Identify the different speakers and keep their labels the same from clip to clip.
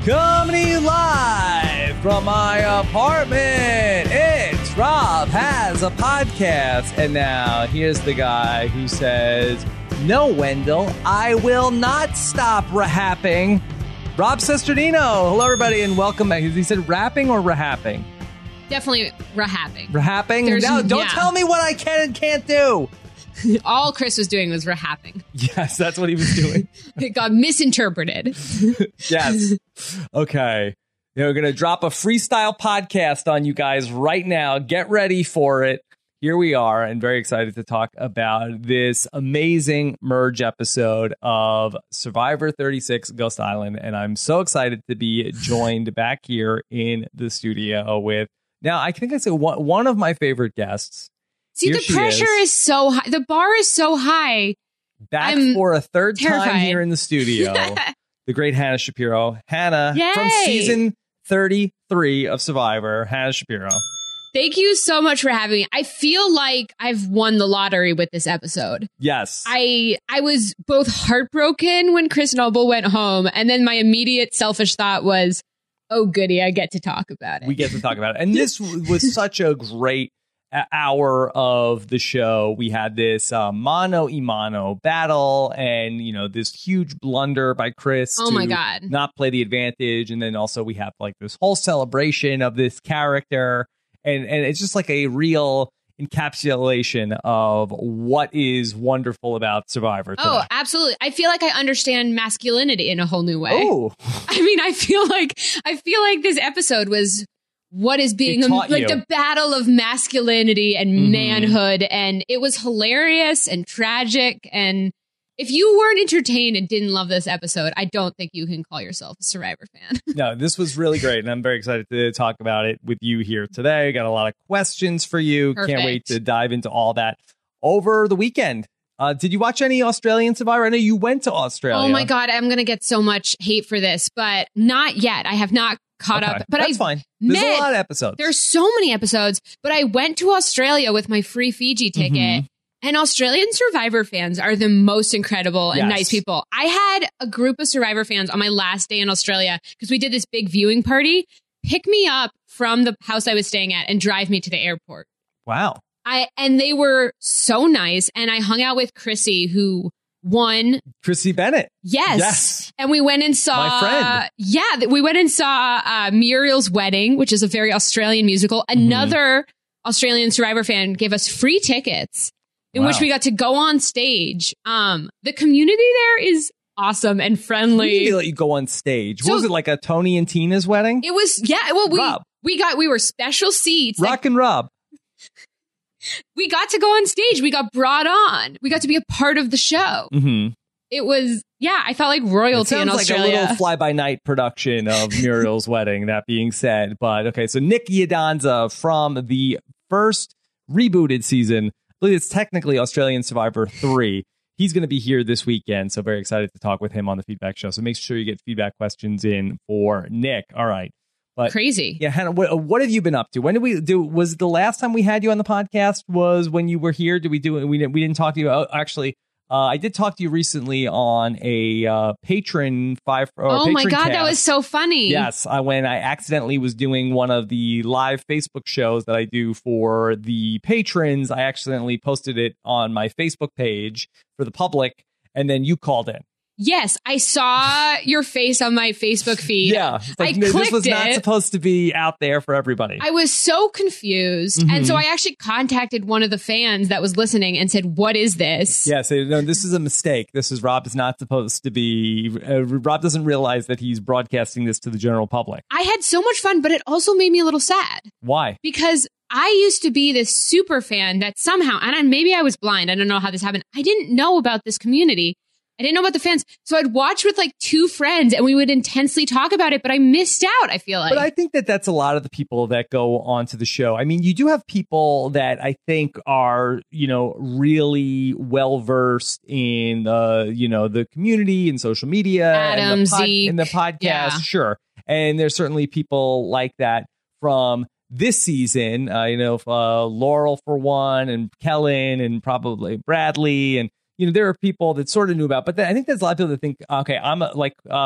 Speaker 1: Coming to you live from my apartment, it's Rob Has a Podcast. And now here's the guy who says, no, Wendell, I will not stop rahapping. Rob Sesternino. Hello, everybody, and welcome back. He said rapping or rahapping?
Speaker 2: Definitely rahapping.
Speaker 1: Rahapping? No, don't tell me what I can and can't do.
Speaker 2: All Chris was doing was rahapping.
Speaker 1: Yes, that's what he was doing.
Speaker 2: It got misinterpreted.
Speaker 1: Yes. Okay. We're going to drop a freestyle podcast on you guys right now. Get ready for it. Here we are, and very excited to talk about this amazing merge episode of Survivor 36 Ghost Island. And I'm so excited to be joined back here in the studio with, now I think I say one of my favorite guests.
Speaker 2: See, the pressure is so high. The bar is so high.
Speaker 1: Back for a third time here in the studio. The great Hannah Shapiro. Hannah,
Speaker 2: Yay!
Speaker 1: From season 33 of Survivor, Hannah Shapiro.
Speaker 2: Thank you so much for having me. I feel like I've won the lottery with this episode.
Speaker 1: Yes.
Speaker 2: I was both heartbroken when Chris Noble went home, and then my immediate selfish thought was, oh, goody, I get to talk about it.
Speaker 1: We get to talk about it. And this was such a great hour of the show. We had this mano-a-mano battle and, this huge blunder by Chris
Speaker 2: my God.
Speaker 1: Not play the advantage. And then also we have like this whole celebration of this character. And it's just like a real encapsulation of what is wonderful about Survivor today.
Speaker 2: Oh, absolutely. I feel like I understand masculinity in a whole new way.
Speaker 1: Oh.
Speaker 2: I mean, I feel like this episode was what is being the battle of masculinity and manhood, and it was hilarious and tragic. And if you weren't entertained and didn't love this episode, I don't think you can call yourself a Survivor fan.
Speaker 1: No, this was really great, and I'm very excited to talk about it with you here today. Got a lot of questions for you.
Speaker 2: Perfect.
Speaker 1: Can't wait to dive into all that over the weekend. Did you watch any Australian Survivor? I know you went to Australia.
Speaker 2: Oh my God, I'm going to get so much hate for this, but not yet. I have not caught up. But
Speaker 1: that's fine. There's a lot of episodes.
Speaker 2: There's so many episodes, but I went to Australia with my free Fiji ticket. And Australian Survivor fans are the most incredible and nice people. I had a group of Survivor fans on my last day in Australia because we did this big viewing party, pick me up from the house I was staying at and drive me to the airport.
Speaker 1: Wow.
Speaker 2: And they were so nice. And I hung out with Chrissy, who won.
Speaker 1: Chrissy Bennett.
Speaker 2: Yes. And we went and saw
Speaker 1: my friend.
Speaker 2: Yeah, we went and saw Muriel's Wedding, which is a very Australian musical. Another Australian Survivor fan gave us free tickets in which we got to go on stage. The community there is awesome and friendly.
Speaker 1: They let you go on stage. What was it, like a Tony and Tina's wedding?
Speaker 2: It was, well, we were special seats.
Speaker 1: Rock and Rob.
Speaker 2: We got to go on stage. We got brought on. We got to be a part of the show. It was, I felt like royalty in Australia.
Speaker 1: Like a little fly-by-night production of Muriel's Wedding, that being said. But okay, so Nick Yadanza from the first rebooted season, I believe it's technically Australian Survivor 3. He's going to be here this weekend, so very excited to talk with him on the feedback show. So make sure you get feedback questions in for Nick. All right. But
Speaker 2: crazy.
Speaker 1: Yeah, Hannah, what have you been up to? When did we do? Was the last time we had you on the podcast was when you were here? Did we do it? We didn't talk to you. Actually, I did talk to you recently on a patron
Speaker 2: my God,
Speaker 1: cast.
Speaker 2: that was so funny.
Speaker 1: Yes, when I accidentally was doing one of the live Facebook shows that I do for the patrons, I accidentally posted it on my Facebook page for the public, and then you called in.
Speaker 2: Yes, I saw your face on my Facebook feed.
Speaker 1: Yeah,
Speaker 2: I clicked
Speaker 1: this was not supposed to be out there for everybody.
Speaker 2: I was so confused. And so I actually contacted one of the fans that was listening and said, what is this?
Speaker 1: Yeah, so no, this is a mistake. Rob is not supposed to be, Rob doesn't realize that he's broadcasting this to the general public.
Speaker 2: I had so much fun, but it also made me a little sad.
Speaker 1: Why?
Speaker 2: Because I used to be this super fan that somehow, and maybe I was blind, I don't know how this happened, I didn't know about this community. I didn't know about the fans. So I'd watch with like two friends and we would intensely talk about it, but I missed out, I feel like.
Speaker 1: But I think that that's a lot of the people that go onto the show. I mean, you do have people that I think are, really well-versed in, the community and social media.
Speaker 2: Adam, Zeke.
Speaker 1: And the podcast,
Speaker 2: yeah.
Speaker 1: Sure. And there's certainly people like that from this season, Laurel for one, and Kellen, and probably Bradley, and there are people that sort of knew about, but I think there's a lot of people that think, okay, I'm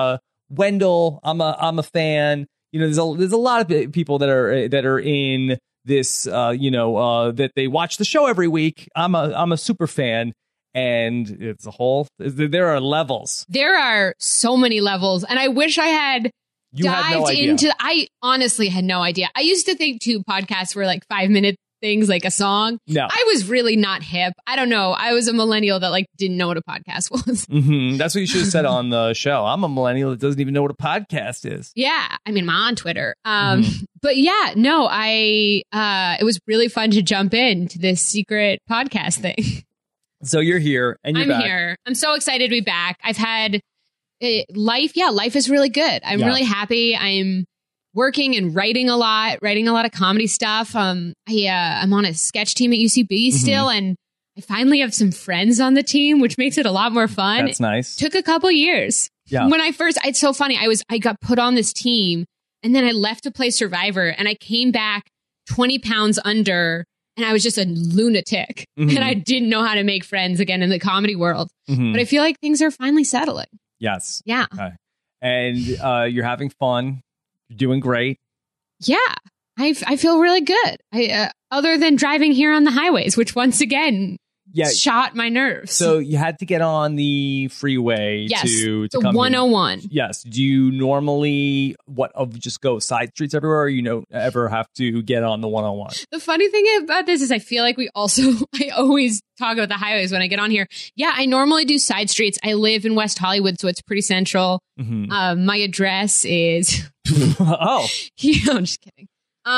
Speaker 1: Wendell, I'm a fan. You know, there's a lot of people that are in this, that they watch the show every week. I'm a super fan, and there are levels. There
Speaker 2: are so many levels, and I wish I had dived into. I honestly had no idea. I used to think too podcasts were like 5-minute things, like a song.
Speaker 1: No,
Speaker 2: I was really not hip. I don't know. I was a millennial that like didn't know what a podcast was.
Speaker 1: Mm-hmm. That's what you should have said on the show. I'm a millennial that doesn't even know what a podcast is.
Speaker 2: Yeah, I mean, I'm on Twitter. But yeah, no, it was really fun to jump into this secret podcast thing.
Speaker 1: So you're here, and I'm back.
Speaker 2: Here. I'm so excited to be back. I've had life. Yeah, life is really good. I'm really happy. I'm working and writing a lot of comedy stuff. I'm on a sketch team at UCB still, and I finally have some friends on the team, which makes it a lot more fun.
Speaker 1: That's nice.
Speaker 2: Took a couple years.
Speaker 1: Yeah.
Speaker 2: When it's so funny. I got put on this team, and then I left to play Survivor, and I came back 20 pounds under, and I was just a lunatic, and I didn't know how to make friends again in the comedy world. But I feel like things are finally settling.
Speaker 1: Yes.
Speaker 2: Yeah.
Speaker 1: Okay. And you're having fun. You're doing great.
Speaker 2: Yeah, I feel really good. Other than driving here on the highways, which once again shot my nerves.
Speaker 1: So you had to get on the freeway to come
Speaker 2: 101.
Speaker 1: Here. Yes. Do you normally just go side streets everywhere, or ever have to get on the 101?
Speaker 2: The funny thing about this is I feel like I always talk about the highways when I get on here. Yeah, I normally do side streets. I live in West Hollywood, so it's pretty central. My address is
Speaker 1: oh.
Speaker 2: Yeah, I'm just kidding.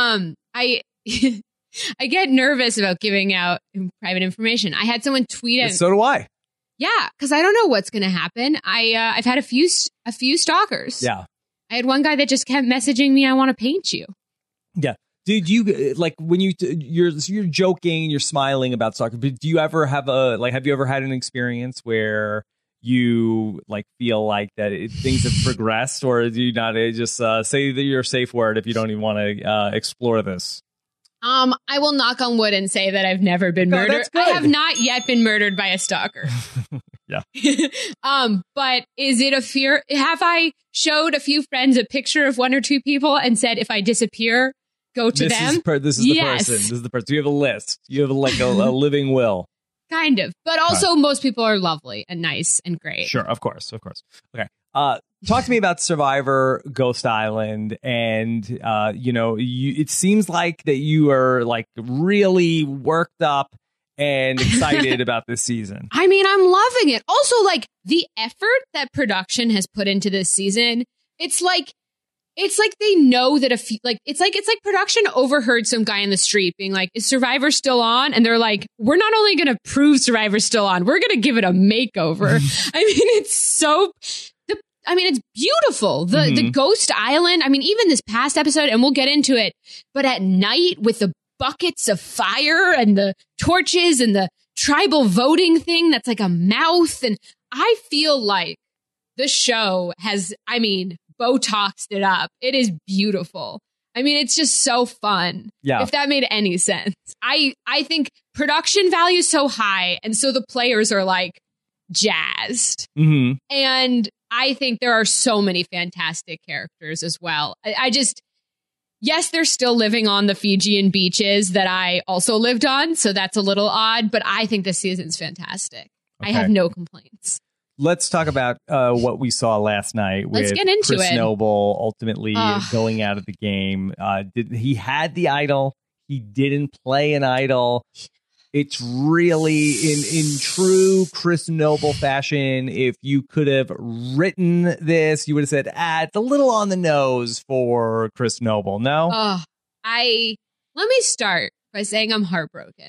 Speaker 2: I get nervous about giving out private information. I had someone tweet it.
Speaker 1: So do I.
Speaker 2: Yeah, because I don't know what's going to happen. I've had a few stalkers.
Speaker 1: Yeah.
Speaker 2: I had one guy that just kept messaging me, "I want to paint you."
Speaker 1: Yeah. Did you like when you're joking, you're smiling about stalker? But do you ever have you ever had an experience where you feel like that things have progressed, or do you not just say that your safe word if you don't even want to explore this?
Speaker 2: I will knock on wood and say that I've never been murdered.
Speaker 1: That's good.
Speaker 2: I have not yet been murdered by a stalker.
Speaker 1: Yeah.
Speaker 2: But is it a fear? Have I showed a few friends a picture of one or two people and said, if I disappear, go to them?
Speaker 1: This is the person. This is the person. You have a list. You have a living will.
Speaker 2: Kind of. But also most people are lovely and nice and great.
Speaker 1: Sure. Of course. Okay. Talk to me about Survivor Ghost Island, and it seems like that you are really worked up and excited about this season.
Speaker 2: I mean, I'm loving it. Also, the effort that production has put into this season, it's like they know that it's like production overheard some guy in the street being like, "Is Survivor still on?" And they're like, "We're not only going to prove Survivor's still on, we're going to give it a makeover." I mean, it's beautiful. The Ghost Island. I mean, even this past episode, and we'll get into it, but at night with the buckets of fire and the torches and the tribal voting thing that's like a mouth. And I feel like the show has, Botoxed it up. It is beautiful. I mean, it's just so fun.
Speaker 1: Yeah.
Speaker 2: If that made any sense. I think production value is so high, and so the players are jazzed. And I think there are so many fantastic characters as well. Yes, they're still living on the Fijian beaches that I also lived on, so that's a little odd, but I think this season's fantastic. Okay. I have no complaints.
Speaker 1: Let's talk about what we saw last night with Chris Noble ultimately going out of the game. He had the idol. He didn't play an idol. It's really in true Chris Noble fashion. If you could have written this, you would have said, it's a little on the nose for Chris Noble. No?
Speaker 2: Let me start by saying I'm heartbroken.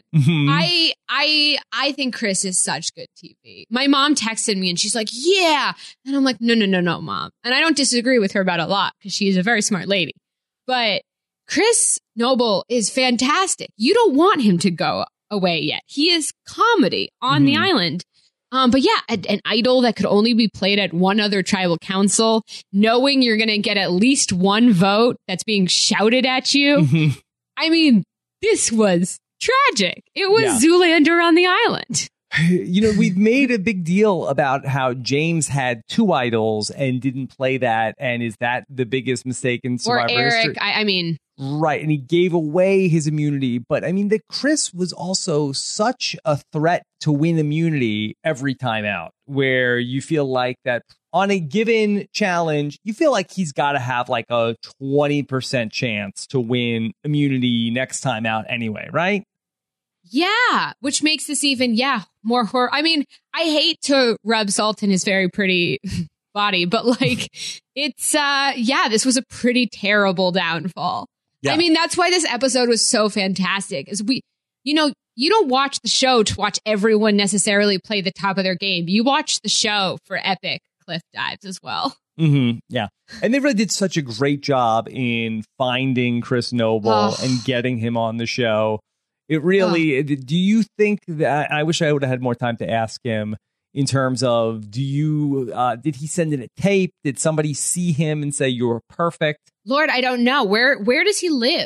Speaker 2: I think Chris is such good TV. My mom texted me and she's like, yeah. And I'm like, no, Mom. And I don't disagree with her about it a lot because she's a very smart lady. But Chris Noble is fantastic. You don't want him to go away yet. He is comedy on the island. But yeah, an idol that could only be played at one other tribal council, knowing you're going to get at least one vote that's being shouted at you. I mean, this was tragic. It was Zoolander on the island.
Speaker 1: We've made a big deal about how James had 2 idols and didn't play that. And is that the biggest mistake in Survivor history?
Speaker 2: I mean.
Speaker 1: Right. And he gave away his immunity. But I mean, that Chris was also such a threat to win immunity every time out, where you feel like that on a given challenge, you feel like he's got to have like a 20% chance to win immunity next time out anyway, right?
Speaker 2: Yeah, which makes this even, more horror. I mean, I hate to rub salt in his very pretty body, but like, it's, this was a pretty terrible downfall. Yeah. I mean, that's why this episode was so fantastic, is you don't watch the show to watch everyone necessarily play the top of their game. You watch the show for epic cliff dives as well.
Speaker 1: Mm-hmm. Yeah. And they really did such a great job in finding Chris Noble and getting him on the show. It really, do you think that, I wish I would have had more time to ask him in terms of, did he send in a tape? Did somebody see him and say, you're perfect?
Speaker 2: Lord, I don't know. Where does he live?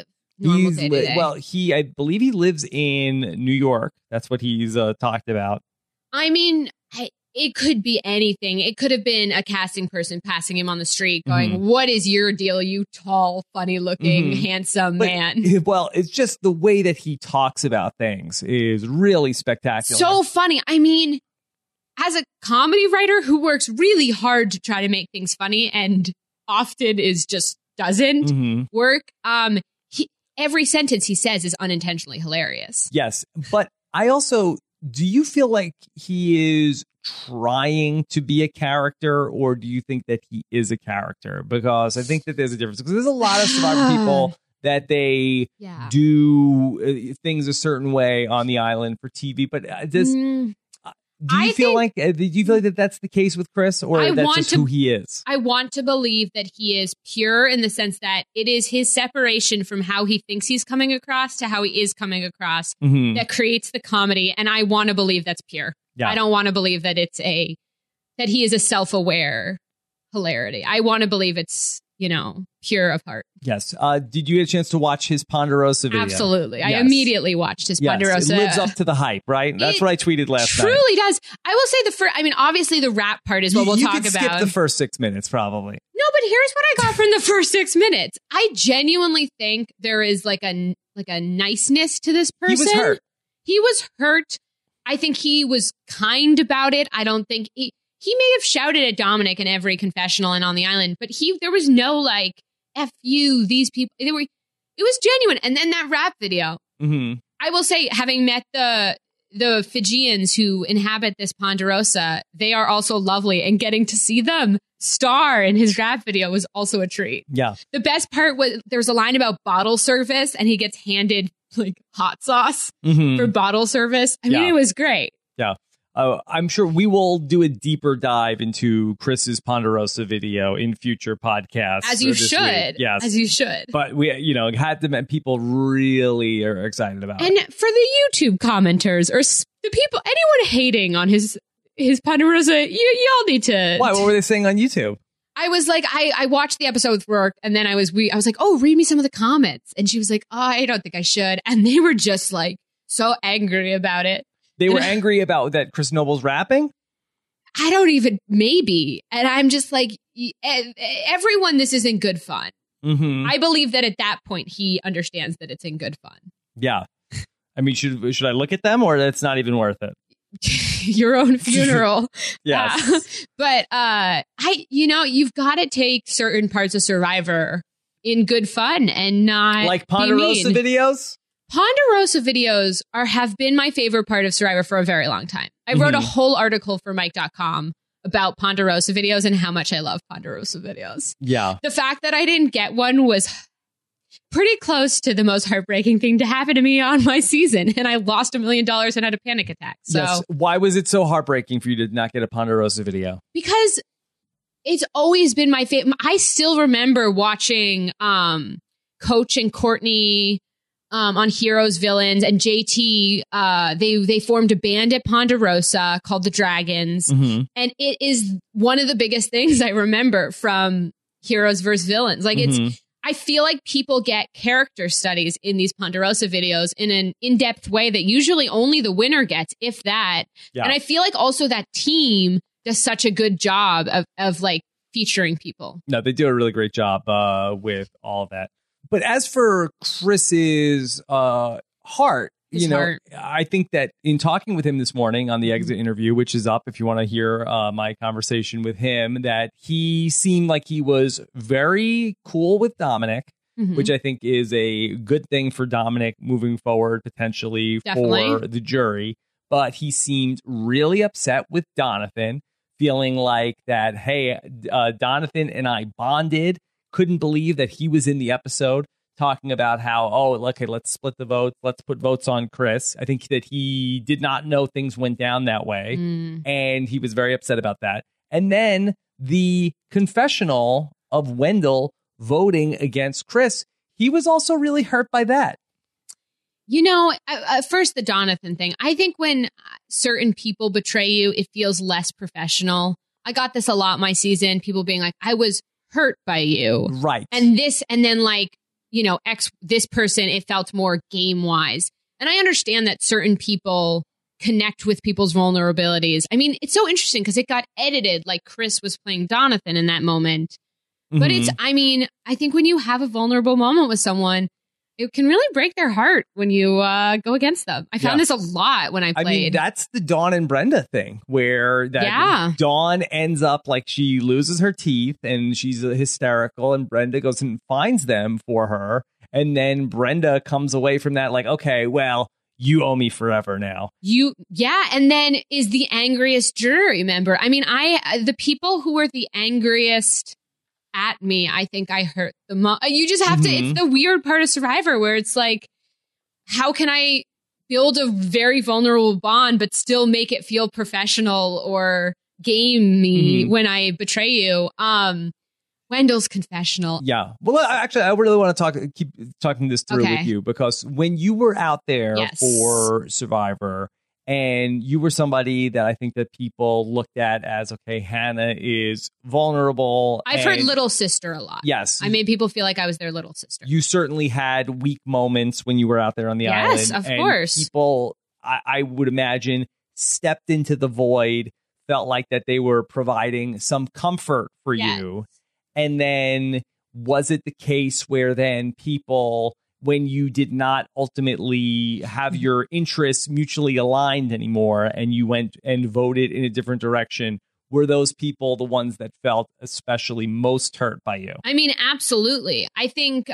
Speaker 1: I believe he lives in New York. That's what he's talked about.
Speaker 2: I mean, it could be anything. It could have been a casting person passing him on the street going, what is your deal, you tall, funny looking, handsome man?
Speaker 1: Well, it's just the way that he talks about things is really spectacular.
Speaker 2: So funny. I mean, as a comedy writer who works really hard to try to make things funny and often doesn't work, every sentence he says is unintentionally hilarious.
Speaker 1: Yes. But do you feel like he is trying to be a character, or do you think that he is a character? Because I think that there's a difference, because there's a lot of Survivor people that they do things a certain way on the island for TV. But do you feel like that that's the case with Chris, or that's just who he is?
Speaker 2: I want to believe that he is pure, in the sense that it is his separation from how he thinks he's coming across to how he is coming across that creates the comedy. And I want to believe that's pure. Yeah. I don't want to believe that that he is a self-aware hilarity. I want to believe it's, pure of heart.
Speaker 1: Yes. Did you get a chance to watch his Ponderosa video?
Speaker 2: Absolutely. Yes. I immediately watched his Ponderosa.
Speaker 1: It lives up to the hype, right? That's what I tweeted last night.
Speaker 2: Truly does. I will say obviously the rap part is what we'll talk about. You
Speaker 1: skip the first 6 minutes, probably.
Speaker 2: No, but here's what I got from the first 6 minutes. I genuinely think there is like a niceness to this person. He was hurt. I think he was kind about it. I don't think he may have shouted at Dominic in every confessional and on the island, but there was no like, F you, these people. It was genuine. And then that rap video, I will say, having met the Fijians who inhabit this Ponderosa, they are also lovely, and getting to see them star in his rap video was also a treat. Yeah. The best part was there's a line about bottle service, and he gets handed like hot sauce for bottle service. I mean, it was great.
Speaker 1: Yeah. I'm sure we will do a deeper dive into Chris's Ponderosa video in future podcasts.
Speaker 2: As you should.
Speaker 1: Yes.
Speaker 2: As you should.
Speaker 1: But we, had them, and people really are excited about it.
Speaker 2: And for the YouTube commenters or the people, anyone hating on his Ponderosa, y'all need to.
Speaker 1: Why? What were they saying on YouTube?
Speaker 2: I was like, I watched the episode with Rourke, and then I was like, oh, read me some of the comments. And she was like, oh, I don't think I should. And they were just like so angry about it.
Speaker 1: They were angry about that Chris Noble's rapping?
Speaker 2: Maybe. And I'm just like, everyone, this is in good fun. I believe that at that point, he understands that it's in good fun.
Speaker 1: Yeah. I mean, should I look at them, or that's not even worth it?
Speaker 2: Your own funeral.
Speaker 1: Yes.
Speaker 2: But you've got to take certain parts of Survivor in good fun and not
Speaker 1: like Ponderosa videos?
Speaker 2: Ponderosa videos have been my favorite part of Survivor for a very long time. I wrote a whole article for Mike.com about Ponderosa videos and how much I love Ponderosa videos.
Speaker 1: Yeah.
Speaker 2: The fact that I didn't get one was pretty close to the most heartbreaking thing to happen to me on my season. And I lost $1 million and had a panic attack. So yes.
Speaker 1: Why was it so heartbreaking for you to not get a Ponderosa video?
Speaker 2: Because it's always been my favorite. I still remember watching Coach and Courtney on Heroes, Villains, and JT. They formed a band at Ponderosa called the Dragons. And it is one of the biggest things I remember from Heroes vs. Villains. Like I feel like people get character studies in these Ponderosa videos in an in-depth way that usually only the winner gets, if that. Yeah. And I feel like also that team does such a good job of like featuring people.
Speaker 1: No, they do a really great job with all of that. But as for Chris's heart, I think that in talking with him this morning on the exit interview, which is up if you want to hear my conversation with him, that he seemed like he was very cool with Dominic, which I think is a good thing for Dominic moving forward, potentially for the jury. But he seemed really upset with Donathan, feeling like that, hey, Donathan and I bonded, couldn't believe that he was in the episode. Talking about how, okay, let's split the votes. Let's put votes on Chris. I think that he did not know things went down that way. And he was very upset about that. And then the confessional of Wendell voting against Chris, he was also really hurt by that.
Speaker 2: First, the Donathan thing. I think when certain people betray you, it feels less professional. I got this a lot my season. People being like, I was hurt by you.
Speaker 1: Right.
Speaker 2: And then like, this person, it felt more game wise. And I understand that certain people connect with people's vulnerabilities. I mean, it's so interesting because it got edited like Chris was playing Donathan in that moment. But I think when you have a vulnerable moment with someone, it can really break their heart when you go against them. I found this a lot when I played.
Speaker 1: I mean, that's the Dawn and Brenda thing where Dawn ends up like she loses her teeth and she's hysterical and Brenda goes and finds them for her. And then Brenda comes away from that like, okay, well, you owe me forever now.
Speaker 2: And then is the angriest jury member. I mean, the people who were the angriest at me, I think I hurt the most. You just have to, it's the weird part of Survivor where it's like, how can I build a very vulnerable bond, but still make it feel professional or game me when I betray you? Wendell's confessional.
Speaker 1: Yeah. Well, actually, I really want to keep talking this through with you because when you were out there for Survivor, and you were somebody that I think that people looked at as, okay, Hannah is vulnerable.
Speaker 2: I've heard little sister a lot.
Speaker 1: Yes.
Speaker 2: I made people feel like I was their little sister.
Speaker 1: You certainly had weak moments when you were out there on the island.
Speaker 2: Yes, of course.
Speaker 1: People, I would imagine, stepped into the void, felt like that they were providing some comfort for you. And then was it the case where then people, when you did not ultimately have your interests mutually aligned anymore and you went and voted in a different direction, were those people the ones that felt especially most hurt by you?
Speaker 2: I mean, absolutely. I think,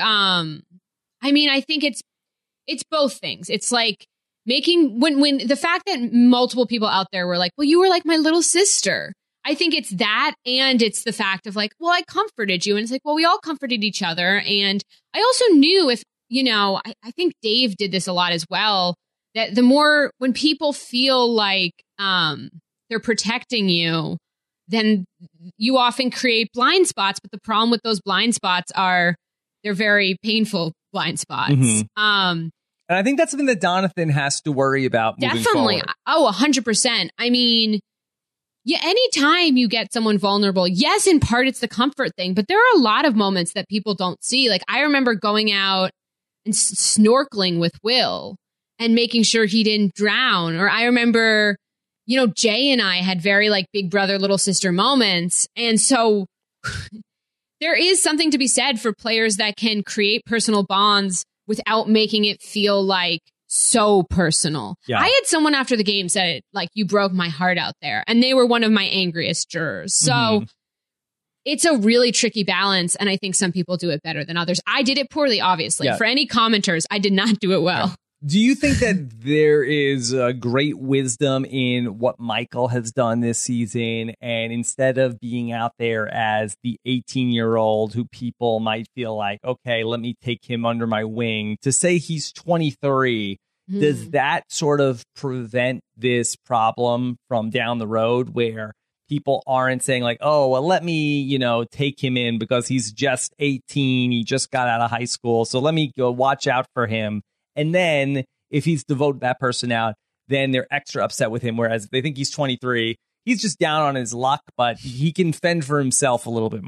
Speaker 2: I think it's both things. It's like making, when the fact that multiple people out there were like, well, you were like my little sister. I think it's that, and it's the fact of like, well, I comforted you. And it's like, well, we all comforted each other. And I also knew if, I think Dave did this a lot as well, that the more when people feel like they're protecting you, then you often create blind spots. But the problem with those blind spots are they're very painful blind spots.
Speaker 1: And I think that's something that Donathan has to worry about moving forward.
Speaker 2: Oh, 100%. I mean, anytime you get someone vulnerable, yes, in part it's the comfort thing, but there are a lot of moments that people don't see. Like I remember going out and snorkeling with Will and making sure he didn't drown. Or I remember, Jay and I had very like big brother, little sister moments. And so there is something to be said for players that can create personal bonds without making it feel like so personal. Yeah. I had someone after the game said, like, you broke my heart out there. And they were one of my angriest jurors. So it's a really tricky balance. And I think some people do it better than others. I did it poorly, obviously. Yeah. For any commenters, I did not do it well. Yeah.
Speaker 1: Do you think that there is great wisdom in what Michael has done this season? And instead of being out there as the 18-year-old who people might feel like, okay, let me take him under my wing, to say he's 23, does that sort of prevent this problem from down the road where people aren't saying like, oh, well, let me, take him in because he's just 18. He just got out of high school. So let me go watch out for him. And then if he's to vote that person out, then they're extra upset with him. Whereas if they think he's 23, he's just down on his luck, but he can fend for himself a little bit more.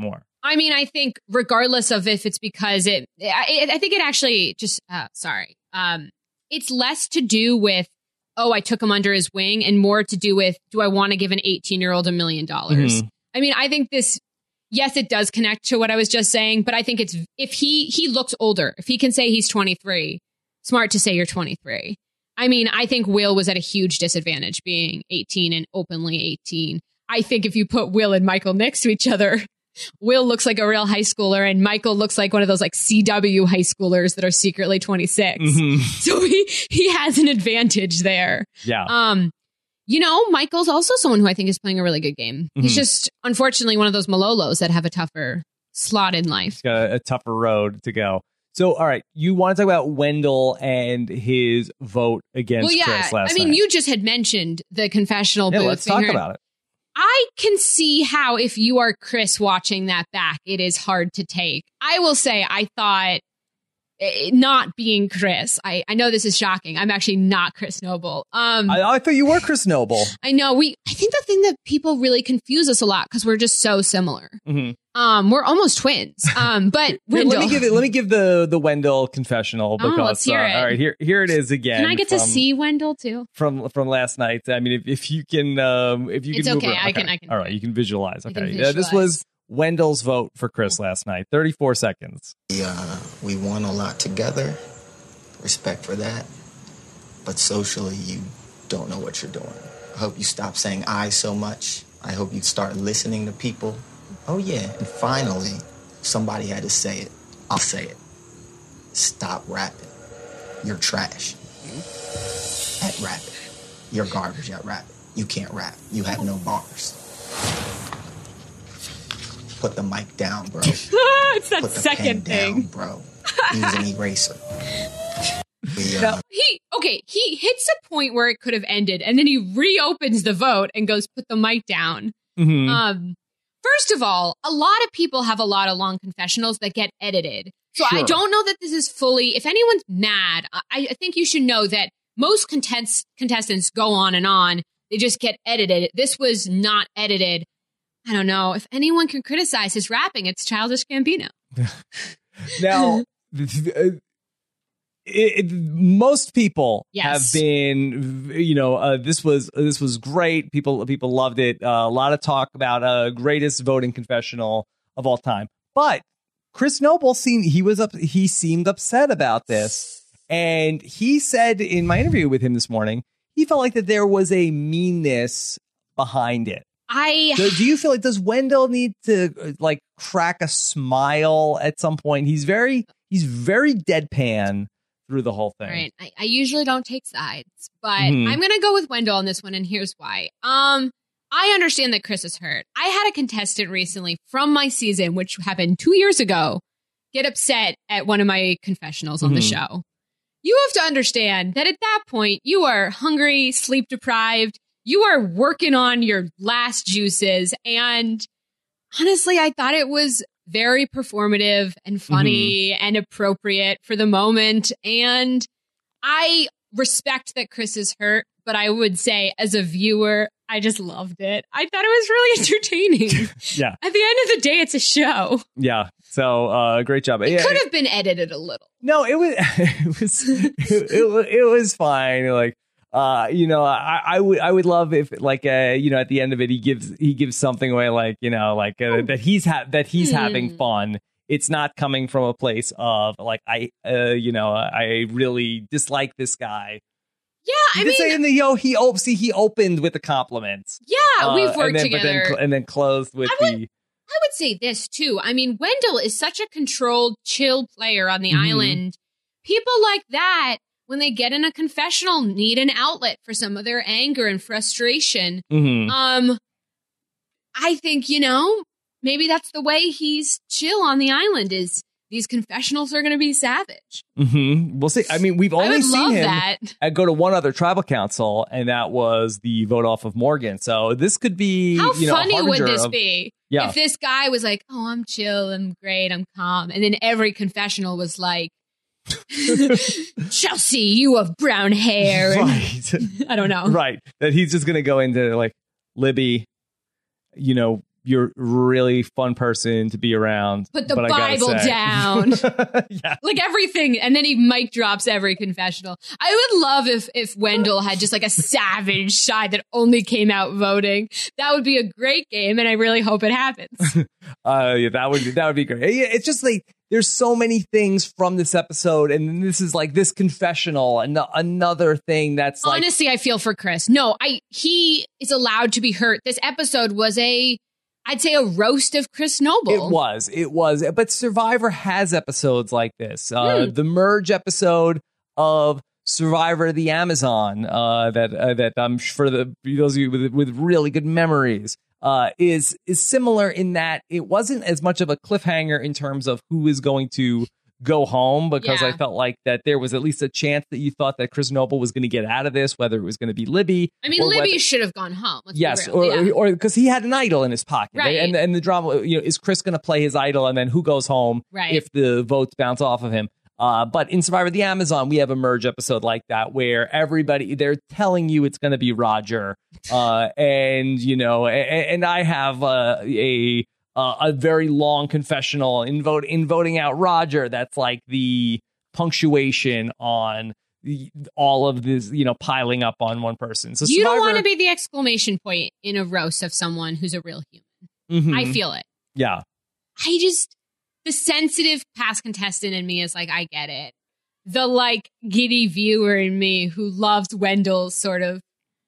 Speaker 2: I mean, I think regardless of if it's because I think it actually just, it's less to do with, oh, I took him under his wing, and more to do with, do I want to give an 18-year-old $1 million? Mm-hmm. I mean, I think this, yes, it does connect to what I was just saying, but I think it's, if he looks older, if he can say he's 23, smart to say you're 23. I mean, I think Will was at a huge disadvantage being 18 and openly 18. I think if you put Will and Michael next to each other, Will looks like a real high schooler and Michael looks like one of those like CW high schoolers that are secretly 26. Mm-hmm. So he has an advantage there.
Speaker 1: Yeah.
Speaker 2: You know, Michael's also someone who I think is playing a really good game. Mm-hmm. He's just unfortunately one of those Malolos that have a tougher slot in life.
Speaker 1: He's got a tougher road to go. So, all right, you want to talk about Wendell and his vote against Chris last night.
Speaker 2: You just had mentioned the confessional booth.
Speaker 1: Let's talk about it.
Speaker 2: I can see how if you are Chris watching that back, it is hard to take. I will say I thought, not being Chris, I know this is shocking. I'm actually not Chris Noble.
Speaker 1: I thought you were Chris Noble.
Speaker 2: I know. I think the thing that people really confuse us a lot because we're just so similar. Mm-hmm. We're almost twins. But Wendell.
Speaker 1: Let me give the Wendell confessional because
Speaker 2: let's hear it.
Speaker 1: All right, here it is again.
Speaker 2: Can I get to see Wendell too?
Speaker 1: From last night. I mean, if you can
Speaker 2: it's
Speaker 1: move
Speaker 2: okay.
Speaker 1: around.
Speaker 2: I can.
Speaker 1: All right, you can visualize. Okay,
Speaker 2: This
Speaker 1: was Wendell's vote for Chris last night. 34 seconds.
Speaker 3: We won a lot together. Respect for that. But socially, you don't know what you're doing. I hope you stop saying I so much. I hope you start listening to people. Oh, yeah. And finally, somebody had to say it. I'll say it. Stop rapping. You're trash. At rapping. You're garbage at rapping. You can't rap. You have no bars. Put the mic down, bro.
Speaker 2: It's that second thing.
Speaker 3: Down, bro. Use an eraser.
Speaker 2: He hits a point where it could have ended, and then he reopens the vote and goes, put the mic down. Mm-hmm. First of all, a lot of people have a lot of long confessionals that get edited. So sure. I don't know that this is fully, if anyone's mad, I think you should know that most contestants go on and on. They just get edited. This was not edited. I don't know. If anyone can criticize his rapping, it's Childish Gambino.
Speaker 1: Now, most people have been, this was great. People loved it. A lot of talk about greatest voting confessional of all time. But Chris Noble he seemed upset about this, and he said in my interview with him this morning, he felt like that there was a meanness behind it. Do you feel like, does Wendell need to like crack a smile at some point? He's very deadpan through the whole thing.
Speaker 2: Right. I usually don't take sides, but I'm going to go with Wendell on this one, and here's why. I understand that Chris is hurt. I had a contestant recently from my season, which happened 2 years ago, get upset at one of my confessionals on the show. You have to understand that at that point, you are hungry, sleep deprived. You are working on your last juices. And honestly, I thought it was very performative and funny and appropriate for the moment. And I respect that Chris is hurt, but I would say as a viewer, I just loved it. I thought it was really entertaining.
Speaker 1: Yeah.
Speaker 2: At the end of the day, it's a show.
Speaker 1: Yeah. So great job.
Speaker 2: It could have been edited a little.
Speaker 1: No, it was fine. Like, I would love if like at the end of it he gives something away like that he's having fun. It's not coming from a place of like I really dislike this guy.
Speaker 2: Yeah,
Speaker 1: he opened with the compliments.
Speaker 2: Yeah, we've worked together,
Speaker 1: and then closed with
Speaker 2: I would say this too. I mean, Wendell is such a controlled, chill player on the island. People like that, when they get in a confessional, need an outlet for some of their anger and frustration. I think, maybe that's the way he's chill on the island, is these confessionals are going to be savage.
Speaker 1: We'll see. I mean, we've only seen him go to one other tribal council, and that was the vote off of Morgan. So this could be,
Speaker 2: how funny would this be? Yeah. If this guy was like, oh, I'm chill, I'm great, I'm calm. And then every confessional was like, Chelsea, you have brown hair.
Speaker 1: Right.
Speaker 2: I don't know.
Speaker 1: Right. That he's just going to go into like, Libby, you're a really fun person to be around.
Speaker 2: Put the Bible down.
Speaker 1: Yeah.
Speaker 2: Like everything. And then he mic drops every confessional. I would love if Wendell had just like a savage side that only came out voting. That would be a great game. And I really hope it happens.
Speaker 1: Yeah, that would be great. Yeah, it's just like there's so many things from this episode. And this is like this confessional and another thing that's like.
Speaker 2: Honestly, I feel for Chris. No, he is allowed to be hurt. This episode was I'd say a roast of Chris Noble.
Speaker 1: It was. But Survivor has episodes like this. The merge episode of Survivor the Amazon, that I'm for those of you with really good memories, is similar in that it wasn't as much of a cliffhanger in terms of who is going to go home, because I felt like that there was at least a chance that you thought that Chris Noble was going to get out of this, whether it was going to be Libby.
Speaker 2: I mean, Libby should have gone home.
Speaker 1: Yes, or because he had an idol in his pocket,
Speaker 2: right?
Speaker 1: And the drama, is Chris going to play his idol, and then who goes home if the votes bounce off of him? But in Survivor the Amazon, we have a merge episode like that where they're telling you it's going to be Roger, and I have a very long confessional in voting out Roger. That's like the punctuation on all of this, piling up on one person. So
Speaker 2: you don't want to be the exclamation point in a roast of someone who's a real human. I feel it.
Speaker 1: Yeah.
Speaker 2: The sensitive past contestant in me is like, I get it. The like giddy viewer in me who loves Wendell's sort of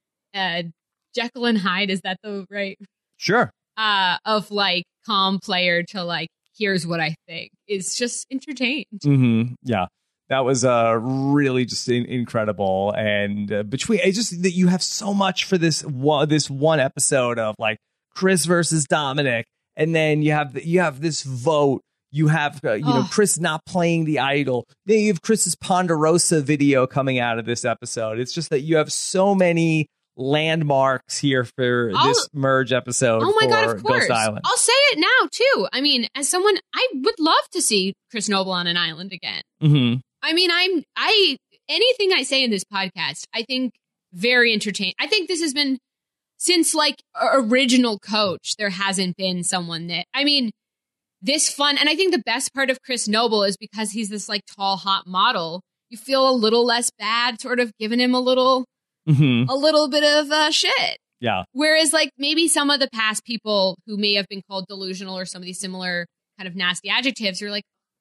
Speaker 2: Jekyll and Hyde. Is that the right?
Speaker 1: Sure.
Speaker 2: Of like calm player to like, here's what I think, is just entertained.
Speaker 1: Yeah. That was really just incredible. And between it's just that you have so much for this one episode of like Chris versus Dominic. And then you have this vote. You have, Chris not playing the idol. Then you have Chris's Ponderosa video coming out of this episode. It's just that you have so many landmarks here for this merge episode.
Speaker 2: Oh my God, of course.
Speaker 1: Ghost Island.
Speaker 2: I'll say it now, too. I mean, as someone, I would love to see Chris Noble on an island again. I mean, anything I say in this podcast, I think very entertaining. I think this has been, since like original Coach, there hasn't been someone that, I mean, this fun. And I think the best part of Chris Noble is because he's this like tall, hot model. You feel a little less bad sort of giving him a little bit of shit.
Speaker 1: Yeah.
Speaker 2: Whereas like maybe some of the past people who may have been called delusional or some of these similar kind of nasty adjectives, you're like,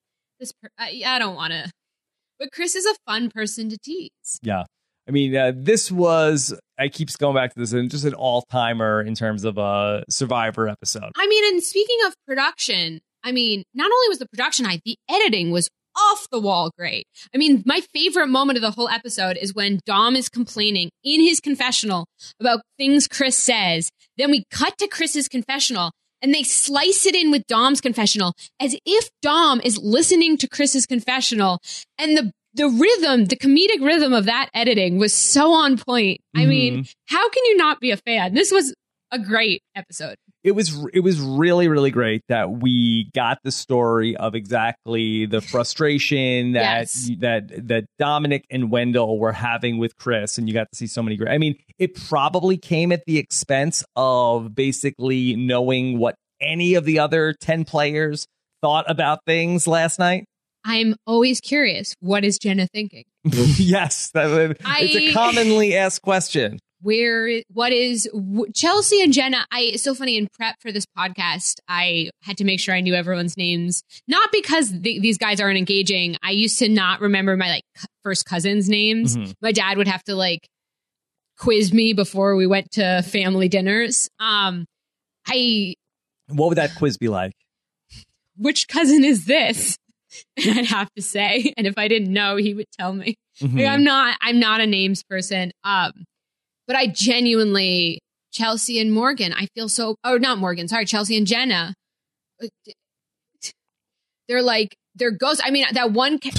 Speaker 2: I don't want to. But Chris is a fun person to tease.
Speaker 1: Yeah. I mean, this was, I keep going back to this, and just an all-timer in terms of a Survivor episode.
Speaker 2: I mean, and speaking of production, I mean, not only was the production high, the editing was off the wall great. I mean, my favorite moment of the whole episode is when Dom is complaining in his confessional about things Chris says. Then we cut to Chris's confessional and they slice it in with Dom's confessional as if Dom is listening to Chris's confessional. And the rhythm, the comedic rhythm of that editing was so on point. I mean, how can you not be a fan? This was a great episode.
Speaker 1: It was really, really great that we got the story of exactly the frustration that Dominic and Wendell were having with Chris, and you got to see so many great. I mean, it probably came at the expense of basically knowing what any of the other 10 players thought about things last night.
Speaker 2: I'm always curious. What is Jenna thinking?
Speaker 1: Yes, it's a commonly asked question.
Speaker 2: What is Chelsea and Jenna? It's so funny, in prep for this podcast, I had to make sure I knew everyone's names. Not because these guys aren't engaging. I used to not remember my first cousins' names. My dad would have to quiz me before we went to family dinners. What
Speaker 1: would that quiz be like?
Speaker 2: Which cousin is this? And I'd have to say, and if I didn't know, he would tell me. I'm not a names person. But I genuinely, Chelsea and Morgan, I feel so, or not Morgan, sorry, Chelsea and Jenna. They're ghosts. I mean, that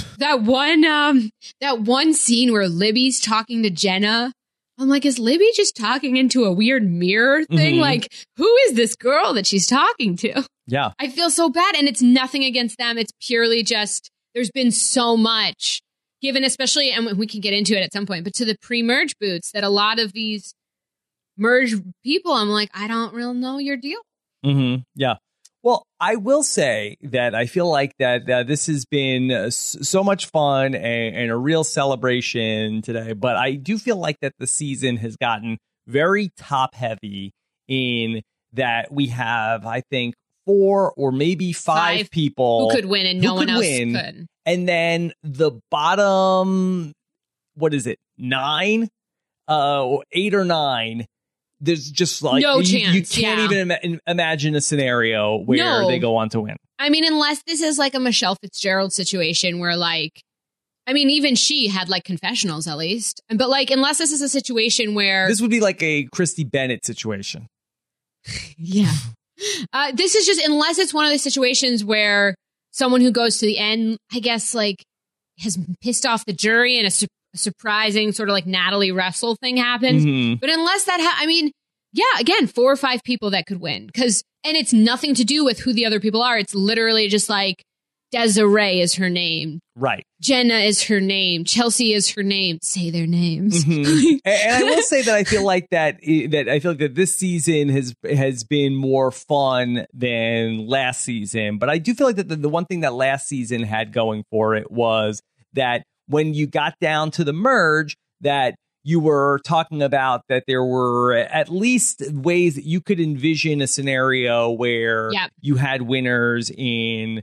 Speaker 2: one scene where Libby's talking to Jenna. I'm like, is Libby just talking into a weird mirror thing? Like, who is this girl that she's talking to?
Speaker 1: Yeah.
Speaker 2: I feel so bad. And it's nothing against them. It's purely just, there's been so much given, especially, and we can get into it at some point, but to the pre-merge boots, that a lot of these merge people, I'm like, I don't really know your deal.
Speaker 1: Yeah. Well, I will say that I feel like that this has been so much fun and a real celebration today. But I do feel like that the season has gotten very top heavy in that we have, I think, 4 or maybe 5 people
Speaker 2: who could win and no one else could.
Speaker 1: And then the bottom, what is it, 9, 8 or 9. There's just like
Speaker 2: no chance.
Speaker 1: You can't even imagine a scenario where they go on to win.
Speaker 2: I mean, unless this is like a Michelle Fitzgerald situation where like, I mean, even she had like confessionals at least. But like, unless this is a situation where
Speaker 1: this would be like a Christy Bennett situation.
Speaker 2: Yeah. This is just, unless it's one of the situations where someone who goes to the end, I guess, like has pissed off the jury and a surprising sort of like Natalie Russell thing happens. But unless that, I mean, yeah, again, 4 or 5 people that could win and it's nothing to do with who the other people are. It's literally just like Desiree is her name.
Speaker 1: Right.
Speaker 2: Jenna is her name. Chelsea is her name. Say their names.
Speaker 1: And I will say that I feel like that this season has been more fun than last season. But I do feel like that the one thing that last season had going for it was that when you got down to the merge, that you were talking about that there were at least ways that you could envision a scenario where you had winners in,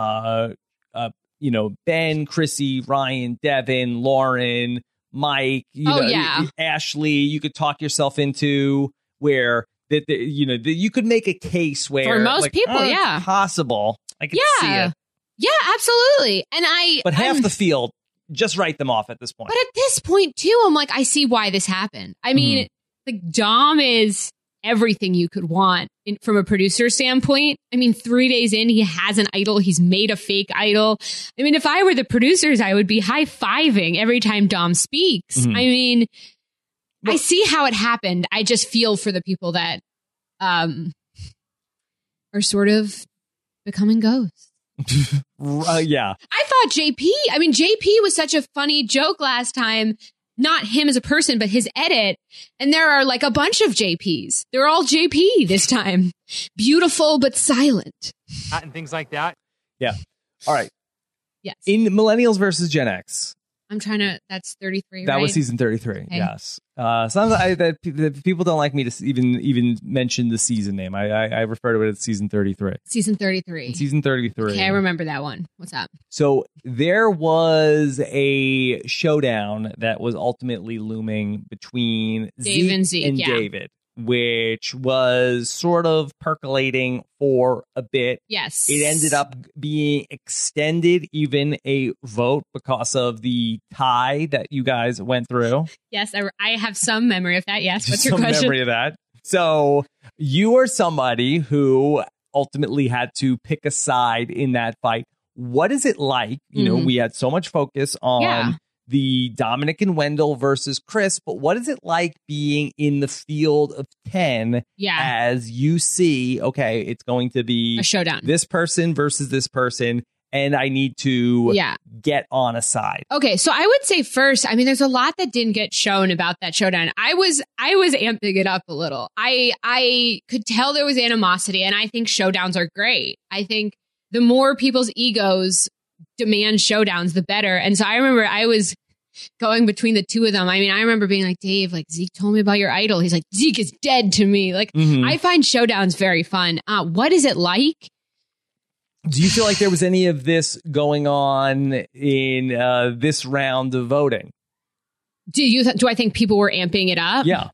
Speaker 1: Ben, Chrissy, Ryan, Devin, Lauren, Mike, Ashley. You could talk yourself into where that you could make a case where
Speaker 2: for most people,
Speaker 1: possible. I could see it.
Speaker 2: Yeah, absolutely.
Speaker 1: But half the field, just write them off at this point.
Speaker 2: But at this point, too, I'm like, I see why this happened. I mean, like Dom is everything you could want from a producer standpoint. I mean, 3 days in, he has an idol. He's made a fake idol. I mean, if I were the producers, I would be high-fiving every time Dom speaks. I mean, I see how it happened. I just feel for the people that are sort of becoming ghosts.
Speaker 1: Yeah.
Speaker 2: I thought JP was such a funny joke last time. Not him as a person, but his edit. And there are like a bunch of JPs. They're all JP this time. Beautiful, but silent.
Speaker 4: And things like that.
Speaker 1: Yeah. All right.
Speaker 2: Yes.
Speaker 1: In Millennials versus Gen X.
Speaker 2: I'm trying to, that's 33,
Speaker 1: That
Speaker 2: right?
Speaker 1: was season 33,
Speaker 2: okay.
Speaker 1: Yes. Sometimes that people don't like me to even mention the season name. I refer to it as season 33.
Speaker 2: Season 33.
Speaker 1: Season 33.
Speaker 2: Okay, I remember that one. What's up?
Speaker 1: So there was a showdown that was ultimately looming between
Speaker 2: Dave and Zeke
Speaker 1: and David, which was sort of percolating for a bit.
Speaker 2: Yes.
Speaker 1: It ended up being extended, even a vote, because of the tie that you guys went through.
Speaker 2: Yes, I have some memory of that. Yes. What's your question?
Speaker 1: Some memory of that. So you are somebody who ultimately had to pick a side in that fight. What is it like? You know, we had so much focus on the Dominic and Wendell versus Chris, but what is it like being in the field of 10 as you see, okay, it's going to be
Speaker 2: a showdown,
Speaker 1: this person versus this person, and I need to get on a side.
Speaker 2: Okay, so I would say first, I mean, there's a lot that didn't get shown about that showdown. I was amping it up a little. I could tell there was animosity, and I think showdowns are great. I think the more people's egos demand showdowns, the better. And so I remember I was going between the two of them. I mean, I remember being like, Dave, like Zeke told me about your idol. He's like, Zeke is dead to me. Like, I find showdowns very fun. What is it like?
Speaker 1: Do you feel like there was any of this going on in this round of voting?
Speaker 2: Do I think people were amping it up?
Speaker 1: Yeah.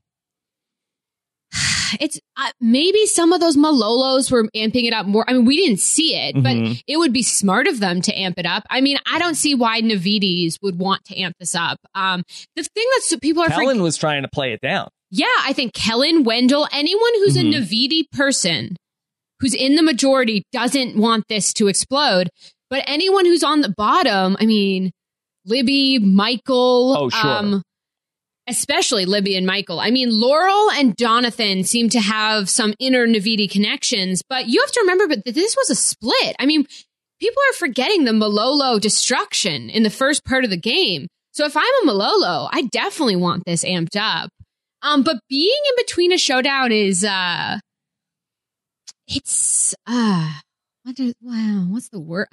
Speaker 2: It's maybe some of those Malolos were amping it up more. I mean, we didn't see it, but it would be smart of them to amp it up. I mean, I don't see why Navides would want to amp this up. The thing that people are
Speaker 1: Kellen was trying to play it down.
Speaker 2: Yeah, I think Kellen, Wendell, anyone who's a Navidi person who's in the majority doesn't want this to explode. But anyone who's on the bottom, I mean, Libby, Michael, especially Libby and Michael. I mean, Laurel and Jonathan seem to have some inner Navidi connections, but you have to remember that this was a split. I mean, people are forgetting the Malolo destruction in the first part of the game. So if I'm a Malolo, I definitely want this amped up. But being in between a showdown is, It's what's the word?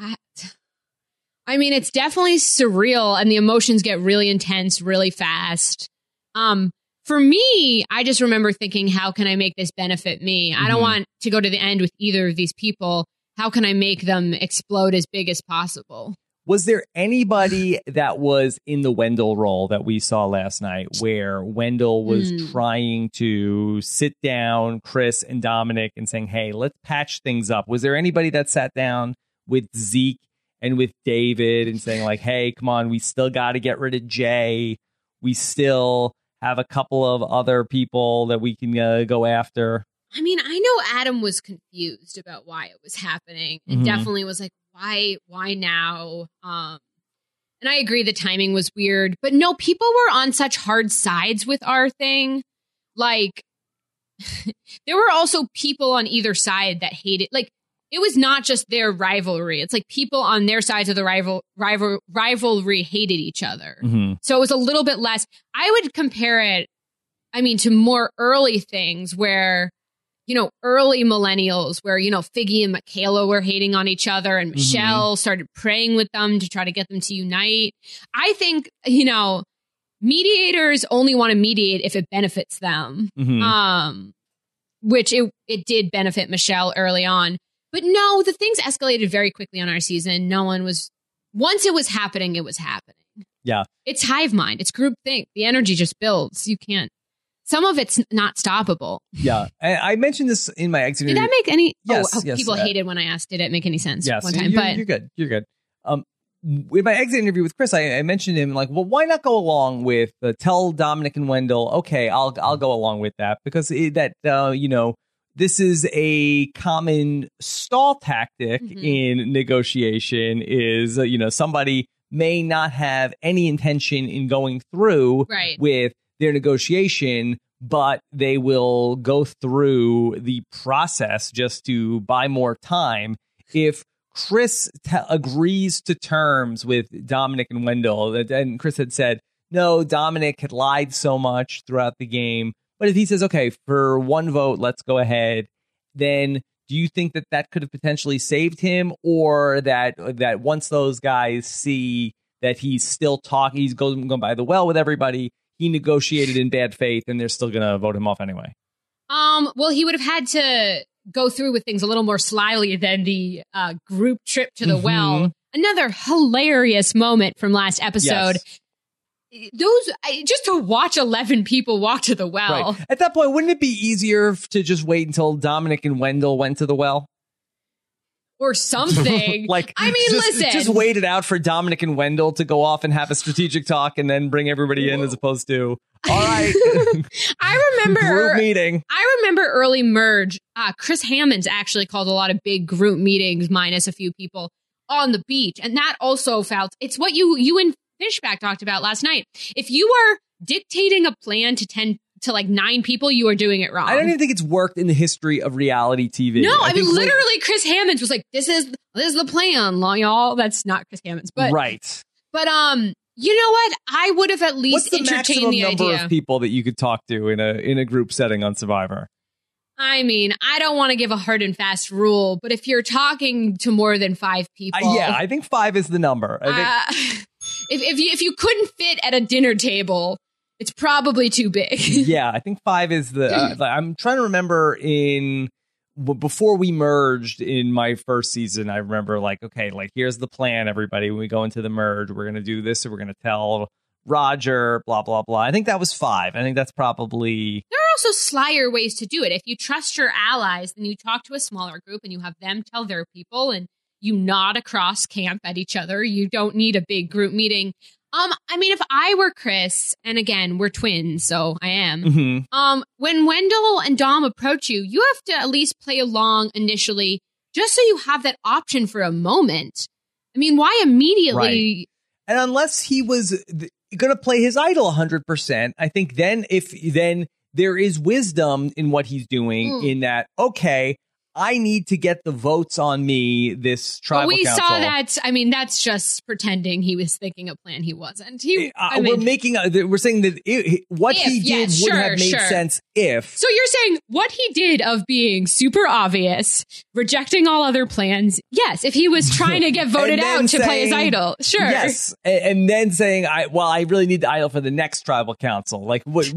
Speaker 2: I mean, it's definitely surreal, and the emotions get really intense really fast. For me, I just remember thinking, how can I make this benefit me? I don't want to go to the end with either of these people. How can I make them explode as big as possible?
Speaker 1: Was there anybody that was in the Wendell role that we saw last night where Wendell was trying to sit down Chris and Dominic and saying, hey, let's patch things up? Was there anybody that sat down with Zeke and with David and saying like, hey, come on, we still got to get rid of Jay. We still have a couple of other people that we can go after?
Speaker 2: I mean, I know Adam was confused about why it was happening and definitely was like, why now? And I agree the timing was weird, but no, people were on such hard sides with our thing. Like, there were also people on either side that hated, like, it was not just their rivalry. It's like people on their sides of the rivalry hated each other. So it was a little bit less. I would compare it, I mean, to more early things where, you know, early millennials where, you know, Figgy and Michaela were hating on each other and Michelle started praying with them to try to get them to unite. I think, you know, mediators only want to mediate if it benefits them, which it did benefit Michelle early on. But no, the things escalated very quickly on our season. No one was, once it was happening, it was happening.
Speaker 1: Yeah.
Speaker 2: It's hive mind. It's groupthink. The energy just builds. You can't. Some of it's not stoppable.
Speaker 1: Yeah. I mentioned this in my exit interview.
Speaker 2: Did that make any?
Speaker 1: Yes.
Speaker 2: People hated when I asked, did it make any sense?
Speaker 1: Yes.
Speaker 2: One time,
Speaker 1: You're good. You're good. In my exit interview with Chris, I mentioned him like, well, why not go along with tell Dominic and Wendell, okay, I'll go along with that because you know, this is a common stall tactic in negotiation is, you know, somebody may not have any intention in going through with their negotiation, but they will go through the process just to buy more time. If Chris agrees to terms with Dominic and Wendell, and Chris had said, no, Dominic had lied so much throughout the game. But if he says, okay, for one vote, let's go ahead, then do you think that could have potentially saved him, or that once those guys see that he's still talking, he's going by the well with everybody, he negotiated in bad faith and they're still going to vote him off anyway?
Speaker 2: Well, he would have had to go through with things a little more slyly than the group trip to the well. Another hilarious moment from last episode. Yes. Just to watch 11 people walk to the well.
Speaker 1: Right. At that point, wouldn't it be easier to just wait until Dominic and Wendell went to the well?
Speaker 2: Or something.
Speaker 1: Like,
Speaker 2: I mean, listen.
Speaker 1: Just wait it out for Dominic and Wendell to go off and have a strategic talk and then bring everybody in as opposed to, all right.
Speaker 2: I remember
Speaker 1: group meeting.
Speaker 2: I remember early merge. Chris Hammonds actually called a lot of big group meetings minus a few people on the beach. And that also felt, it's what you and Fishback talked about last night. If you are dictating a plan to like 9 people, you are doing it wrong.
Speaker 1: I don't even think it's worked in the history of reality TV.
Speaker 2: No, I mean literally Chris Hammonds was like, this is the plan, y'all. That's not Chris Hammonds, but
Speaker 1: right.
Speaker 2: But you know what? I would have at least entertained the idea.
Speaker 1: What's the maximum number of people that you could talk to in a group setting on Survivor?
Speaker 2: I mean, I don't want to give a hard and fast rule, but if you're talking to more than 5 people,
Speaker 1: yeah, I think 5 is the number. I think
Speaker 2: if you couldn't fit at a dinner table, it's probably too big.
Speaker 1: Yeah, I think 5 is the. I'm trying to remember before we merged in my first season. I remember like, okay, like here's the plan, everybody. When we go into the merge, we're gonna do this, and we're gonna tell Roger, blah blah blah. I think that was 5. I think that's probably.
Speaker 2: There are also slyer ways to do it. If you trust your allies, then you talk to a smaller group and you have them tell their people, and you nod across camp at each other. You don't need a big group meeting. I mean, if I were Chris, and again, we're twins, so I am. When Wendell and Dom approach you, you have to at least play along initially, just so you have that option for a moment. I mean, why immediately?
Speaker 1: Right. And unless he was going to play his idol 100%, I think then there is wisdom in what he's doing in that, okay, I need to get the votes on me, this tribal council.
Speaker 2: Saw that. I mean, that's just pretending he was thinking a plan he wasn't. We're
Speaker 1: saying that what he did would have made sense if.
Speaker 2: So you're saying what he did of being super obvious, rejecting all other plans. Yes, if he was trying to get voted out to play his idol. Sure.
Speaker 1: Yes. And then saying, I really need the idol for the next tribal council. Like what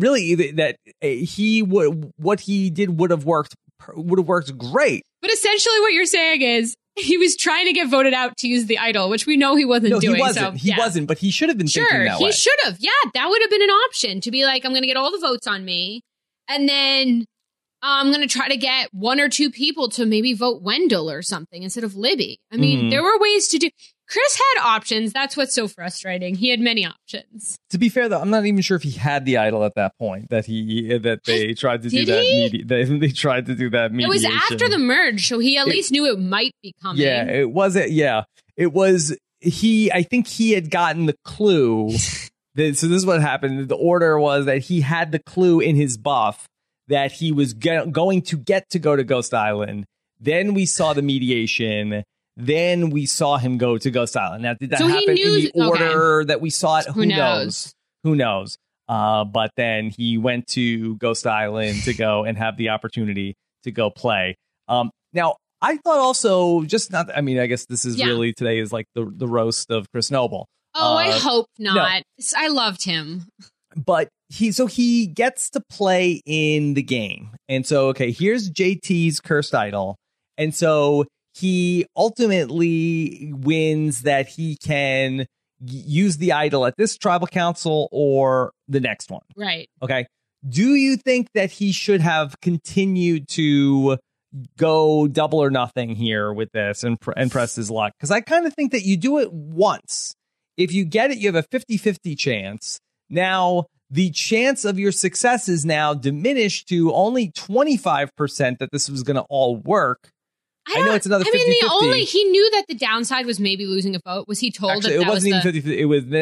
Speaker 1: he did would have worked great.
Speaker 2: But essentially what you're saying is he was trying to get voted out to use the idol, which we know he wasn't doing.
Speaker 1: He wasn't, but he should have been thinking that way.
Speaker 2: He should have. Yeah, that would have been an option to be like, I'm going to get all the votes on me. And then I'm going to try to get one or two people to maybe vote Wendell or something instead of Libby. I mean, there were ways to do. Chris had options. That's what's so frustrating. He had many options.
Speaker 1: To be fair, though, I'm not even sure if he had the idol at that point that they tried to do that. They tried to do that mediation.
Speaker 2: It was after the merge, so he at least knew it might be coming.
Speaker 1: Yeah, it wasn't. Yeah, it was. I think he had gotten the clue. So this is what happened. The order was that he had the clue in his buff that he was going to get to go to Ghost Island. Then we saw the mediation. Then we saw him go to Ghost Island. Now, did that happen in the order that we saw it? Who knows? Who knows? But then he went to Ghost Island to go and have the opportunity to go play. Now, I thought also I guess this is really today is like the roast of Chris Noble.
Speaker 2: Oh, I hope not. No. I loved him.
Speaker 1: But he gets to play in the game. And so, okay, here's JT's cursed idol. And so he ultimately wins that he can use the idol at this tribal council or the next one.
Speaker 2: Right.
Speaker 1: Okay. Do you think that he should have continued to go double or nothing here with this and press his luck? Because I kind of think that you do it once. If you get it, you have a 50-50 chance. Now, the chance of your success is now diminished to only 25% that this was going to all work. I know it's another 50-50.
Speaker 2: He knew that the downside was maybe losing a vote. Was he told that
Speaker 1: it wasn't even 50-50? It was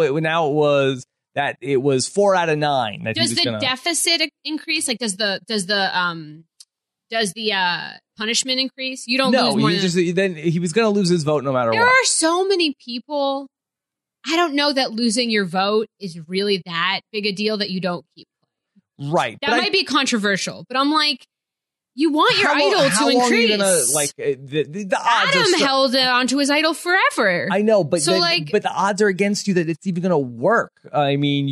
Speaker 1: it was 4 out of 9.
Speaker 2: Does the deficit increase? Like, does the punishment increase? You don't lose more
Speaker 1: then he was going to lose his vote no matter what.
Speaker 2: There are so many people. I don't know that losing your vote is really that big a deal that you don't keep playing.
Speaker 1: Right.
Speaker 2: That might be controversial, but I'm like, you want your idol to increase. The odds Adam held onto his idol forever.
Speaker 1: I know, but but the odds are against you that it's even going to work. I mean,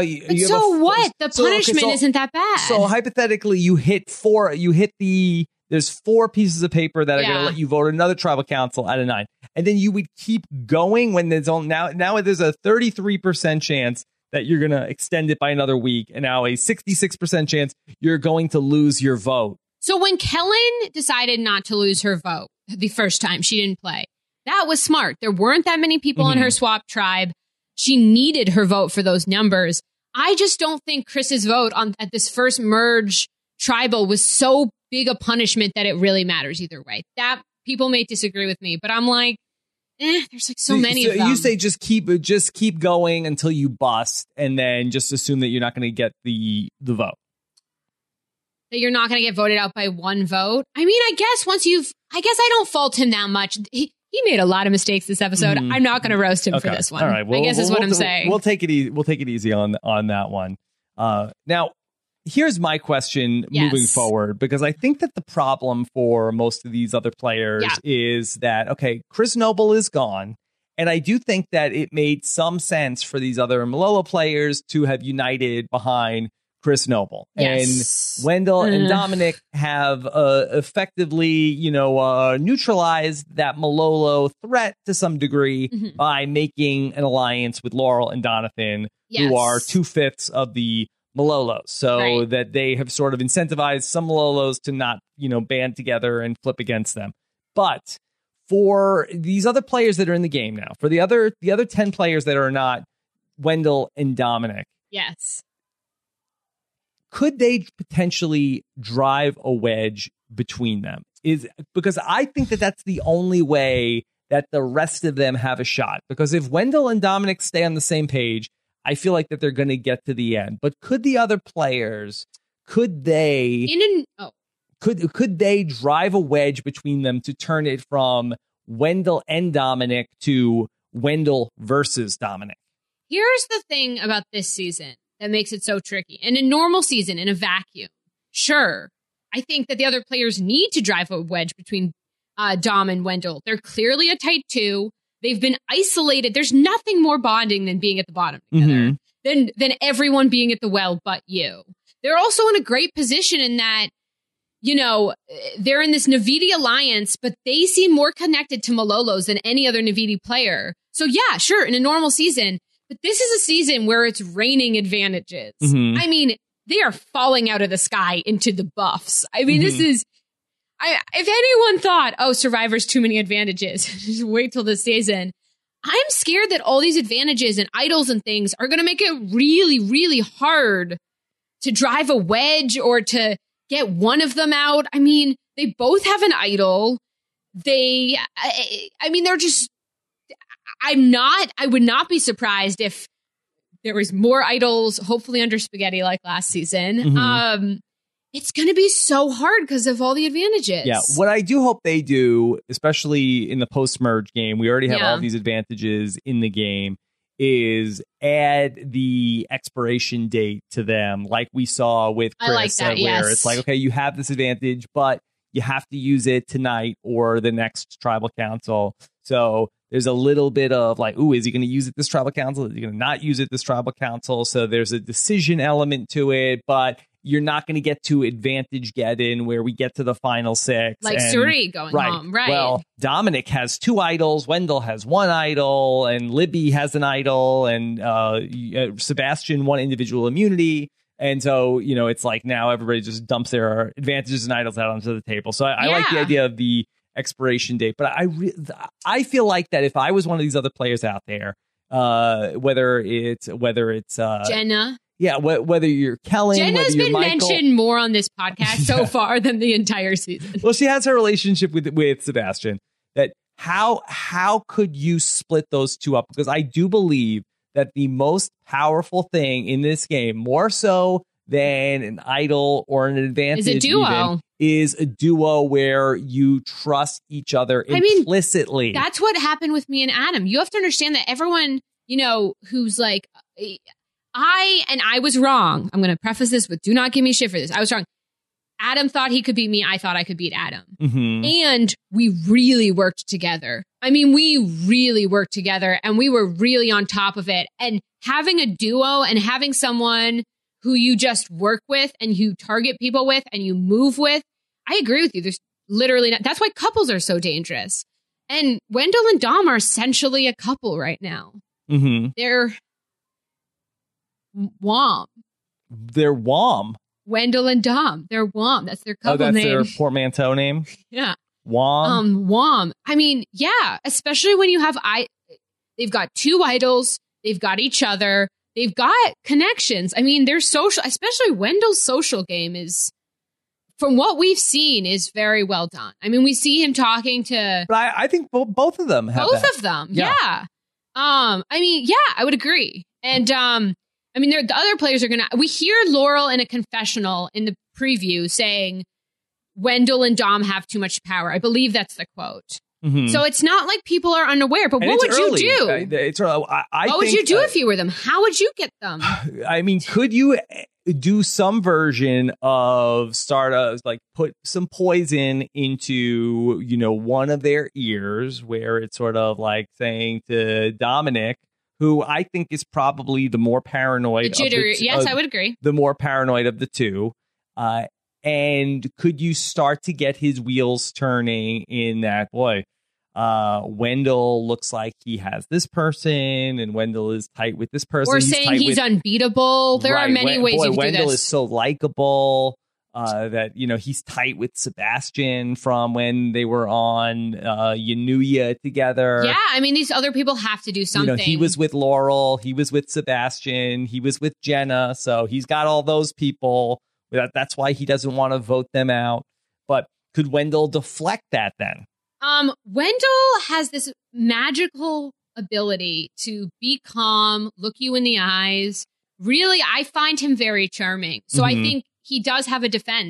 Speaker 2: what? The punishment isn't that bad.
Speaker 1: So hypothetically, you hit 4. There's 4 pieces of paper that are going to let you vote another tribal council out of 9, and then you would keep going when there's now there's a 33% chance that you're going to extend it by another week, and now a 66% chance you're going to lose your vote.
Speaker 2: So when Kellen decided not to lose her vote the first time she didn't play, that was smart. There weren't that many people in her swap tribe. She needed her vote for those numbers. I just don't think Chris's vote at this first merge tribal was so big a punishment that it really matters either way. That people may disagree with me, but I'm like, there's like so many of them.
Speaker 1: You say just keep going until you bust, and then just assume that you're not going to get the vote.
Speaker 2: That you're not going to get voted out by one vote. I mean, I guess I don't fault him that much. He made a lot of mistakes this episode. I'm not going to roast him for this one. All right. I guess is what I'm saying.
Speaker 1: We'll take it easy. We'll take it easy on that one. Now, here's my question moving forward, because I think that the problem for most of these other players is that, okay, Chris Noble is gone. And I do think that it made some sense for these other Malolo players to have united behind Chris Noble.
Speaker 2: Yes.
Speaker 1: And Wendell and Dominic have effectively, neutralized that Malolo threat to some degree by making an alliance with Laurel and Donathan, who are 2/5 of the Malolos. So that they have sort of incentivized some Malolos to not, band together and flip against them. But for these other players that are in the game now, for the other 10 players that are not Wendell and Dominic.
Speaker 2: Yes.
Speaker 1: Could they potentially drive a wedge between them? Because I think that that's the only way that the rest of them have a shot. Because if Wendell and Dominic stay on the same page, I feel like that they're going to get to the end. But could the other players, could they could they drive a wedge between them to turn it from Wendell and Dominic to Wendell versus Dominic?
Speaker 2: Here's the thing about this season that makes it so tricky. In a normal season, in a vacuum, sure, I think that the other players need to drive a wedge between Dom and Wendell. They're clearly a tight two. They've been isolated. There's nothing more bonding than being at the bottom together, than everyone being at the well but you. They're also in a great position in that, you know, they're in this Navidi alliance, but they seem more connected to Malolos than any other Navidi player. So yeah, sure, in a normal season, but this is a season where it's raining advantages. I mean, they are falling out of the sky into the buffs. I mean, this is, if anyone thought, oh, Survivor's too many advantages, just wait till this season. I'm scared that all these advantages and idols and things are going to make it really, really hard to drive a wedge or to get one of them out. I mean, they both have an idol. I mean, they're just, I would not be surprised if there was more idols, hopefully under Spaghetti like last season. It's going to be so hard because of all the advantages.
Speaker 1: Yeah, what I do hope they do, especially in the post-merge game, we already have all these advantages in the game, is add the expiration date to them, like we saw with Chris,
Speaker 2: I like that,
Speaker 1: where it's like, okay, you have this advantage, but you have to use it tonight or the next tribal council. So there's a little bit of like, ooh, is he going to use it this tribal council? Is he going to not use it this tribal council? So there's a decision element to it, but you're not going to get to advantage get in where we get to the final six.
Speaker 2: Like Suri going home, right?
Speaker 1: Well, Dominic has 2 idols, Wendell has 1 idol, and Libby has an idol, and Sebastian 1 individual immunity. And so, you know, it's like now everybody just dumps their advantages and idols out onto the table. So I like the idea of the expiration date, but I feel like that if I was one of these other players out there, whether it's
Speaker 2: Jenna.
Speaker 1: Yeah, whether you're Kellen,
Speaker 2: Jenna's
Speaker 1: whether you're
Speaker 2: been
Speaker 1: Michael.
Speaker 2: mentioned more on this podcast so far than the entire season.
Speaker 1: Well, she has her relationship with Sebastian. That how could you split those two up? Because I do believe that the most powerful thing in this game, more so than an idol or an advantage, is a duo where you trust each other implicitly.
Speaker 2: That's what happened with me and Adam. You have to understand that everyone, you know, who's like, I was wrong. I'm going to preface this with do not give me shit for this. I was wrong. Adam thought he could beat me. I thought I could beat Adam. And we really worked together. I mean, we really worked together and we were really on top of it. And having a duo and having someone who you just work with and you target people with and you move with, I agree with you. There's literally not, that's why couples are so dangerous. And Wendell and Dom are essentially a couple right now. They're WOM.
Speaker 1: They're WOM.
Speaker 2: Wendell and Dom. They're WOM. That's their couple name.
Speaker 1: Oh, that's their portmanteau name?
Speaker 2: Yeah.
Speaker 1: WOM.
Speaker 2: WOM. I mean, yeah, especially when you have they've got 2 idols, they've got each other, they've got connections. I mean, their social, especially Wendell's social game is, from what we've seen, is very well done. I mean, we see him talking to,
Speaker 1: but I think both of them have
Speaker 2: both
Speaker 1: that.
Speaker 2: of them. Yeah. I mean, yeah, I would agree. And I mean, the other players are going to... We hear Laurel in a confessional in the preview saying Wendell and Dom have too much power. I believe that's the quote. So it's not like people are unaware. But what would you do?
Speaker 1: It's early.
Speaker 2: What would you do if you were them? How would you get them?
Speaker 1: I mean, could you do some version of like put some poison into, you know, one of their ears where it's sort of like saying to Dominic, who I think is probably the more paranoid.
Speaker 2: Yes, I would agree.
Speaker 1: The more paranoid of the two. And could you start to get his wheels turning in that, boy, Wendell looks like he has this person and Wendell is tight with this person.
Speaker 2: Or saying he's unbeatable. There are many ways you could do this.
Speaker 1: Wendell is so likable. That, you know, he's tight with Sebastian from when they were on Yanuya together.
Speaker 2: Yeah, I mean, these other people have to do something.
Speaker 1: You know, he was with Laurel, he was with Sebastian, he was with Jenna, so he's got all those people. That's why he doesn't want to vote them out. But could Wendell deflect that then?
Speaker 2: Wendell has this magical ability to be calm, look you in the eyes. Really, I find him very charming. So I think he does have a defense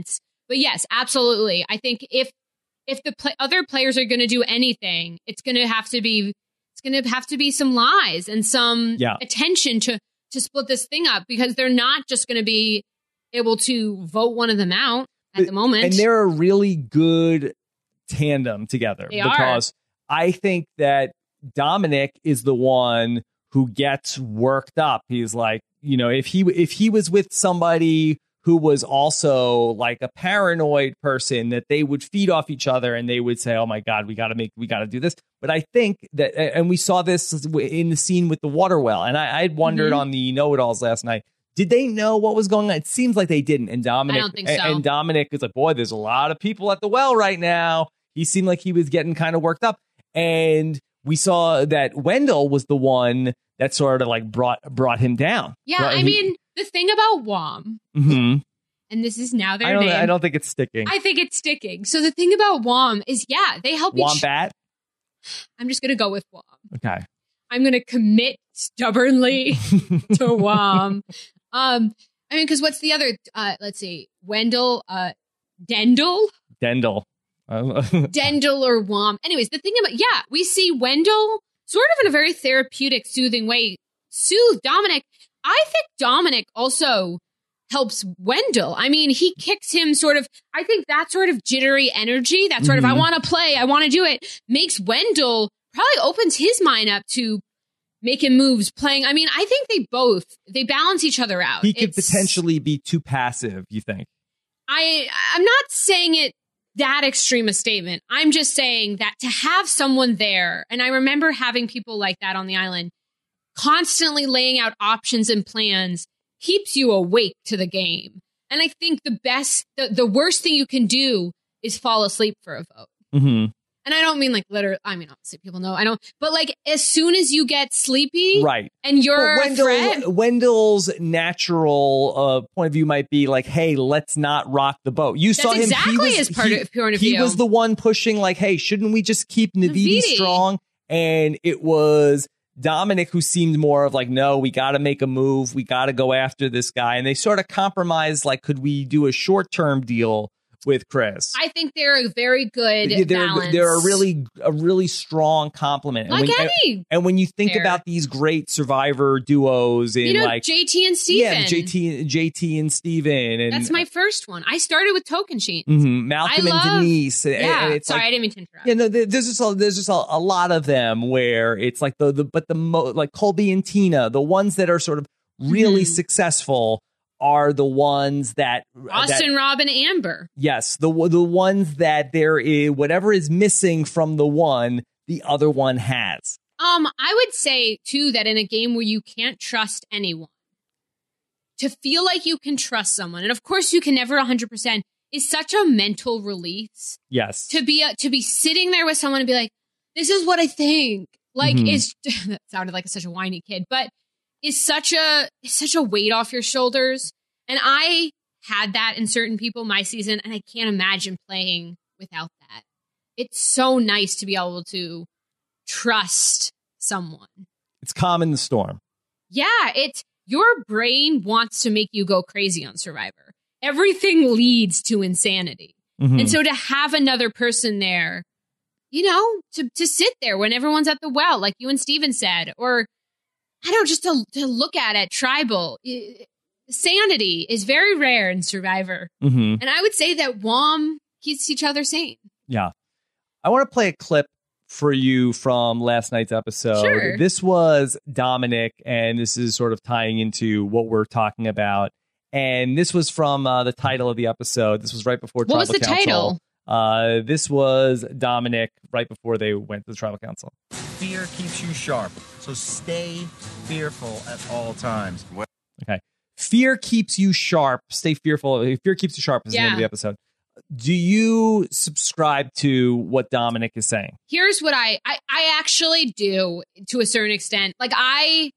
Speaker 2: But yes, absolutely. I think if the other players are going to do anything, it's going to have to be some lies and some attention to split this thing up, because they're not just going to be able to vote one of them out at the moment.
Speaker 1: And they're a really good tandem together. Because I think that Dominic is the one who gets worked up. He's like, if he was with somebody who was also like a paranoid person, that they would feed off each other and they would say, oh my God, we got to do this. But I think that, and we saw this in the scene with the water well, and I had wondered on the know-it-alls last night, did they know what was going on? It seems like they didn't. And Dominic,
Speaker 2: I don't think so.
Speaker 1: And Dominic is like, boy, there's a lot of people at the well right now. He seemed like he was getting kind of worked up. And we saw that Wendell was the one that sort of like brought him down.
Speaker 2: Yeah, I mean, the thing about WOM, and this is now their name.
Speaker 1: I don't think it's sticking.
Speaker 2: I think it's sticking. So the thing about WOM is, they help
Speaker 1: Wombat?
Speaker 2: I'm just going to go with WOM.
Speaker 1: Okay.
Speaker 2: I'm going to commit stubbornly to WOM. I mean, because what's the other? Let's see, Wendell, Dendel.
Speaker 1: Dendel
Speaker 2: or WOM. Anyways, the thing about we see Wendell sort of in a very therapeutic, soothing way soothe Dominic. I think Dominic also helps Wendell. I mean, he kicks him sort of. I think that sort of jittery energy, that sort of I want to play, I want to do it, makes Wendell probably opens his mind up to making moves, playing. I mean, I think they balance each other out.
Speaker 1: He could potentially be too passive, you think?
Speaker 2: I'm not saying it that extreme a statement. I'm just saying that to have someone there, and I remember having people like that on the island, constantly laying out options and plans, keeps you awake to the game. And I think the worst thing you can do is fall asleep for a vote.
Speaker 1: Mm-hmm.
Speaker 2: And I don't mean like literally, I mean, obviously people know, I don't, but like as soon as you get sleepy,
Speaker 1: right,
Speaker 2: and you're
Speaker 1: Wendell's natural point of view might be like, hey, let's not rock the boat. That's saw him
Speaker 2: exactly his point of view.
Speaker 1: He was the one pushing like, hey, shouldn't we just keep Navidi strong? And it was Dominic who seemed more of like, no, we got to make a move. We got to go after this guy. And they sort of compromised, like, could we do a short-term deal with Chris?
Speaker 2: I think they're a very good balance.
Speaker 1: They're a really strong complement.
Speaker 2: Like
Speaker 1: and when you think about these great Survivor duos in like
Speaker 2: JT and Steven.
Speaker 1: Yeah, JT and Steven. And
Speaker 2: that's my first one. I started with Tocantins.
Speaker 1: Malcolm and Denise.
Speaker 2: Yeah,
Speaker 1: and
Speaker 2: sorry, I didn't mean to interrupt.
Speaker 1: Yeah, no, there's just a lot of them where it's like like Colby and Tina, the ones that are sort of really successful are the ones that
Speaker 2: Austin, Rob, and Amber.
Speaker 1: Yes, the ones that there is whatever is missing from the one, the other one has.
Speaker 2: I would say too that in a game where you can't trust anyone, to feel like you can trust someone, and of course you can never 100%, is such a mental release.
Speaker 1: Yes,
Speaker 2: to be sitting there with someone and be like, "This is what I think." Like, that sounded like such a whiny kid, but. Is such a weight off your shoulders. And I had that in certain people my season, and I can't imagine playing without that. It's so nice to be able to trust someone.
Speaker 1: It's calm in the storm.
Speaker 2: Yeah, your brain wants to make you go crazy on Survivor. Everything leads to insanity. And so to have another person there, to sit there when everyone's at the well, like you and Steven said, or I don't know, just to look at it, tribal. Sanity is very rare in Survivor. And I would say that WOM keeps each other sane.
Speaker 1: Yeah. I want to play a clip for you from last night's episode.
Speaker 2: Sure.
Speaker 1: This was Dominic, and this is sort of tying into what we're talking about. And this was from the title of the episode. This was right before Tribal Council. What was the title? This was Dominic right before they went to the Tribal Council.
Speaker 4: Fear keeps you sharp, so stay fearful at all times.
Speaker 1: Okay. Fear keeps you sharp. Stay fearful. Fear keeps you sharp is the name of the episode. Do you subscribe to what Dominic is saying?
Speaker 2: Here's what I actually do to a certain extent. Like I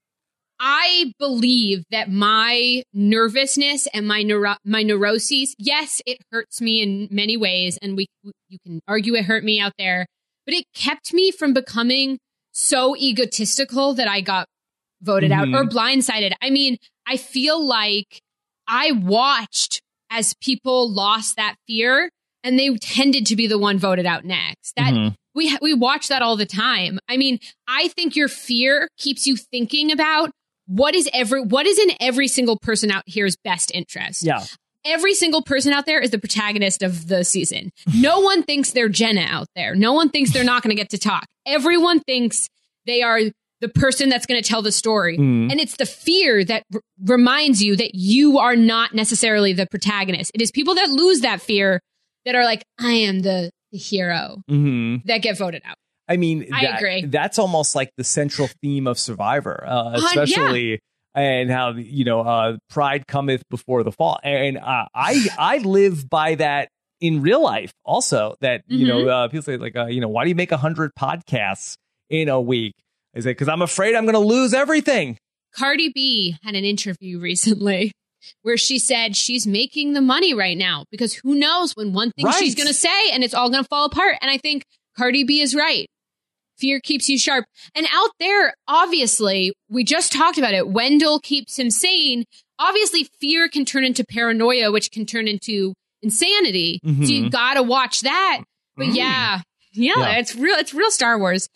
Speaker 2: believe that my nervousness and my neuroses, yes, it hurts me in many ways, and you can argue it hurt me out there. But it kept me from becoming so egotistical that I got voted out or blindsided. I mean, I feel like I watched as people lost that fear and they tended to be the one voted out next. That we watch that all the time. I mean, I think your fear keeps you thinking about what is in every single person out here's best interest.
Speaker 1: Yeah.
Speaker 2: Every single person out there is the protagonist of the season. No one thinks they're Jenna out there. No one thinks they're not going to get to talk. Everyone thinks they are the person that's going to tell the story. And it's the fear that reminds you that you are not necessarily the protagonist. It is people that lose that fear that are like, I am the hero that get voted out.
Speaker 1: I mean,
Speaker 2: I agree.
Speaker 1: That's almost like the central theme of Survivor, especially and how, pride cometh before the fall. And I live by that in real life also, that, people say like, why do you make 100 podcasts in a week? I say, because I'm afraid I'm going to lose everything.
Speaker 2: Cardi B had an interview recently where she said she's making the money right now because who knows when one thing she's going to say and it's all going to fall apart. And I think Cardi B is right. Fear keeps you sharp. And out there, obviously, we just talked about it. Wendell keeps him sane. Obviously, fear can turn into paranoia, which can turn into insanity. So you got to watch that. But yeah, it's real Star Wars.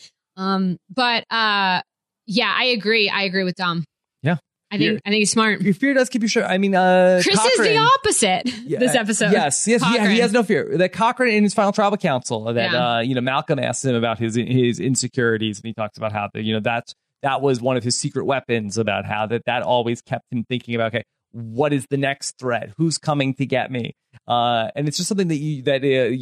Speaker 2: But I agree. I agree with Dom.
Speaker 1: Yeah.
Speaker 2: I think he's smart.
Speaker 1: Your fear does keep you sharp. I mean,
Speaker 2: Chris
Speaker 1: Cochran,
Speaker 2: is the opposite this episode.
Speaker 1: Yes, he has no fear. That Cochran in his final tribal council, that Malcolm asked him about his insecurities, and he talks about how that was one of his secret weapons. About how that always kept him thinking about, okay, what is the next threat? Who's coming to get me? And it's just something that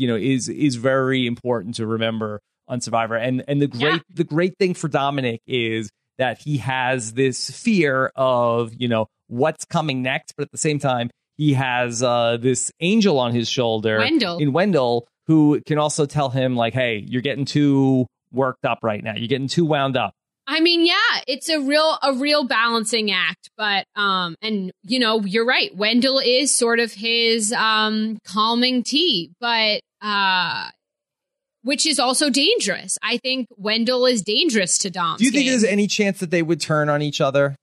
Speaker 1: is very important to remember on Survivor. And the great thing for Dominic is that he has this fear of, what's coming next. But at the same time, he has this angel on his shoulder in Wendell, who can also tell him like, hey, you're getting too worked up right now. You're getting too wound up.
Speaker 2: I mean, it's a real balancing act. But you're right. Wendell is sort of his calming tea. But which is also dangerous. I think Wendell is dangerous to Dom's
Speaker 1: Do you think
Speaker 2: game.
Speaker 1: there's any chance that they would turn on each other?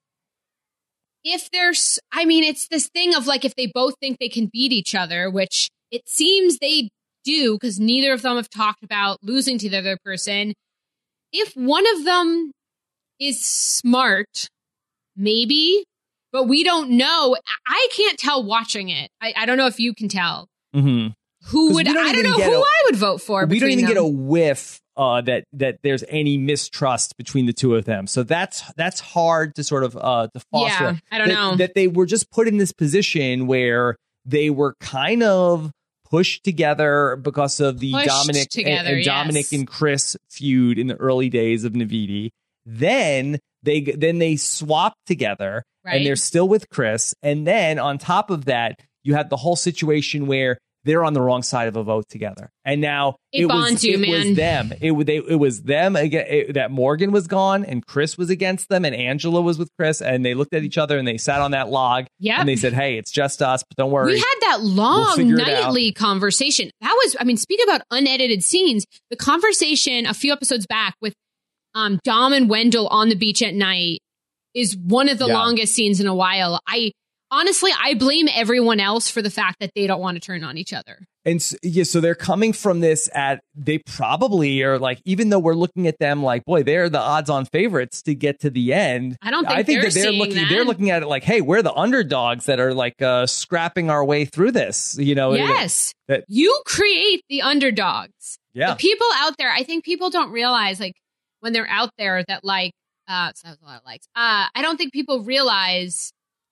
Speaker 2: It's this thing of like, if they both think they can beat each other, which it seems they do because neither of them have talked about losing to the other person. If one of them is smart, maybe, but we don't know. I can't tell watching it. I don't know if you can tell. Who would I don't know who I would vote for.
Speaker 1: We don't even get a whiff that there's any mistrust between the two of them. So that's hard to sort of to foster.
Speaker 2: Yeah, I don't know.
Speaker 1: That they were just put in this position where they were kind of pushed together because of the Dominic and Chris feud in the early days of Navidi. Then they swapped together and they're still with Chris. And then on top of that, you had the whole situation where they're on the wrong side of a vote together. And now it was them. It was them again, that Morgan was gone and Chris was against them and Angela was with Chris, and they looked at each other and they sat on that log and they said, hey, it's just us, but don't worry.
Speaker 2: We had that long nightly conversation. That was, speak about unedited scenes. The conversation a few episodes back with Dom and Wendell on the beach at night is one of the longest scenes in a while. Honestly, I blame everyone else for the fact that they don't want to turn on each other.
Speaker 1: And so they're coming from this they probably are like, even though we're looking at them like, boy, they're the odds-on favorites to get to the end.
Speaker 2: I think
Speaker 1: they're looking at it like, hey, we're the underdogs that are like scrapping our way through this.
Speaker 2: Yes, you create the underdogs.
Speaker 1: Yeah,
Speaker 2: the people out there. I think people don't realize like when they're out there that like. So that was a lot of likes. I don't think people realize.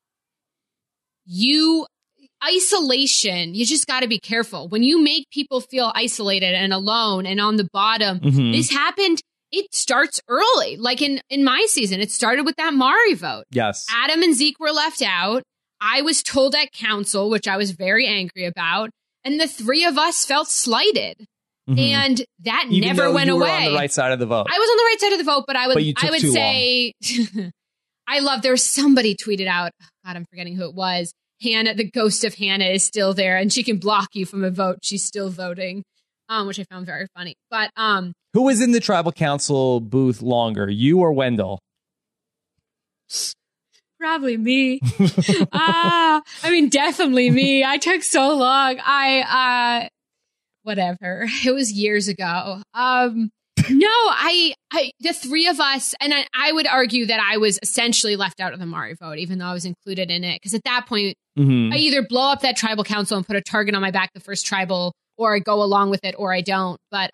Speaker 2: Isolation, you just got to be careful. When you make people feel isolated and alone and on the bottom, this happened, it starts early. Like in my season, it started with that Mari vote.
Speaker 1: Yes.
Speaker 2: Adam and Zeke were left out. I was told at council, which I was very angry about. And the three of us felt slighted. And that
Speaker 1: even
Speaker 2: never went
Speaker 1: you
Speaker 2: away.
Speaker 1: Were on the right side of the vote.
Speaker 2: I was on the right side of the vote, but I would say... there was somebody tweeted out, God, I'm forgetting who it was. Hannah, the ghost of Hannah is still there and she can block you from a vote. She's still voting, which I found very funny. But
Speaker 1: who was in the tribal council booth longer, you or Wendell?
Speaker 2: probably me. I mean, definitely me. I took so long. Whatever. It was years ago. The three of us, and I would argue that I was essentially left out of the Mari vote, even though I was included in it. Because at that point, I either blow up that tribal council and put a target on my back, the first tribal, or I go along with it, or I don't. But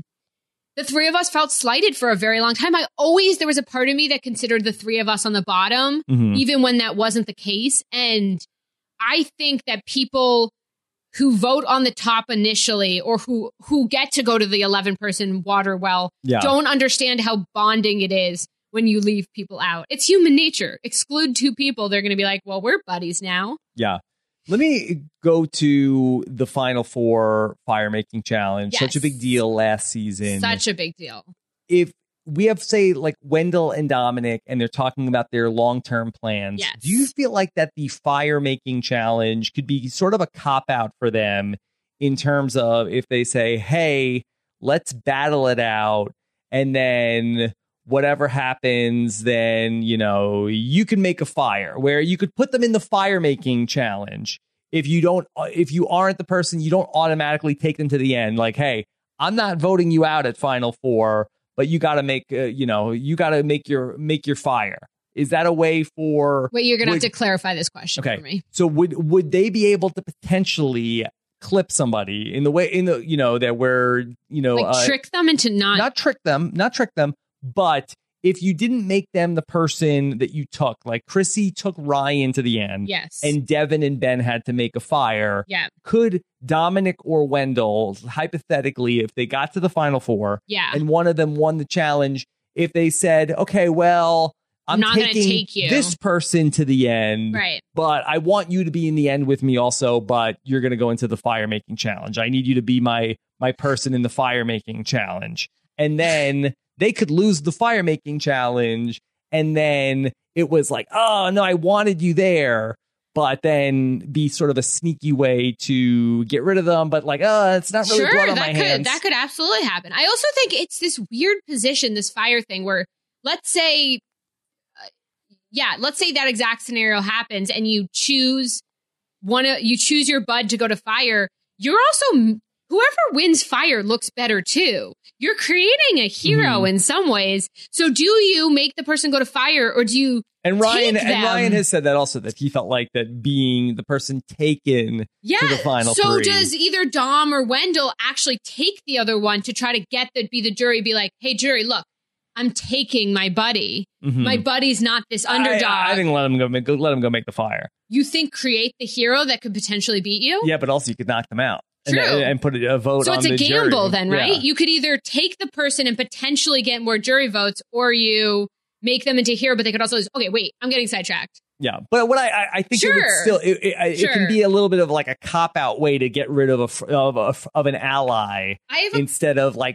Speaker 2: the three of us felt slighted for a very long time. There was a part of me that considered the three of us on the bottom, even when that wasn't the case. And I think that people who vote on the top initially, or who get to go to the 11-person water well, don't understand how bonding it is when you leave people out. It's human nature. Exclude two people, they're going to be like, well, we're buddies now.
Speaker 1: Yeah. Let me go to the Final Four Fire Making Challenge.
Speaker 2: Yes.
Speaker 1: Such a big deal last season.
Speaker 2: Such a big deal.
Speaker 1: If we have, say, like Wendell and Dominic, and they're talking about their long-term plans.
Speaker 2: Yes.
Speaker 1: Do you feel like that the Fire Making Challenge could be sort of a cop-out for them in terms of if they say, hey, let's battle it out, and then whatever happens, then, you can make a fire, where you could put them in the Fire Making Challenge. If you aren't the person, you don't automatically take them to the end. Like, hey, I'm not voting you out at Final Four, but you got to make, you got to make your fire. Is that a way for?
Speaker 2: Wait, you're gonna have to clarify this question for me.
Speaker 1: So would they be able to potentially clip somebody that where
Speaker 2: trick them into
Speaker 1: not trick them, but if you didn't make them the person that you took, like Chrissy took Ryan to the end,
Speaker 2: yes,
Speaker 1: and Devin and Ben had to make a fire,
Speaker 2: could
Speaker 1: Dominic or Wendell, hypothetically, if they got to the Final Four, and one of them won the challenge, if they said, okay, well, I'm not taking this person to the end,
Speaker 2: right,
Speaker 1: but I want you to be in the end with me also, but you're going to go into the Fire Making Challenge. I need you to be my person in the Fire Making Challenge. And then they could lose the Fire Making Challenge, and then it was like, oh, no, I wanted you there, but then be sort of a sneaky way to get rid of them. But like, oh, it's not really blood on my hands.
Speaker 2: That could absolutely happen. I also think it's this weird position, this fire thing, where let's say that exact scenario happens and you choose your bud to go to fire. You're also, whoever wins fire looks better too. You're creating a hero in some ways. So do you make the person go to fire, or do you
Speaker 1: Ryan has said that also, that he felt like that being the person taken to the final
Speaker 2: so
Speaker 1: three.
Speaker 2: Does either Dom or Wendell actually take the other one to try to be the jury, be like, hey, jury, look, I'm taking my buddy. My buddy's not this underdog.
Speaker 1: I think let him go make the fire.
Speaker 2: You think create the hero that could potentially beat you?
Speaker 1: Yeah, but also you could knock them out.
Speaker 2: True.
Speaker 1: And put a vote on the jury. So it's a gamble
Speaker 2: then, right? Yeah. You could either take the person and potentially get more jury votes, or you make them into hero, but they could also okay, wait, I'm getting sidetracked.
Speaker 1: Yeah, but what I think it would still it can be a little bit of like a cop out way to get rid of an ally instead of like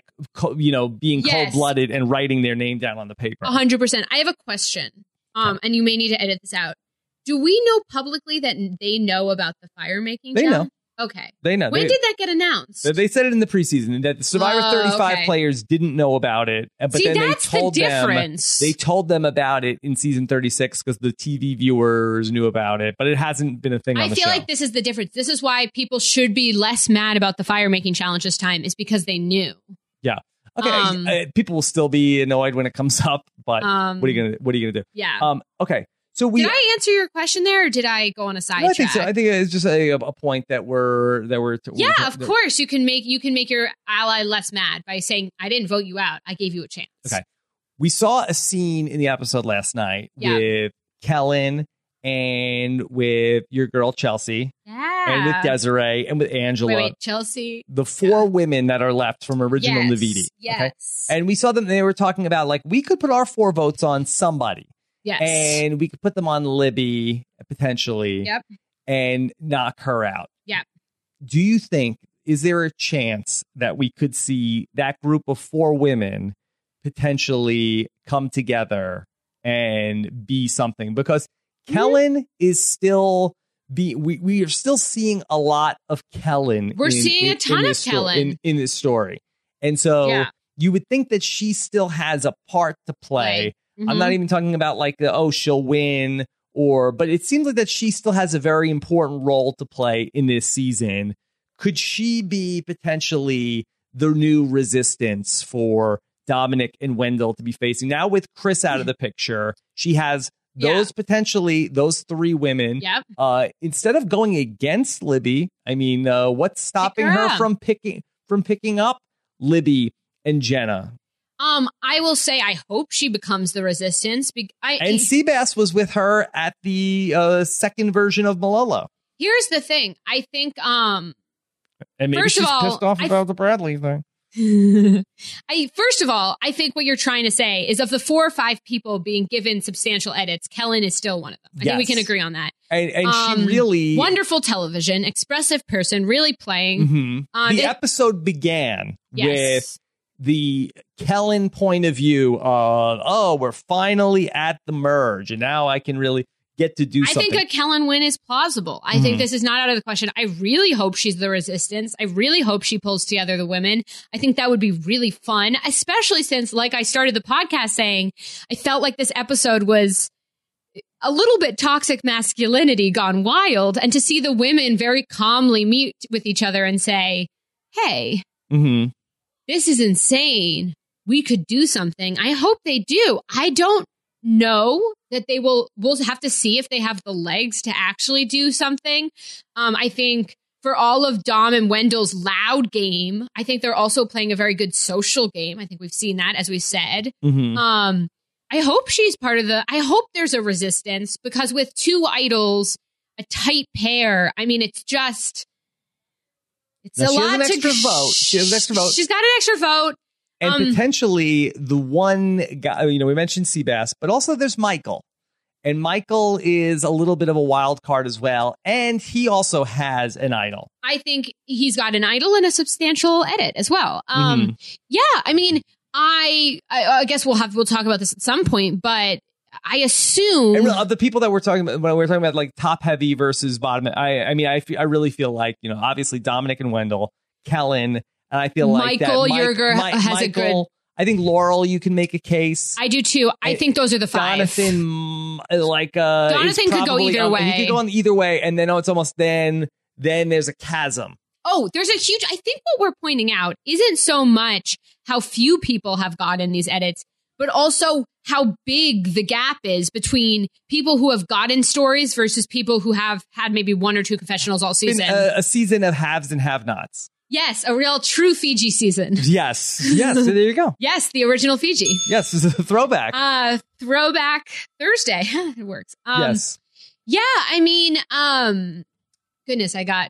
Speaker 1: being cold blooded and writing their name down on the paper.
Speaker 2: 100%. I have a question, and you may need to edit this out. Do we know publicly that they know about the fire making?
Speaker 1: They know.
Speaker 2: Okay.
Speaker 1: They know.
Speaker 2: When did that get announced?
Speaker 1: They said it in the preseason that the Survivor 35 players didn't know about it. But then
Speaker 2: that's
Speaker 1: they told
Speaker 2: the difference.
Speaker 1: They told them about it in season 36 because the TV viewers knew about it, but it hasn't been a thing on the show.
Speaker 2: I feel like this is the difference. This is why people should be less mad about the fire making challenge this time, is because they knew.
Speaker 1: Yeah. Okay. People will still be annoyed when it comes up, but what are you gonna do?
Speaker 2: Yeah.
Speaker 1: Okay. So
Speaker 2: did I answer your question there, or did I go on a sidetrack?
Speaker 1: I think so. I think it's just a point that we're
Speaker 2: of course you can make your ally less mad by saying, I didn't vote you out, I gave you a chance.
Speaker 1: Okay. We saw a scene in the episode last night with Kellen and with your girl Chelsea, and with Desiree and with Angela.
Speaker 2: Wait, Chelsea,
Speaker 1: the four women that are left from original Navidi.
Speaker 2: Yes.
Speaker 1: Okay? And we saw them. They were talking about like we could put our 4 votes on somebody.
Speaker 2: Yes.
Speaker 1: And we could put them on Libby potentially and knock her out.
Speaker 2: Yep.
Speaker 1: Do you think, is there a chance that we could see that group of 4 women potentially come together and be something? Because Kellen is still we are still seeing a lot of Kellen.
Speaker 2: We're seeing a ton of Kellen
Speaker 1: in this story. And so you would think that she still has a part to play. I'm not even talking about like she'll win but it seems like that she still has a very important role to play in this season. Could she be potentially the new resistance for Dominic and Wendell to be facing? Now with Chris out of the picture, she has those potentially those three women.
Speaker 2: Yep.
Speaker 1: Instead of going against Libby, I mean, what's stopping her from picking up Libby and Jenna?
Speaker 2: I will say I hope she becomes the resistance.
Speaker 1: And Seabass was with her at the second version of Malolo.
Speaker 2: Here's the thing. I think
Speaker 1: and maybe
Speaker 2: first
Speaker 1: she's
Speaker 2: of all,
Speaker 1: pissed off about the Bradley thing.
Speaker 2: First of all, I think what you're trying to say is of the 4 or 5 people being given substantial edits, Kellen is still one of them. I think we can agree on that.
Speaker 1: And she really...
Speaker 2: Wonderful television, expressive person, really playing.
Speaker 1: The episode began with the Kellen point of view of, we're finally at the merge, and now I can really get to do something.
Speaker 2: I think a Kellen win is plausible. I think this is not out of the question. I really hope she's the resistance. I really hope she pulls together the women. I think that would be really fun, especially since, like I started the podcast saying, I felt like this episode was a little bit toxic masculinity gone wild, and to see the women very calmly meet with each other and say, hey, this is insane. We could do something. I hope they do. I don't know that they will. We'll have to see if they have the legs to actually do something. I think for all of Dom and Wendell's loud game, I think they're also playing a very good social game. I think we've seen that, as we said. I hope she's part of I hope there's a resistance, because with 2 idols, a tight pair, I mean, it's just... It's a lot to...
Speaker 1: She has an extra vote.
Speaker 2: She's got an extra vote.
Speaker 1: And potentially the one guy, we mentioned Seabass, but also there's Michael. And Michael is a little bit of a wild card as well. And he also has an idol.
Speaker 2: I think he's got an idol and a substantial edit as well. Yeah, I mean, I guess we'll talk about this at some point, but I assume...
Speaker 1: And of the people that we're talking about, when we're talking about like top heavy versus bottom, I really feel like, obviously Dominic and Wendell, Kellen... And I feel like
Speaker 2: Michael Yerger has a good...
Speaker 1: I think Laurel, you can make a case.
Speaker 2: I do too. I think those are the 5.
Speaker 1: Jonathan,
Speaker 2: Jonathan could go either way.
Speaker 1: He could go on either way, and then it's almost then there's a chasm.
Speaker 2: Oh, there's a huge... I think what we're pointing out isn't so much how few people have gotten these edits, but also how big the gap is between people who have gotten stories versus people who have had maybe 1 or 2 confessionals all season.
Speaker 1: A season of haves and have-nots.
Speaker 2: Yes, a real true Fiji season.
Speaker 1: Yes, there you go.
Speaker 2: Yes, the original Fiji.
Speaker 1: Yes, it's a throwback.
Speaker 2: Throwback Thursday. It works.
Speaker 1: Yes.
Speaker 2: Yeah, I mean, goodness, I got...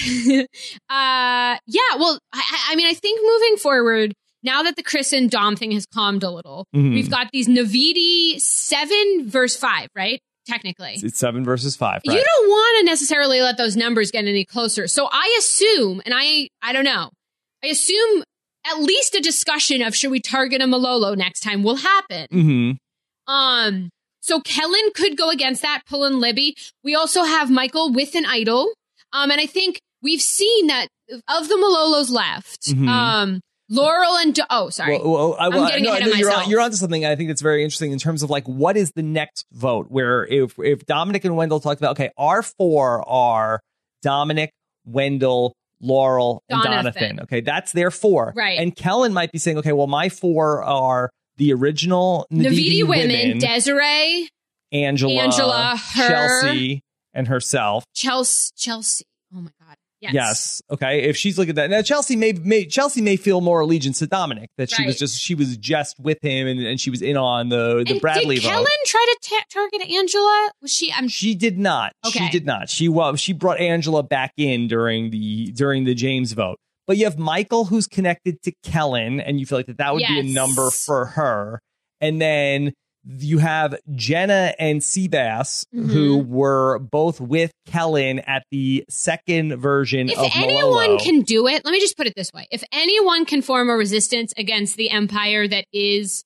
Speaker 2: well, I mean, I think moving forward, now that the Chris and Dom thing has calmed a little, we've got these Navidi 7 versus 5, right? Technically.
Speaker 1: It's 7 versus 5. Right?
Speaker 2: You don't want to necessarily let those numbers get any closer. So I assume, and I don't know, I assume at least a discussion of should we target a Malolo next time will happen. So Kellen could go against that, pulling Libby. We also have Michael with an idol. And I think we've seen that of the Malolos left, Laurel and... sorry. I'm getting ahead of myself.
Speaker 1: You're onto something I think that's very interesting in terms of like what is the next vote, where if Dominic and Wendell talked about, okay, our 4 are Dominic, Wendell, Laurel, and Donathan. Okay, that's their 4.
Speaker 2: Right.
Speaker 1: And Kellen might be saying, okay, well, my 4 are the original Navidi women,
Speaker 2: Desiree,
Speaker 1: Angela,
Speaker 2: her,
Speaker 1: Chelsea, and herself.
Speaker 2: Chelsea. Oh my God.
Speaker 1: Yes. Okay. If she's looking at that now, Chelsea may feel more allegiance to Dominic, that she was just with him and she was in on the Bradley vote.
Speaker 2: Did Kellen try to target Angela? Was she?
Speaker 1: She did not.
Speaker 2: Okay.
Speaker 1: She did not. She brought Angela back in during the James vote. But you have Michael, who's connected to Kellen, and you feel like that would be a number for her. And then you have Jenna and Seabass, who were both with Kellen at the second version of Malolo.
Speaker 2: If anyone can do it, let me just put it this way. If anyone can form a resistance against the empire that is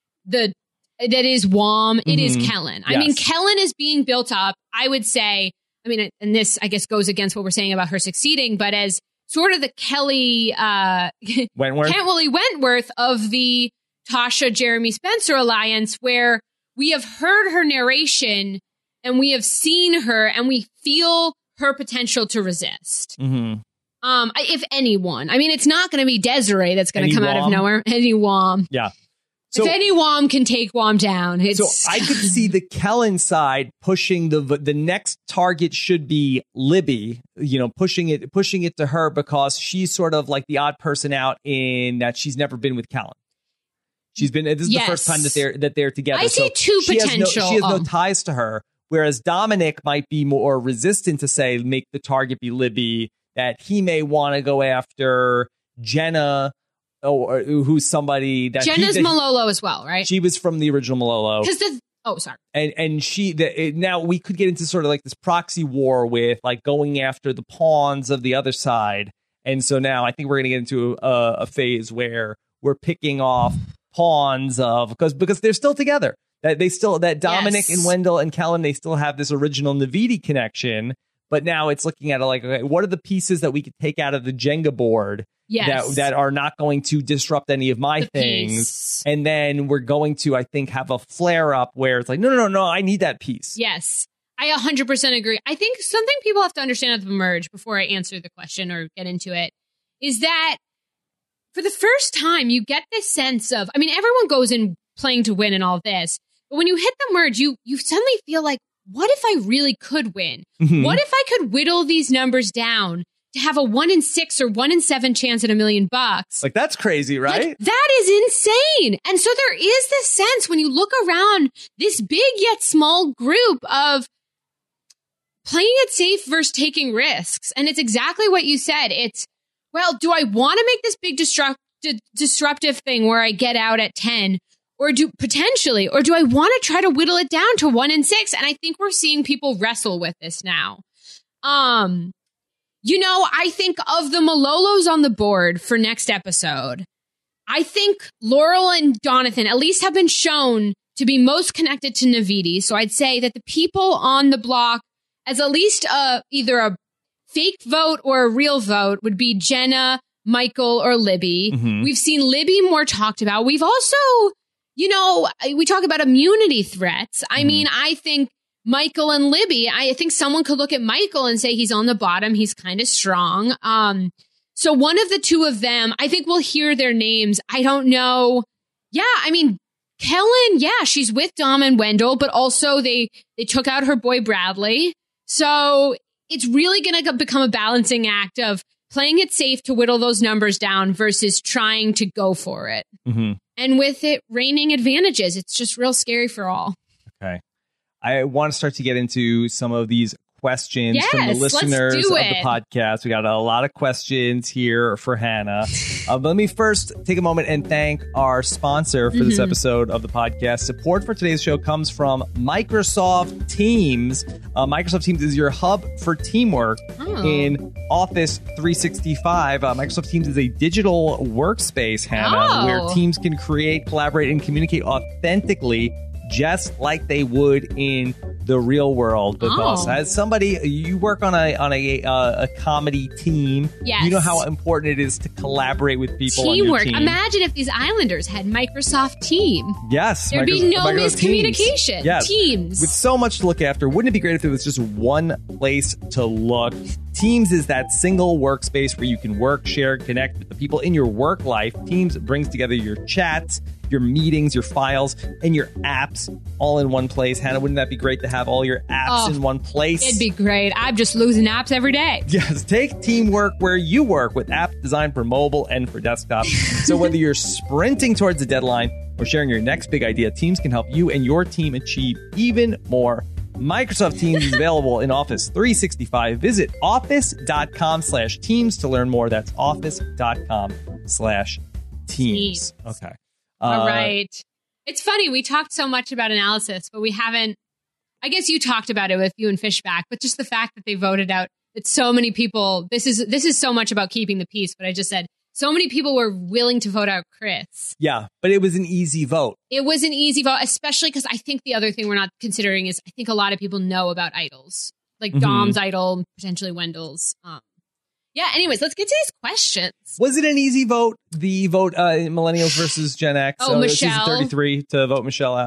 Speaker 2: WOM, it is Kellen.
Speaker 1: Yes.
Speaker 2: I mean, Kellen is being built up, I would say, I mean, and this, I guess, goes against what we're saying about her succeeding, but as sort of the Kelly Wentworth of the Tasha, Jeremy Spencer alliance, where we have heard her narration and we have seen her and we feel her potential to resist.
Speaker 1: Mm-hmm.
Speaker 2: If anyone, I mean, it's not going to be Desiree that's going to come out of nowhere. Any Wom.
Speaker 1: Yeah. So,
Speaker 2: if any Wom can take Wom down, it's...
Speaker 1: So I could see the Kellen side pushing the next target should be Libby, pushing it to her because she's sort of like the odd person out in that she's never been with Kellen. This is the first time that they're together.
Speaker 2: I see two potential.
Speaker 1: She has no ties to her, whereas Dominic might be more resistant to say make the target be Libby. That he may want to go after Jenna, or who's somebody that
Speaker 2: Jenna's Malolo as well, right?
Speaker 1: She was from the original Malolo.
Speaker 2: Sorry.
Speaker 1: And now we could get into sort of like this proxy war with like going after the pawns of the other side. And so now I think we're going to get into a phase where we're picking off pawns of because they're still together. That Dominic and Wendell and Kellen, they still have this original Navidi connection. But now it's looking at it like, okay, what are the pieces that we could take out of the Jenga board that are not going to disrupt any of my things?
Speaker 2: Piece.
Speaker 1: And then we're going to, I think, have a flare up where it's like, no, I need that piece.
Speaker 2: Yes, I 100% agree. I think something people have to understand of the merge before I answer the question or get into it is that for the first time, you get this sense of, I mean, everyone goes in playing to win and all this. But when you hit the merge, you suddenly feel like, what if I really could win? Mm-hmm. What if I could whittle these numbers down to have a 1 in 6 or 1 in 7 chance at $1 million?
Speaker 1: Like, that's crazy, right?
Speaker 2: Like, that is insane. And so there is this sense when you look around this big yet small group of playing it safe versus taking risks. And it's exactly what you said. It's, well, do I want to make this big disruptive thing where I get out at 10? Or do I want to try to whittle it down to 1 in 6? And I think we're seeing people wrestle with this now. I think of the Malolos on the board for next episode. I think Laurel and Donathan at least have been shown to be most connected to Navidi. So I'd say that the people on the block as at least either a fake vote or a real vote would be Jenna, Michael, or Libby. Mm-hmm. We've seen Libby more talked about. We've also... we talk about immunity threats. I mean, I think Michael and Libby, I think someone could look at Michael and say he's on the bottom. He's kind of strong. So one of the two of them, I think we'll hear their names. I don't know. Yeah, I mean, Kellen, she's with Dom and Wendell, but also they took out her boy Bradley. So it's really going to become a balancing act of playing it safe to whittle those numbers down versus trying to go for it. Mm-hmm. And with it raining advantages, it's just real scary for all.
Speaker 1: Okay. I want to start to get into some of these questions from the listeners of the podcast. We got a lot of questions here for Hannah. Let me first take a moment and thank our sponsor for this episode of the podcast. Support for today's show comes from Microsoft Teams. Microsoft Teams is your hub for teamwork in Office 365. Microsoft Teams is a digital workspace, Hannah, where teams can create, collaborate, and communicate authentically just like they would in the real world. Because as somebody, you work on a comedy team.
Speaker 2: Yes.
Speaker 1: You know how important it is to collaborate with people
Speaker 2: Teamwork.
Speaker 1: on your team.
Speaker 2: Imagine if these Islanders had Microsoft Team.
Speaker 1: Yes.
Speaker 2: There'd be no miscommunication.
Speaker 1: Yes.
Speaker 2: Teams.
Speaker 1: With so much to look after, wouldn't it be great if it was just one place to look? Teams is that single workspace where you can work, share, connect with the people in your work life. Teams brings together your chats, your meetings, your files, and your apps all in one place. Hannah, wouldn't that be great to have all your apps in one place?
Speaker 2: It'd be great. I'm just losing apps every day.
Speaker 1: Yes, take teamwork where you work with apps designed for mobile and for desktop. So whether you're sprinting towards a deadline or sharing your next big idea, Teams can help you and your team achieve even more. Microsoft Teams is available in Office 365. Visit office.com/teams to learn more. That's office.com/teams. Okay.
Speaker 2: All right. It's funny. We talked so much about analysis, but we haven't, I guess you talked about it with you and Fishback, but just the fact that they voted out that so many people, this is so much about keeping the peace, but I just said so many people were willing to vote out Chris.
Speaker 1: Yeah, but it was an easy vote.
Speaker 2: It was an easy vote, especially because I think the other thing we're not considering is I think a lot of people know about idols, like Dom's idol, potentially Wendell's. Anyways, let's get to these questions.
Speaker 1: Was it an easy vote? The vote Millennials versus Gen X.
Speaker 2: Michelle.
Speaker 1: Season 33 to vote Michelle out.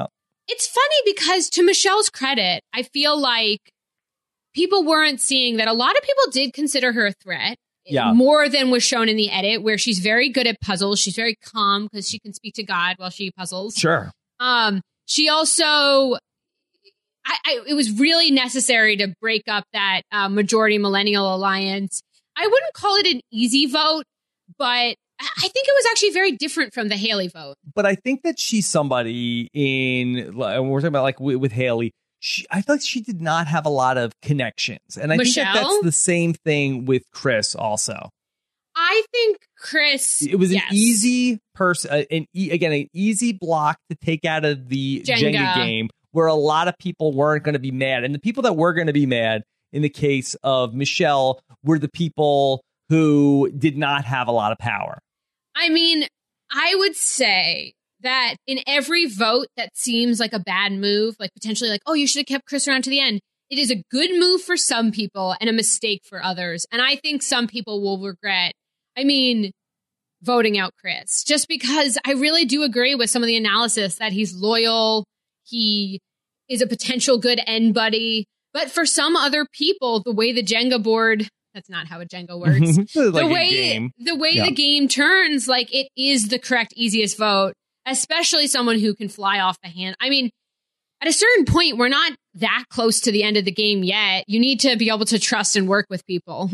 Speaker 2: It's funny because to Michelle's credit, I feel like people weren't seeing that a lot of people did consider her a threat.
Speaker 1: Yeah.
Speaker 2: More than was shown in the edit, where she's very good at puzzles. She's very calm because she can speak to God while she puzzles.
Speaker 1: Sure.
Speaker 2: She also, it was really necessary to break up that majority millennial alliance. I wouldn't call it an easy vote, but I think it was actually very different from the Haley vote.
Speaker 1: But I think that she's somebody and we're talking about like with Haley. I feel like she did not have a lot of connections. And I think that's the same thing with Chris also.
Speaker 2: I think Chris...
Speaker 1: It was an easy person, an easy block to take out of the Jenga game where a lot of people weren't going to be mad. And the people that were going to be mad in the case of Michelle were the people who did not have a lot of power.
Speaker 2: I mean, I would say that in every vote that seems like a bad move, like potentially like, oh, you should have kept Chris around to the end, it is a good move for some people and a mistake for others. And I think some people will regret, voting out Chris, just because I really do agree with some of the analysis that he's loyal. He is a potential good end buddy. But for some other people, the way the Jenga board... That's not how a Jenga works. The way the game turns, like it is the correct, easiest vote, especially someone who can fly off the hand. I mean, at a certain point, we're not that close to the end of the game yet. You need to be able to trust and work with people.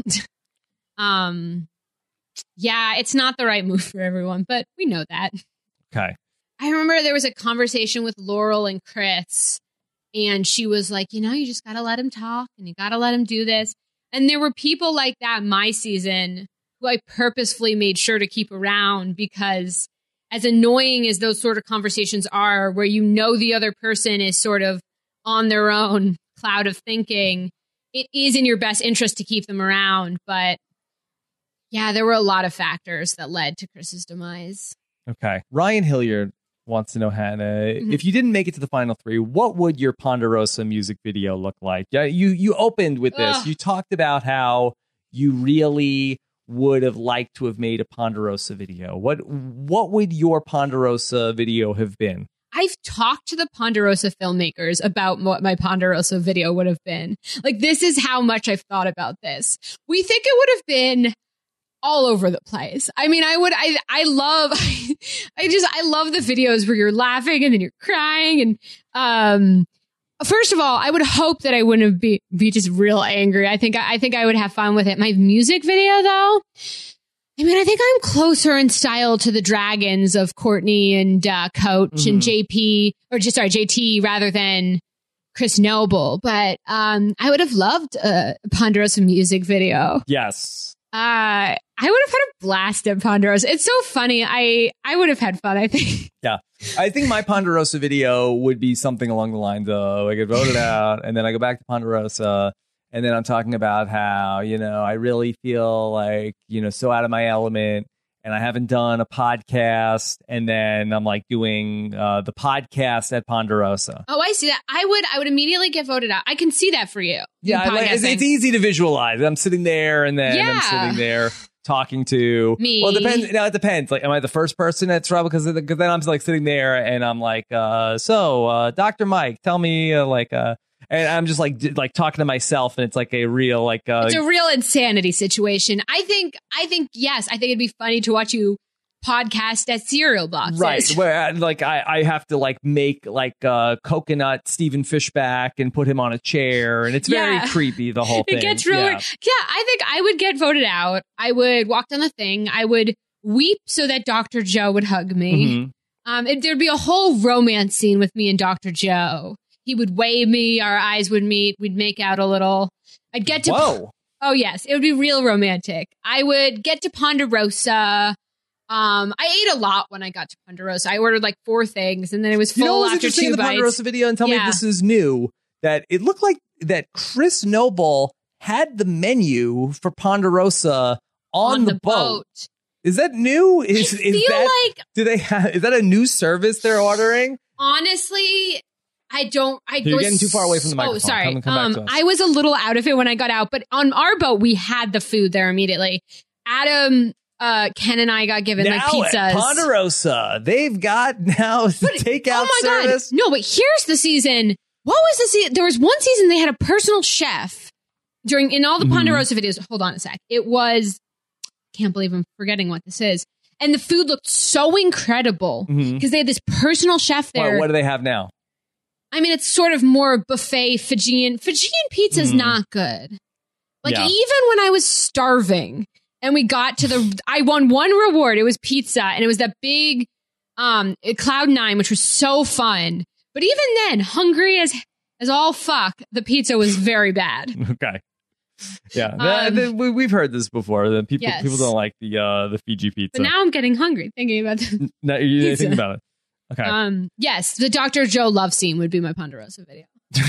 Speaker 2: Yeah, it's not the right move for everyone, but we know that.
Speaker 1: Okay.
Speaker 2: I remember there was a conversation with Laurel and Chris, and she was like, you just got to let him talk and you got to let him do this. And there were people like that my season who I purposefully made sure to keep around because as annoying as those sort of conversations are, where the other person is sort of on their own cloud of thinking, it is in your best interest to keep them around. But yeah, there were a lot of factors that led to Chris's demise.
Speaker 1: Okay. Ryan Hilliard wants to know, Hannah, if you didn't make it to the final three, what would your Ponderosa music video look like? Yeah, you opened with this. You talked about how you really would have liked to have made a Ponderosa video. What would your Ponderosa video have been?
Speaker 2: I've talked to the Ponderosa filmmakers about what my Ponderosa video would have been. Like, this is how much I've thought about this. We think it would have been all over the place. I mean, I love the videos where you're laughing and then you're crying. And, first of all, I would hope that I wouldn't be just real angry. I think I would have fun with it. My music video though, I think I'm closer in style to the Dragons of Courtney and, Coach and JT rather than Chris Noble. But, I would have loved a Ponderosa music video.
Speaker 1: Yes.
Speaker 2: I would have had a blast at Ponderosa. It's so funny. I would have had fun, I think.
Speaker 1: Yeah. I think my Ponderosa video would be something along the lines of I get voted out and then I go back to Ponderosa and then I'm talking about how, I really feel like, so out of my element and I haven't done a podcast and then I'm like doing the podcast at Ponderosa.
Speaker 2: Oh, I see that. I would immediately get voted out. I can see that for you.
Speaker 1: Yeah, it's easy to visualize. I'm sitting there and then I'm sitting there talking to
Speaker 2: me.
Speaker 1: Well, it depends. It depends. Like, am I the first person that's trouble? Because then I'm like sitting there and I'm like, Dr. Mike, tell me and I'm just like talking to myself, and it's like a real it's
Speaker 2: a real insanity situation. I think yes. I think it'd be funny to watch you podcast at cereal boxes.
Speaker 1: Right. Where I have to make coconut Stephen Fishback and put him on a chair, and it's very creepy, the whole thing.
Speaker 2: It gets really I think I would get voted out. I would walk down the thing. I would weep so that Dr. Joe would hug me. There'd be a whole romance scene with me and Dr. Joe. He would wave me, our eyes would meet, we'd make out a little. I'd get to Oh yes, it would be real romantic. I would get to Ponderosa. I ate a lot when I got to Ponderosa. I ordered 4 things and then it was full after 2 bites.
Speaker 1: In the Ponderosa video, and tell me if this is new, that it looked like that Chris Noble had the menu for Ponderosa on the boat. Is that new? Is that a new service they're ordering?
Speaker 2: Honestly, you're
Speaker 1: getting too far away from the microphone.
Speaker 2: Oh, sorry.
Speaker 1: Come back to us.
Speaker 2: I was a little out of it when I got out, but on our boat, we had the food there immediately. Adam Ken and I got given like pizzas.
Speaker 1: At Ponderosa, they've got now takeout service.
Speaker 2: God. No, but here's the season. What was the season? There was one season they had a personal chef in all the Ponderosa videos. Hold on a sec. It was, can't believe I'm forgetting what this is. And the food looked so incredible because they had this personal chef there.
Speaker 1: What do they have now?
Speaker 2: I mean, it's sort of more buffet Fijian. Fijian pizza's not good. Like even when I was starving and we got to I won one reward. It was pizza and it was that big Cloud9, which was so fun. But even then, hungry as all fuck, the pizza was very bad.
Speaker 1: Okay. Yeah, we've heard this before. That people don't like the Fiji pizza.
Speaker 2: But now I'm getting hungry thinking about the
Speaker 1: no, you're thinking about it. Okay.
Speaker 2: Yes, the Dr. Joe love scene would be my Ponderosa video.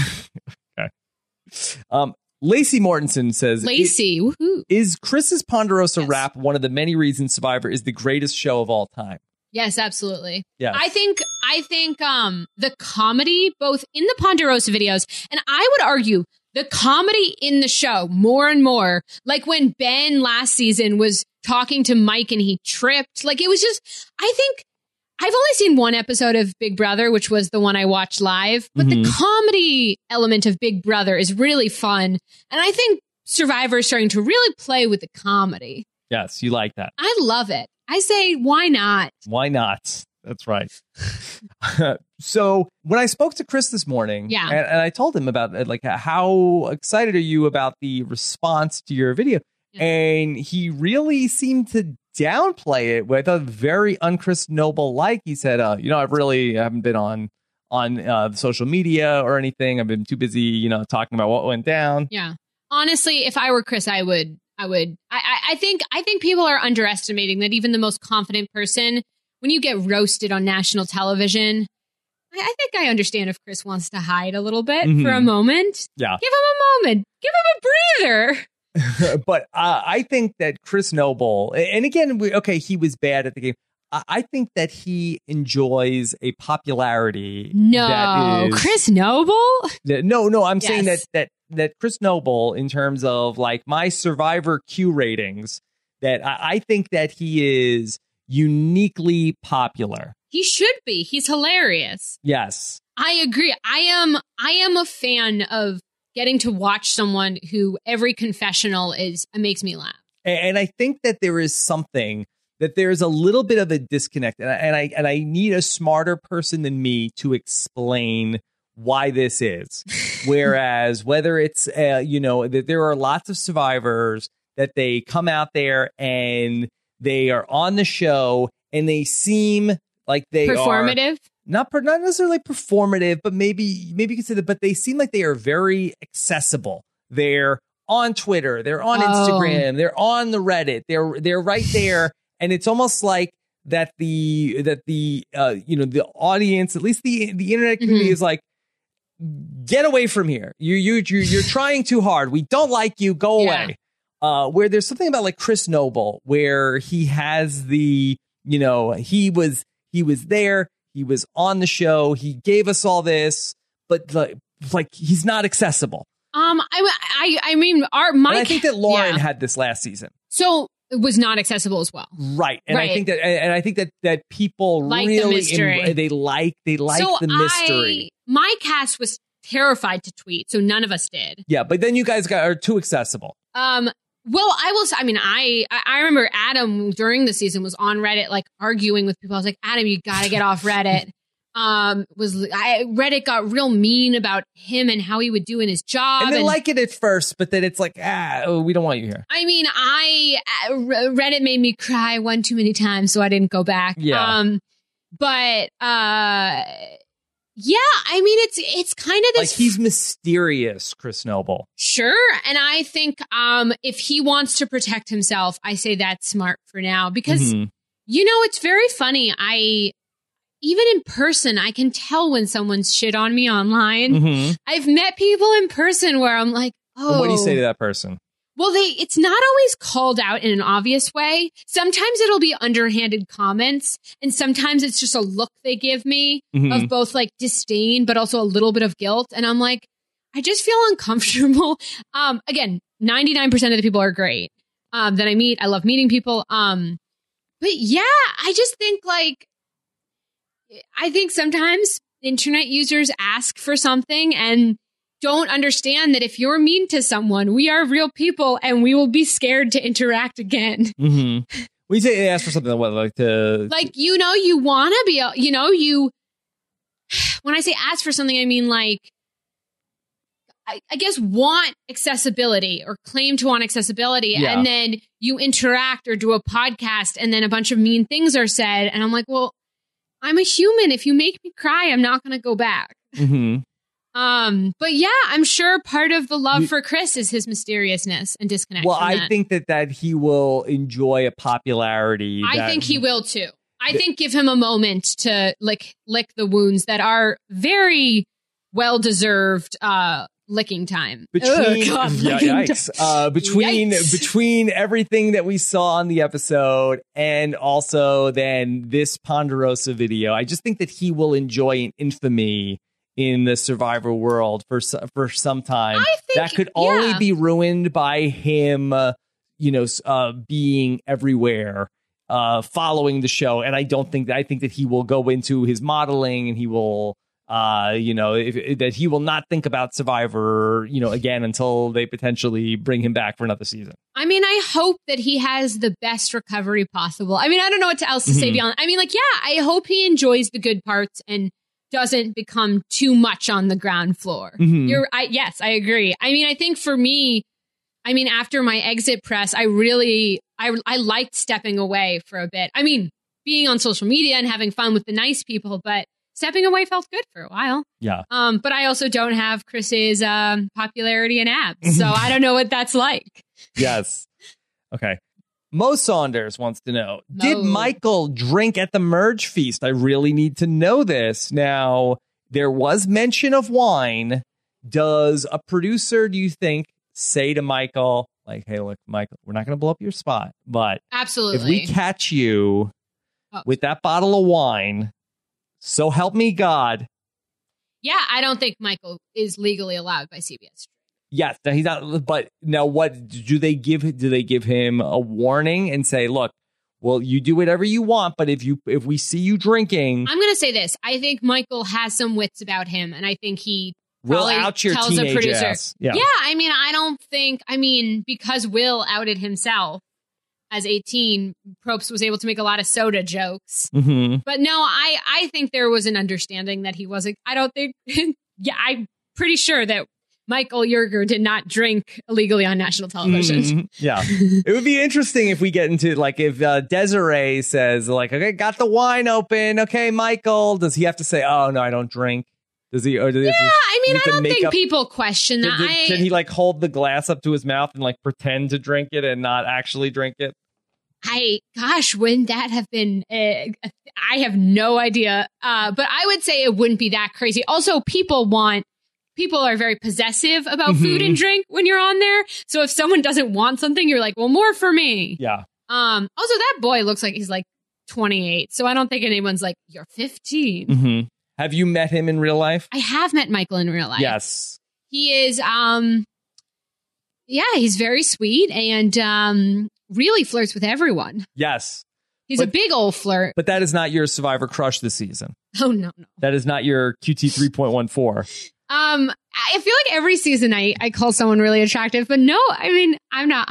Speaker 1: Okay. Lacey Mortensen says,
Speaker 2: Lacey, woohoo.
Speaker 1: Is Chris's Ponderosa rap one of the many reasons Survivor is the greatest show of all time?
Speaker 2: Yes, absolutely.
Speaker 1: Yeah.
Speaker 2: I think the comedy both in the Ponderosa videos, and I would argue the comedy in the show more and more, like when Ben last season was talking to Mike and he tripped, like it was just, I think I've only seen one episode of Big Brother, which was the one I watched live, but the comedy element of Big Brother is really fun. And I think Survivor is starting to really play with the comedy.
Speaker 1: Yes, you like that.
Speaker 2: I love it. I say, why not?
Speaker 1: Why not? That's right. So when I spoke to Chris this morning, and I told him about like how excited are you about the response to your video, and he really seemed to downplay it with a very un-Chris Noble like. He said, I haven't been on social media or anything. I've been too busy, talking about what went down.
Speaker 2: Yeah. Honestly, if I were Chris, I think people are underestimating that even the most confident person, when you get roasted on national television, I think I understand if Chris wants to hide a little bit for a moment.
Speaker 1: Yeah.
Speaker 2: Give him a moment. Give him a breather.
Speaker 1: But I think that Chris Noble, and again, he was bad at the game. I think that he enjoys a popularity.
Speaker 2: No, Chris Noble?
Speaker 1: No, I'm saying that Chris Noble, in terms of like my Survivor Q ratings, that I think that he is uniquely popular.
Speaker 2: He should be. He's hilarious.
Speaker 1: Yes.
Speaker 2: I agree. I am a fan of getting to watch someone who every confessional makes me laugh.
Speaker 1: And I think that there's a little bit of a disconnect, and I need a smarter person than me to explain why this is. Whereas whether it's that there are lots of survivors that they come out there and they are on the show and they seem like they
Speaker 2: performative.
Speaker 1: Not necessarily performative, but maybe you could say that, but they seem like they are very accessible. They're on Twitter, they're on Instagram, they're on the Reddit, they're right there. And it's almost like that the audience, at least the internet community, is like, get away from here. You're trying too hard. We don't like you. Go away. Where there's something about like Chris Noble, where he has he was there. He was on the show. He gave us all this, but like he's not accessible.
Speaker 2: I mean,
Speaker 1: I think that Lauren had this last season.
Speaker 2: So it was not accessible as well.
Speaker 1: Right. And I think that people
Speaker 2: like
Speaker 1: really,
Speaker 2: the mystery.
Speaker 1: they like the mystery.
Speaker 2: My cast was terrified to tweet, so none of us did.
Speaker 1: Yeah. But then you guys are too accessible.
Speaker 2: Well, I remember Adam during the season was on Reddit, like arguing with people. I was like, Adam, you got to get off Reddit. Reddit got real mean about him and how he would do in his job.
Speaker 1: And they like it at first, but then it's like, we don't want you here.
Speaker 2: I mean, Reddit made me cry one too many times, so I didn't go back.
Speaker 1: Yeah.
Speaker 2: Yeah, I mean, it's kind of this.
Speaker 1: Like he's mysterious, Chris Noble.
Speaker 2: Sure. And I think if he wants to protect himself, I say that's smart for now because, it's very funny. Even in person, I can tell when someone's shit on me online. I've met people in person where I'm like, oh.
Speaker 1: And what do you say to that person?
Speaker 2: Well, it's not always called out in an obvious way. Sometimes it'll be underhanded comments, and sometimes it's just a look they give me of both like disdain, but also a little bit of guilt. And I'm like, I just feel uncomfortable. Again, 99% of the people are great. that I meet. I love meeting people. But yeah, I just think I think sometimes internet users ask for something and don't understand that if you're mean to someone, we are real people and we will be scared to interact again.
Speaker 1: Mm-hmm. We say they ask for something, what,
Speaker 2: you want to be, when I say ask for something, I mean I guess want accessibility or claim to want accessibility. Yeah. And then you interact or do a podcast and then a bunch of mean things are said. And I'm like, well, I'm a human. If you make me cry, I'm not going to go back.
Speaker 1: Mm-hmm.
Speaker 2: But yeah, I'm sure part of the love for Chris is his mysteriousness and disconnect.
Speaker 1: Well, I think that he will enjoy a popularity.
Speaker 2: I think he will too. I think give him a moment to lick the wounds that are very well deserved. Licking time.
Speaker 1: Between
Speaker 2: Yikes.
Speaker 1: between everything that we saw on the episode and also then this Ponderosa video, I just think that he will enjoy an infamy in the Survivor world for some time. That could only be ruined by him, being everywhere, following the show. And I think that he will go into his modeling and he will. That he will not think about Survivor, again until they potentially bring him back for another season.
Speaker 2: I mean, I hope that he has the best recovery possible. I mean, I don't know what else to say beyond. I mean, I hope he enjoys the good parts and doesn't become too much on the ground floor.
Speaker 1: Mm-hmm.
Speaker 2: Yes, I agree. I mean, I think for me, after my exit press, I liked stepping away for a bit. I mean, being on social media and having fun with the nice people, but stepping away felt good for a while.
Speaker 1: Yeah.
Speaker 2: But I also don't have Chris's popularity and abs, so I don't know what that's like.
Speaker 1: Yes. Okay. Mo Saunders wants to know, did Michael drink at the merge feast? I really need to know this. Now, there was mention of wine. Does a producer, do you think, say to Michael, hey, look, Michael, we're not going to blow up your spot, but
Speaker 2: absolutely,
Speaker 1: if we catch you with that bottle of wine, so help me God.
Speaker 2: Yeah, I don't think Michael is legally allowed by CBS.
Speaker 1: Yes, no, he's not. But now, what do they give? Do they give him a warning and say, "Look, well, you do whatever you want, but if we see you drinking,
Speaker 2: I'm going to say this: I think Michael has some wits about him, and I think he
Speaker 1: will out your
Speaker 2: tells
Speaker 1: teenage
Speaker 2: a producer.
Speaker 1: Ass.
Speaker 2: Yeah, I mean, I don't think. I mean, because Will outed himself as 18, Probst was able to make a lot of soda jokes.
Speaker 1: Mm-hmm.
Speaker 2: But no, I think there was an understanding that he wasn't. I don't think. Yeah, I'm pretty sure that Michael Yerger did not drink illegally on national television.
Speaker 1: Mm-hmm. Yeah. It would be interesting if we get into, if Desiree says, okay, got the wine open. Okay, Michael. Does he have to say, oh, no, I don't drink? Does he? Or does
Speaker 2: I don't think people question that.
Speaker 1: Can he hold the glass up to his mouth and pretend to drink it and not actually drink it?
Speaker 2: Wouldn't that have been? I have no idea. But I would say it wouldn't be that crazy. Also, people are very possessive about food and drink when you're on there. So if someone doesn't want something, you're like, well, more for me.
Speaker 1: Yeah.
Speaker 2: Also, that boy looks like he's 28. So I don't think anyone's like, you're 15.
Speaker 1: Mm-hmm. Have you met him in real life?
Speaker 2: I have met Michael in real life.
Speaker 1: Yes.
Speaker 2: He is, he's very sweet and really flirts with everyone.
Speaker 1: Yes.
Speaker 2: He's a big old flirt.
Speaker 1: But that is not your Survivor crush this season.
Speaker 2: Oh, no.
Speaker 1: That is not your QT 3.14.
Speaker 2: I feel like every season I call someone really attractive, but no, I mean, I'm not.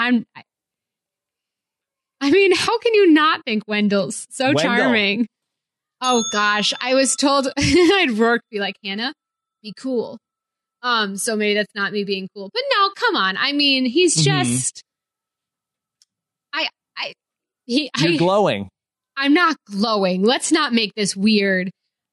Speaker 2: How can you not think Wendell's so charming? Oh gosh, I was told I'd Rourke be like, Hannah, be cool. So maybe that's not me being cool, but no, come on. I mean, he's just.
Speaker 1: You're glowing.
Speaker 2: I'm not glowing. Let's not make this weird.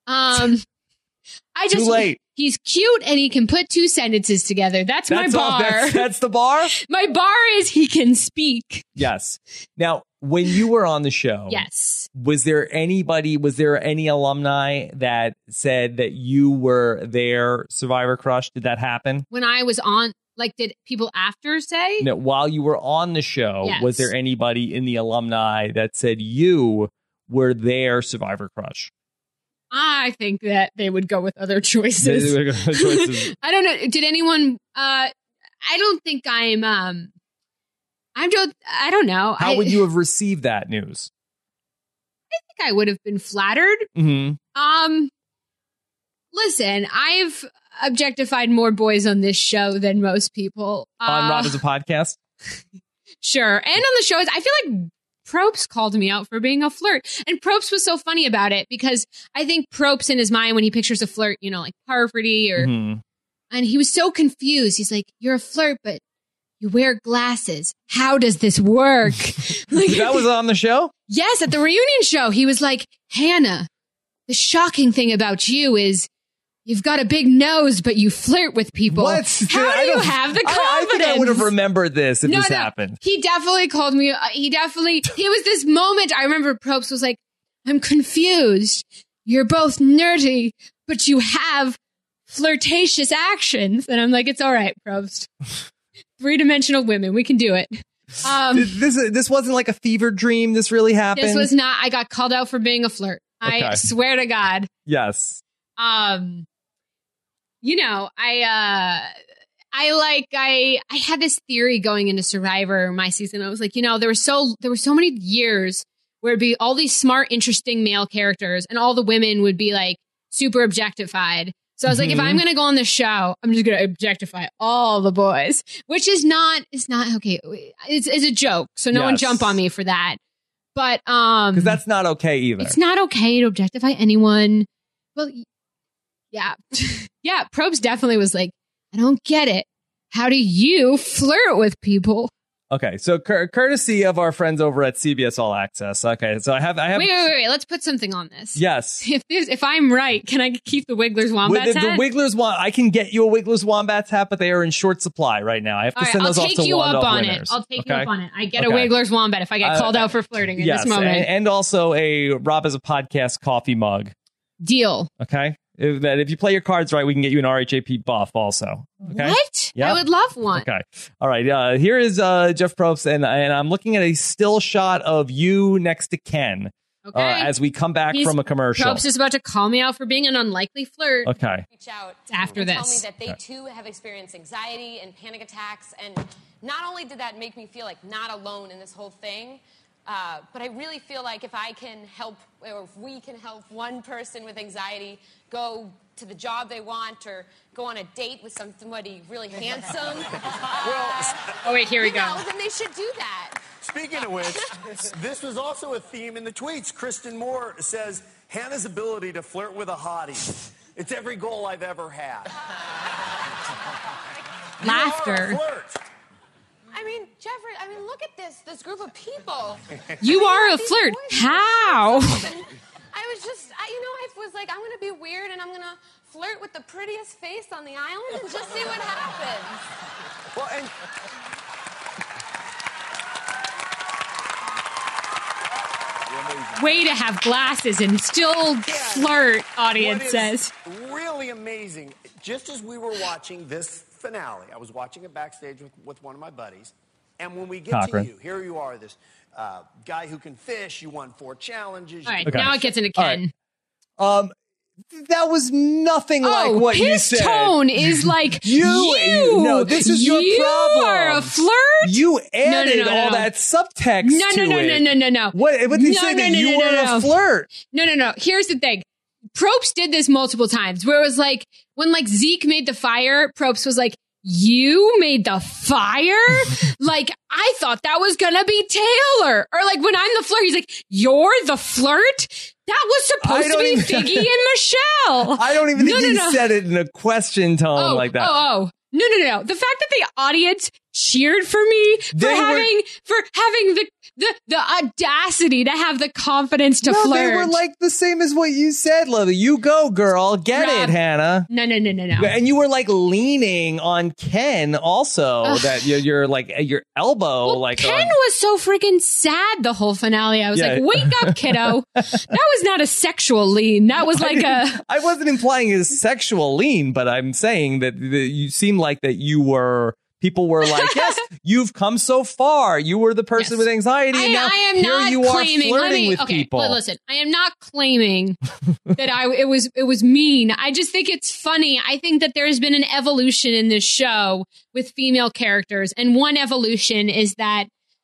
Speaker 1: Too late.
Speaker 2: He's cute and he can put two sentences together. That's my bar.
Speaker 1: That's the bar?
Speaker 2: My bar is he can speak.
Speaker 1: Yes. Now, when you were on the show,
Speaker 2: yes,
Speaker 1: was there any alumni that said that you were their Survivor crush? Did that happen?
Speaker 2: When I was on, did people after say?
Speaker 1: No, while you were on the show,
Speaker 2: yes.
Speaker 1: Was there anybody in the alumni that said you were their Survivor crush?
Speaker 2: I think that they would go with other choices. I don't know. Did anyone? I don't think I'm. I don't know.
Speaker 1: How would you have received that news?
Speaker 2: I think I would have been flattered.
Speaker 1: Mm-hmm.
Speaker 2: Listen, I've objectified more boys on this show than most people.
Speaker 1: On Rob as a podcast?
Speaker 2: Sure. And on the shows, I feel like Probst called me out for being a flirt. And Probst was so funny about it because I think Probst in his mind, when he pictures a flirt, you know, like Parvati or...
Speaker 1: Mm-hmm.
Speaker 2: And he was so confused. He's like, you're a flirt, but you wear glasses. How does this work? Like,
Speaker 1: that was on the show?
Speaker 2: Yes, at the reunion show. He was like, Hannah, the shocking thing about you is you've got a big nose, but you flirt with people.
Speaker 1: What?
Speaker 2: How do you have the confidence?
Speaker 1: I think I would have remembered this if this happened.
Speaker 2: He definitely called me. He was this moment. I remember Probst was like, I'm confused. You're both nerdy, but you have flirtatious actions. And I'm like, it's all right, Probst. 3-dimensional women. We can do it.
Speaker 1: This wasn't like a fever dream. This really happened.
Speaker 2: This was not. I got called out for being a flirt. Okay. I swear to God.
Speaker 1: Yes.
Speaker 2: You know, I had this theory going into Survivor my season. I was like, you know, there were so many years where it'd be all these smart, interesting male characters and all the women would be like super objectified. So I was like, if I'm going to go on this show, I'm just going to objectify all the boys, which is not okay. It's a joke. So no one jump on me for that. But,
Speaker 1: because that's not okay either.
Speaker 2: It's not okay to objectify anyone. Well, yeah. Yeah. Probst definitely was like, I don't get it. How do you flirt with people?
Speaker 1: Okay, so courtesy of our friends over at CBS All Access. Okay, so I have.
Speaker 2: Wait. Let's put something on this.
Speaker 1: Yes.
Speaker 2: If I'm right, can I keep the Wigglers Wombats hat?
Speaker 1: The Wigglers I can get you a Wigglers Wombats hat, but they are in short supply right now. I have to send those off to Waldorf winners.
Speaker 2: I'll take you up on it. I get a Wigglers Wombat if I get called out for flirting in this moment.
Speaker 1: And also a Rob as a podcast coffee mug.
Speaker 2: Deal.
Speaker 1: Okay. If you play your cards right, we can get you an RHAP buff also. Okay?
Speaker 2: What?
Speaker 1: Yep.
Speaker 2: I would love one.
Speaker 1: Okay. All right. Here is Jeff Probst, and I'm looking at a still shot of you next to Ken as we come back from a commercial.
Speaker 2: Probst is about to call me out for being an unlikely flirt.
Speaker 1: Okay.
Speaker 5: Reach out
Speaker 2: after this.
Speaker 5: Tell me that they too have experienced anxiety and panic attacks, and not only did that make me feel like not alone in this whole thing, but I really feel like if I can help, or if we can help one person with anxiety go to the job they want or go on a date with somebody really handsome.
Speaker 2: Oh, wait, here we go.
Speaker 5: Then they should do that.
Speaker 6: Speaking of which, this was also a theme in the tweets. Kristen Moore says, Hannah's ability to flirt with a hottie. It's every goal I've ever had.
Speaker 2: Laughter.
Speaker 6: You are a flirt.
Speaker 5: I mean, Jeffrey, look at this group of people.
Speaker 2: You are a flirt. How?
Speaker 5: I was like, I'm going to be weird and I'm going to flirt with the prettiest face on the island and just see what happens.
Speaker 6: Well, and
Speaker 2: way to have glasses and still flirt, audience says.
Speaker 6: Really amazing. Just as we were watching this finale, I was watching it backstage with one of my buddies, and when we get to you, here you are, this guy who can fish, you won 4 challenges.
Speaker 2: All right, now it gets into Ken.
Speaker 1: Right. That was nothing like what you said.
Speaker 2: His tone is like,
Speaker 1: No, this is your problem.
Speaker 2: You are a flirt?
Speaker 1: You added all that subtext to it.
Speaker 2: No.
Speaker 1: What did he say that you were a flirt?
Speaker 2: No. Here's the thing. Probst did this multiple times where it was like, when like Zeke made the fire, Probst was like, you made the fire? Like, I thought that was gonna be Taylor. Or like when I'm the flirt, he's like, you're the flirt? That was supposed to be Figgy and Michelle.
Speaker 1: I don't even think he said it in a question tone like that.
Speaker 2: No. The fact that the audience cheered for me for having the audacity to have the confidence to flirt.
Speaker 1: They were like the same as what you said, Lily. You go, girl. Get it, Hannah.
Speaker 2: No.
Speaker 1: And you were like leaning on Ken also, that you're like your elbow.
Speaker 2: Well, Ken was so freaking sad the whole finale. I was like, wake up, kiddo. That was not a sexual lean. That was like
Speaker 1: I wasn't implying a sexual lean, but I'm saying that you seem like that you were. People were like, yes, you've come so far. You were the person with anxiety. And now
Speaker 2: I am
Speaker 1: here
Speaker 2: not
Speaker 1: you
Speaker 2: claiming,
Speaker 1: are flirting with people.
Speaker 2: But listen, I am not claiming that it was mean. I just think it's funny. I think that there has been an evolution in this show with female characters. And one evolution is that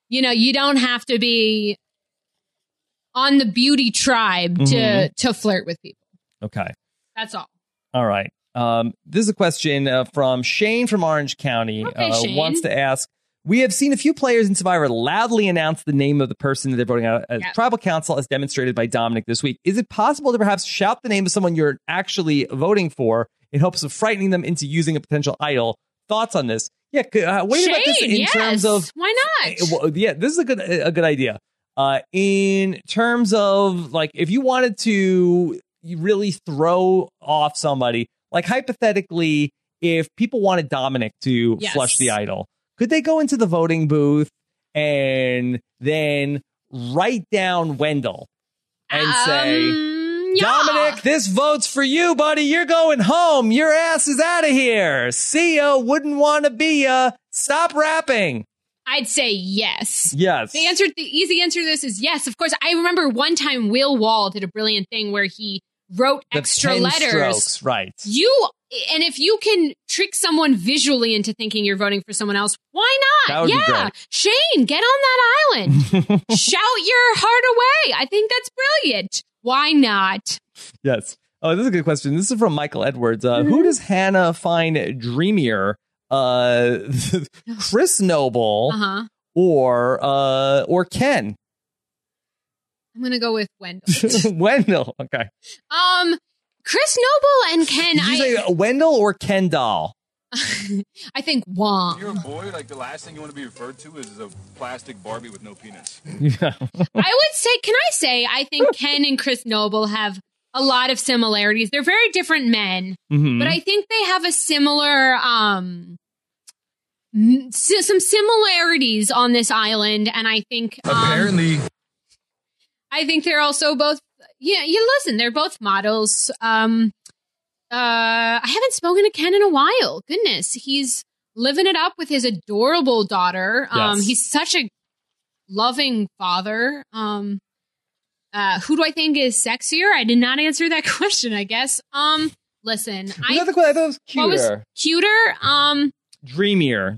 Speaker 2: you don't have to be on the beauty tribe to flirt with people.
Speaker 1: Okay.
Speaker 2: That's all.
Speaker 1: All right. This is a question from Shane from Orange County.
Speaker 2: Shane.
Speaker 1: Wants to ask, we have seen a few players in Survivor loudly announce the name of the person that they're voting out as tribal council, as demonstrated by Dominic this week. Is it possible to perhaps shout the name of someone you're actually voting for in hopes of frightening them into using a potential idol? Thoughts on this? Yeah, what do you about this in terms of...
Speaker 2: Why not?
Speaker 1: Well, yeah, this is a good idea. In terms of, like, if you wanted to really throw off somebody, like hypothetically, if people wanted Dominic to flush the idol, could they go into the voting booth and then write down Wendell and say, Dominic, this vote's for you, buddy. You're going home. Your ass is out of here. See ya. Wouldn't want to be ya. Stop rapping.
Speaker 2: I'd say yes.
Speaker 1: Yes.
Speaker 2: The easy answer to this is yes. Of course, I remember one time Will Wall did a brilliant thing where he wrote extra letters.
Speaker 1: Strokes, right.
Speaker 2: And if you can trick someone visually into thinking you're voting for someone else, why not?
Speaker 1: That would be great.
Speaker 2: Shane, get on that island. Shout your heart away. I think that's brilliant. Why not?
Speaker 1: Yes. Oh, this is a good question. This is from Michael Edwards. Who does Hannah find dreamier? Chris Noble or Ken?
Speaker 2: I'm gonna go with Wendell.
Speaker 1: Wendell. Okay.
Speaker 2: Chris Noble and Ken.
Speaker 1: Did you say Wendell or Kendall?
Speaker 2: I think Wong.
Speaker 7: If you're a boy, like the last thing you want to be referred to is a plastic Barbie with no penis.
Speaker 1: Yeah.
Speaker 2: I think Ken and Chris Noble have a lot of similarities. They're very different men, but I think they have a similar, some similarities on this island. And I think,
Speaker 7: apparently,
Speaker 2: I think they're also both, listen, they're both models. I haven't spoken to Ken in a while. Goodness, he's living it up with his adorable daughter. He's such a loving father. Who do I think is sexier? I did not answer that question, I guess. Listen,
Speaker 1: I thought it was cuter.
Speaker 2: What was cuter?
Speaker 1: Dreamier.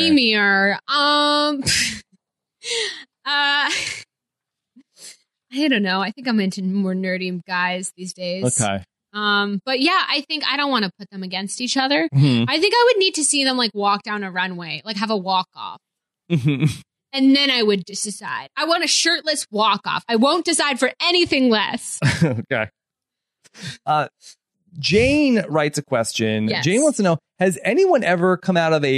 Speaker 2: I don't know. I think I'm into more nerdy guys these days.
Speaker 1: Okay.
Speaker 2: But yeah, I think I don't want to put them against each other. I think I would need to see them like walk down a runway, like have a walk off. And then I would decide. I want a shirtless walk off. I won't decide for anything less.
Speaker 1: Okay. Jane writes a question.
Speaker 2: Yes.
Speaker 1: Jane wants to know, has anyone ever come out of a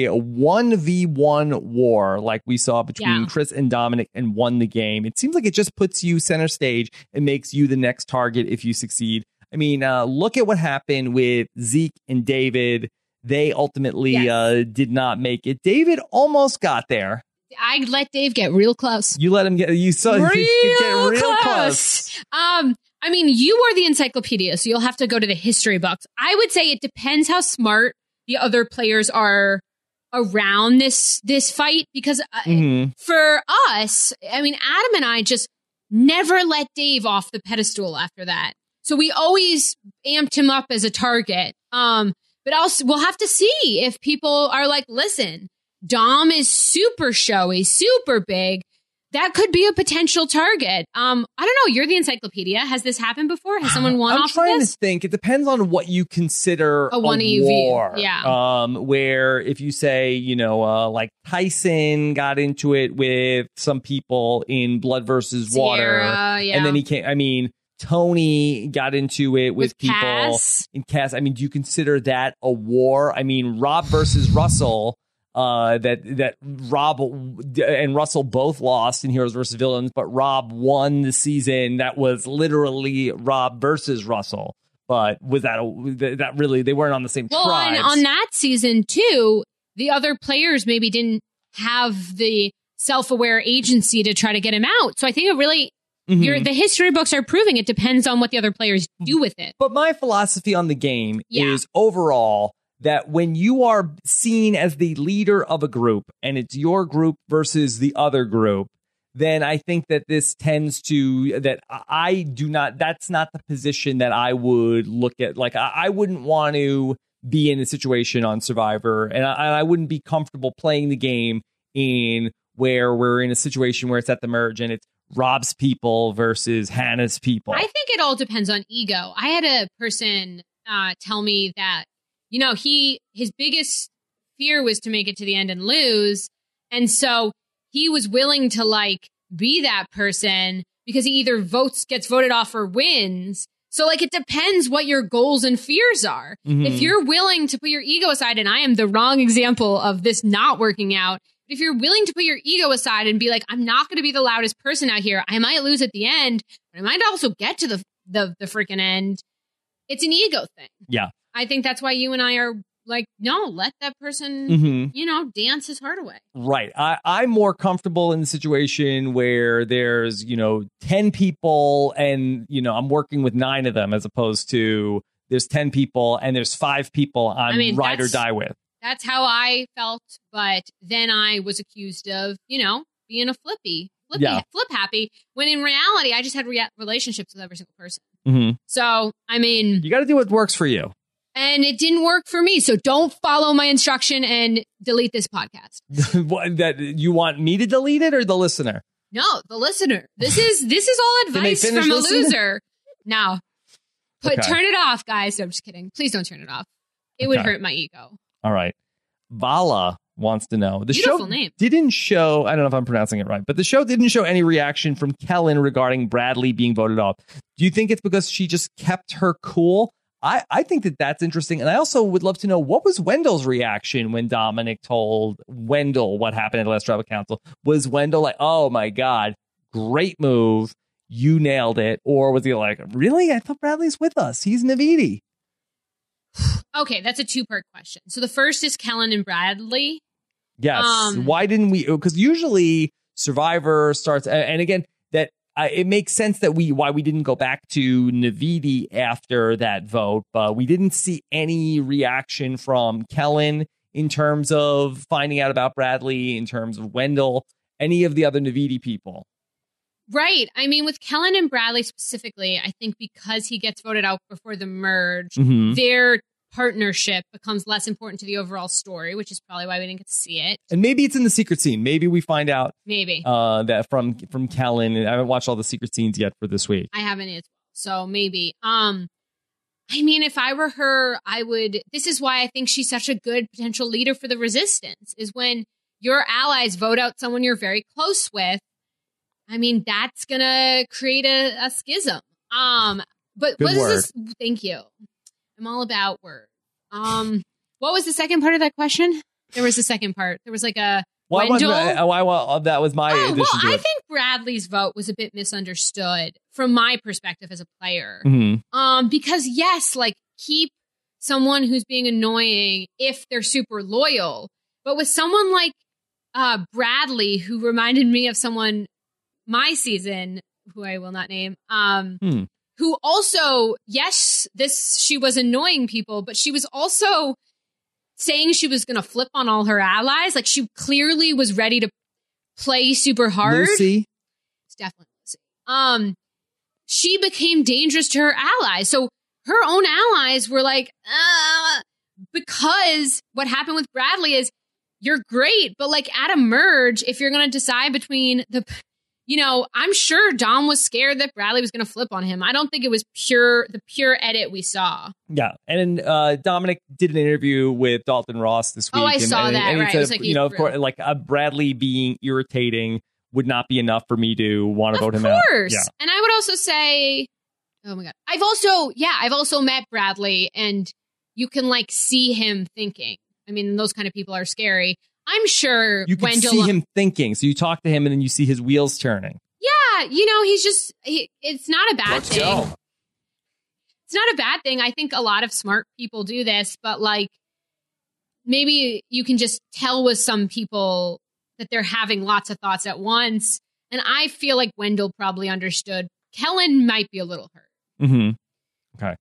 Speaker 1: 1v1 war like we saw between Chris and Dominic and won the game? It seems like it just puts you center stage and makes you the next target if you succeed. I mean, look at what happened with Zeke and David. They ultimately did not make it. David almost got there.
Speaker 2: I let Dave get real close.
Speaker 1: You let him get, you saw him get real close.
Speaker 2: I mean, you are the encyclopedia, so you'll have to go to the history books. I would say it depends how smart the other players are around this fight, because for us, I mean, Adam and I just never let Dave off the pedestal after that. So we always amped him up as a target. But also, we'll have to see if people are like, listen, Dom is super showy, super big. That could be a potential target. I don't know. You're the encyclopedia. Has this happened before? Has someone won off of this?
Speaker 1: I'm trying to think. It depends on what you consider a war.
Speaker 2: Yeah.
Speaker 1: Where if you say, like Tyson got into it with some people in Blood versus Water. And then he came, Tony got into it with people
Speaker 2: Cass.
Speaker 1: in Cass. I mean, do you consider that a war? I mean, Rob versus Russell. That Rob and Russell both lost in Heroes versus Villains, but Rob won the season. That was literally Rob versus Russell. But was that really, they weren't on the same tribes.
Speaker 2: On that season too, the other players maybe didn't have the self-aware agency to try to get him out. So I think it really, the history books are proving it depends on what the other players do with it.
Speaker 1: But my philosophy on the game is overall that when you are seen as the leader of a group and it's your group versus the other group, then I think that this tends to, that I do not, that's not the position that I would look at. Like, I wouldn't want to be in a situation on Survivor, and I wouldn't be comfortable playing the game in where we're in a situation where it's at the merge and it's Rob's people versus Hannah's people?
Speaker 2: I think it all depends on ego. I had a person tell me that, you know, his biggest fear was to make it to the end and lose. And so he was willing to like be that person because he either gets voted off or wins. So like, it depends what your goals and fears are. Mm-hmm. If you're willing to put your ego aside, and I am the wrong example of this not working out, but if you're willing to put your ego aside and be like, I'm not going to be the loudest person out here. I might lose at the end, but I might also get to the freaking end. It's an ego thing.
Speaker 1: Yeah.
Speaker 2: I think that's why you and I are like, no, let that person, you know, dance his heart away.
Speaker 1: Right. I'm more comfortable in the situation where there's, you know, 10 people and, you know, I'm working with 9 of them as opposed to there's 10 people and there's 5 people I'm ride or die with.
Speaker 2: That's how I felt. But then I was accused of, you know, being a flip happy, when in reality, I just had relationships with every single person. Mm-hmm. So, I mean,
Speaker 1: you got to do what works for you.
Speaker 2: And it didn't work for me. So don't follow my instruction and delete this podcast.
Speaker 1: That you want me to delete it or the listener?
Speaker 2: No, the listener. This is all advice from a loser. Now, turn it off, guys. No, I'm just kidding. Please don't turn it off. It would hurt my ego.
Speaker 1: All right. Vala wants to know. The
Speaker 2: Beautiful
Speaker 1: show
Speaker 2: name.
Speaker 1: didn't show, I don't know if I'm pronouncing it right, but the show didn't show any reaction from Kellen regarding Bradley being voted off. Do you think it's because she just kept her cool? I think that's interesting. And I also would love to know, what was Wendell's reaction when Dominic told Wendell what happened at the last Tribal Council? Was Wendell like, oh my God, great move, you nailed it? Or was he like, really? I thought Bradley's with us. He's Navidi.
Speaker 2: Okay, that's a 2-part question. So the first is Kellen and Bradley.
Speaker 1: Yes. Why didn't we? Because usually Survivor starts, and again, that it makes sense that why we didn't go back to Navidi after that vote, but we didn't see any reaction from Kellen in terms of finding out about Bradley, in terms of Wendell, any of the other Navidi people.
Speaker 2: Right. I mean, with Kellen and Bradley specifically, I think because he gets voted out before the merge, their partnership becomes less important to the overall story, which is probably why we didn't get to see it.
Speaker 1: And maybe it's in the secret scene. Maybe we find out that from Kellen. And I haven't watched all the secret scenes yet for this week.
Speaker 2: I haven't as well. So maybe. I mean, if I were her, I would. This is why I think she's such a good potential leader for the resistance, is when your allies vote out someone you're very close with. I mean, that's going to create a schism. But what is this? Thank you. I'm all about words. What was the second part of that question? There was a second part. There was like a Wendell.
Speaker 1: That was my addition to it.
Speaker 2: I think Bradley's vote was a bit misunderstood from my perspective as a player. Because yes, like, keep someone who's being annoying if they're super loyal. But with someone like Bradley, who reminded me of someone my season, who I will not name, who also, yes, she was annoying people, but she was also saying she was going to flip on all her allies. Like, she clearly was ready to play super hard.
Speaker 1: Lucy?
Speaker 2: It's definitely Lucy. She became dangerous to her allies. So her own allies were like, because what happened with Bradley is, you're great, but like at a merge, if you're going to decide between you know, I'm sure Dom was scared that Bradley was going to flip on him. I don't think it was the pure edit we saw.
Speaker 1: Yeah. And Dominic did an interview with Dalton Ross this week.
Speaker 2: Oh, I saw that.
Speaker 1: And
Speaker 2: right.
Speaker 1: Said,
Speaker 2: it was like,
Speaker 1: you know, of course, like Bradley being irritating would not be enough for me to want to vote him out.
Speaker 2: Of course. Yeah. And I would also say, oh my God, I've also met Bradley, and you can like see him thinking. I mean, those kind of people are scary. I'm sure
Speaker 1: you can see him thinking. So you talk to him and then you see his wheels turning.
Speaker 2: Yeah. You know, it's not a bad thing. Go. It's not a bad thing. I think a lot of smart people do this, but like, maybe you can just tell with some people that they're having lots of thoughts at once. And I feel like Wendell probably understood. Kellen might be a little hurt.
Speaker 1: Okay.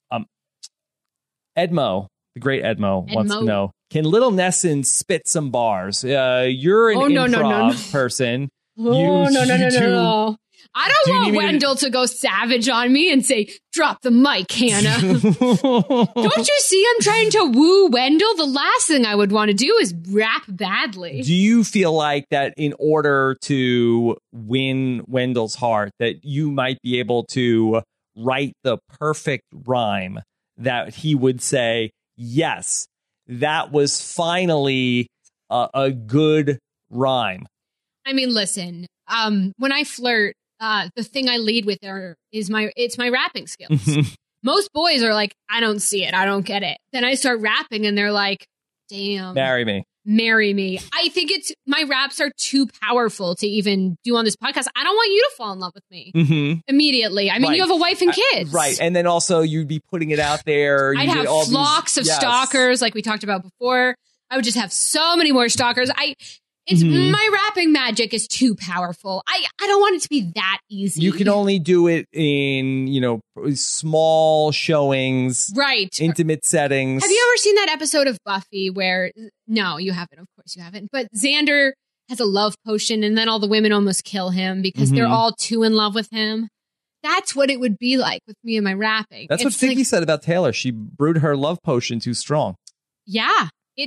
Speaker 1: Edmo, the great Edmo, wants to know, can Little Nesson spit some bars? You're an improv person.
Speaker 2: No. I don't want Wendell to go savage on me and say, drop the mic, Hannah. Don't you see I'm trying to woo Wendell? The last thing I would want to do is rap badly.
Speaker 1: Do you feel like that in order to win Wendell's heart, that you might be able to write the perfect rhyme that he would say, yes, that was finally a good rhyme?
Speaker 2: I mean, listen, when I flirt, the thing I lead with is my rapping skills. Most boys are like, I don't see it. I don't get it. Then I start rapping and they're like, damn.
Speaker 1: Marry me.
Speaker 2: Marry me. I think my raps are too powerful to even do on this podcast. I don't want you to fall in love with me immediately. I mean, you have a wife and kids.
Speaker 1: Right. And then also you'd be putting it out there.
Speaker 2: I'd have flocks of stalkers like we talked about before. I would just have so many more stalkers. My rapping magic is too powerful. I don't want it to be that easy.
Speaker 1: You can only do it in, small showings.
Speaker 2: Right.
Speaker 1: Intimate settings.
Speaker 2: Have you ever seen that episode of Buffy where, no, you haven't. Of course you haven't. But Xander has a love potion and then all the women almost kill him because they're all too in love with him. That's what it would be like with me and my rapping.
Speaker 1: That's what Figgy said about Taylor. She brewed her love potion too strong.
Speaker 2: Yeah.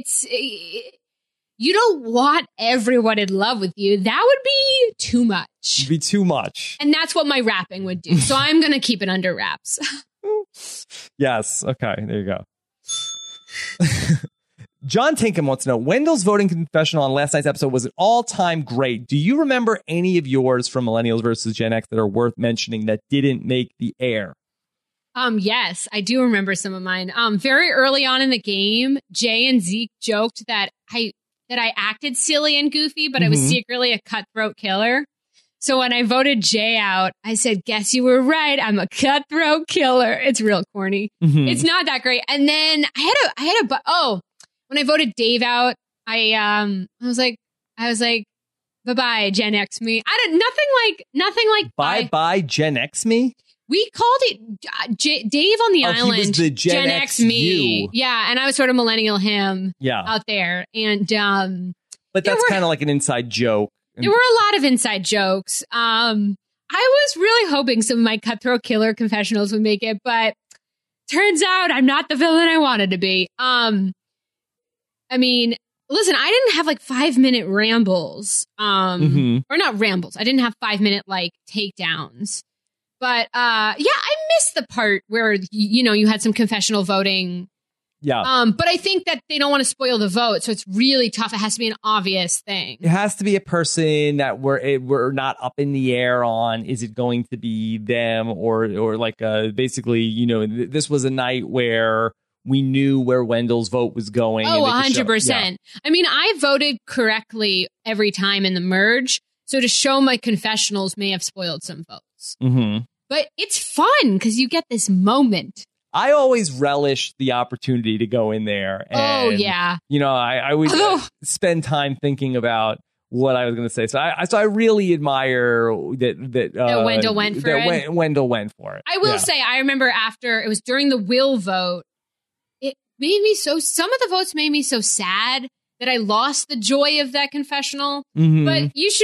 Speaker 2: You don't want everyone in love with you. That would be too much.
Speaker 1: It'd be too much.
Speaker 2: And that's what my rapping would do. So I'm going to keep it under wraps.
Speaker 1: Yes. Okay. There you go. John Tinkham wants to know, Wendell's voting confessional on last night's episode was an all-time great. Do you remember any of yours from Millennials versus Gen X that are worth mentioning that didn't make the air?
Speaker 2: Yes, I do remember some of mine. Very early on in the game, Jay and Zeke joked that I acted silly and goofy, but I was secretly a cutthroat killer. So when I voted Jay out, I said, guess you were right. I'm a cutthroat killer. It's real corny. It's not that great. And then when I voted Dave out, I was like, bye-bye, Gen X me. Nothing like
Speaker 1: bye-bye, Gen X me?
Speaker 2: We called it Dave on the island.
Speaker 1: He was the Gen X me.
Speaker 2: You. Yeah, and I was sort of millennial him out there. And
Speaker 1: but that's kind of like an inside joke.
Speaker 2: There were a lot of inside jokes. I was really hoping some of my cutthroat killer confessionals would make it, but turns out I'm not the villain I wanted to be. I mean, listen, I didn't have 5-minute rambles. Or not rambles. I didn't have 5-minute takedowns. But I missed the part where you had some confessional voting.
Speaker 1: Yeah.
Speaker 2: But I think that they don't want to spoil the vote, so it's really tough. It has to be an obvious thing.
Speaker 1: It has to be a person that we're not up in the air on. Is it going to be them or basically, this was a night where we knew where Wendell's vote was going.
Speaker 2: Oh, 100%. Yeah. I mean, I voted correctly every time in the merge. So to show my confessionals may have spoiled some votes. But it's fun because you get this moment.
Speaker 1: I always relish the opportunity to go in there. And, I would spend time thinking about what I was going to say. So I really admire that
Speaker 2: Wendell went for it.
Speaker 1: Wendell went for it.
Speaker 2: I will say, I remember after it was during the Will vote, it made me some of the votes made me so sad that I lost the joy of that confessional. But it's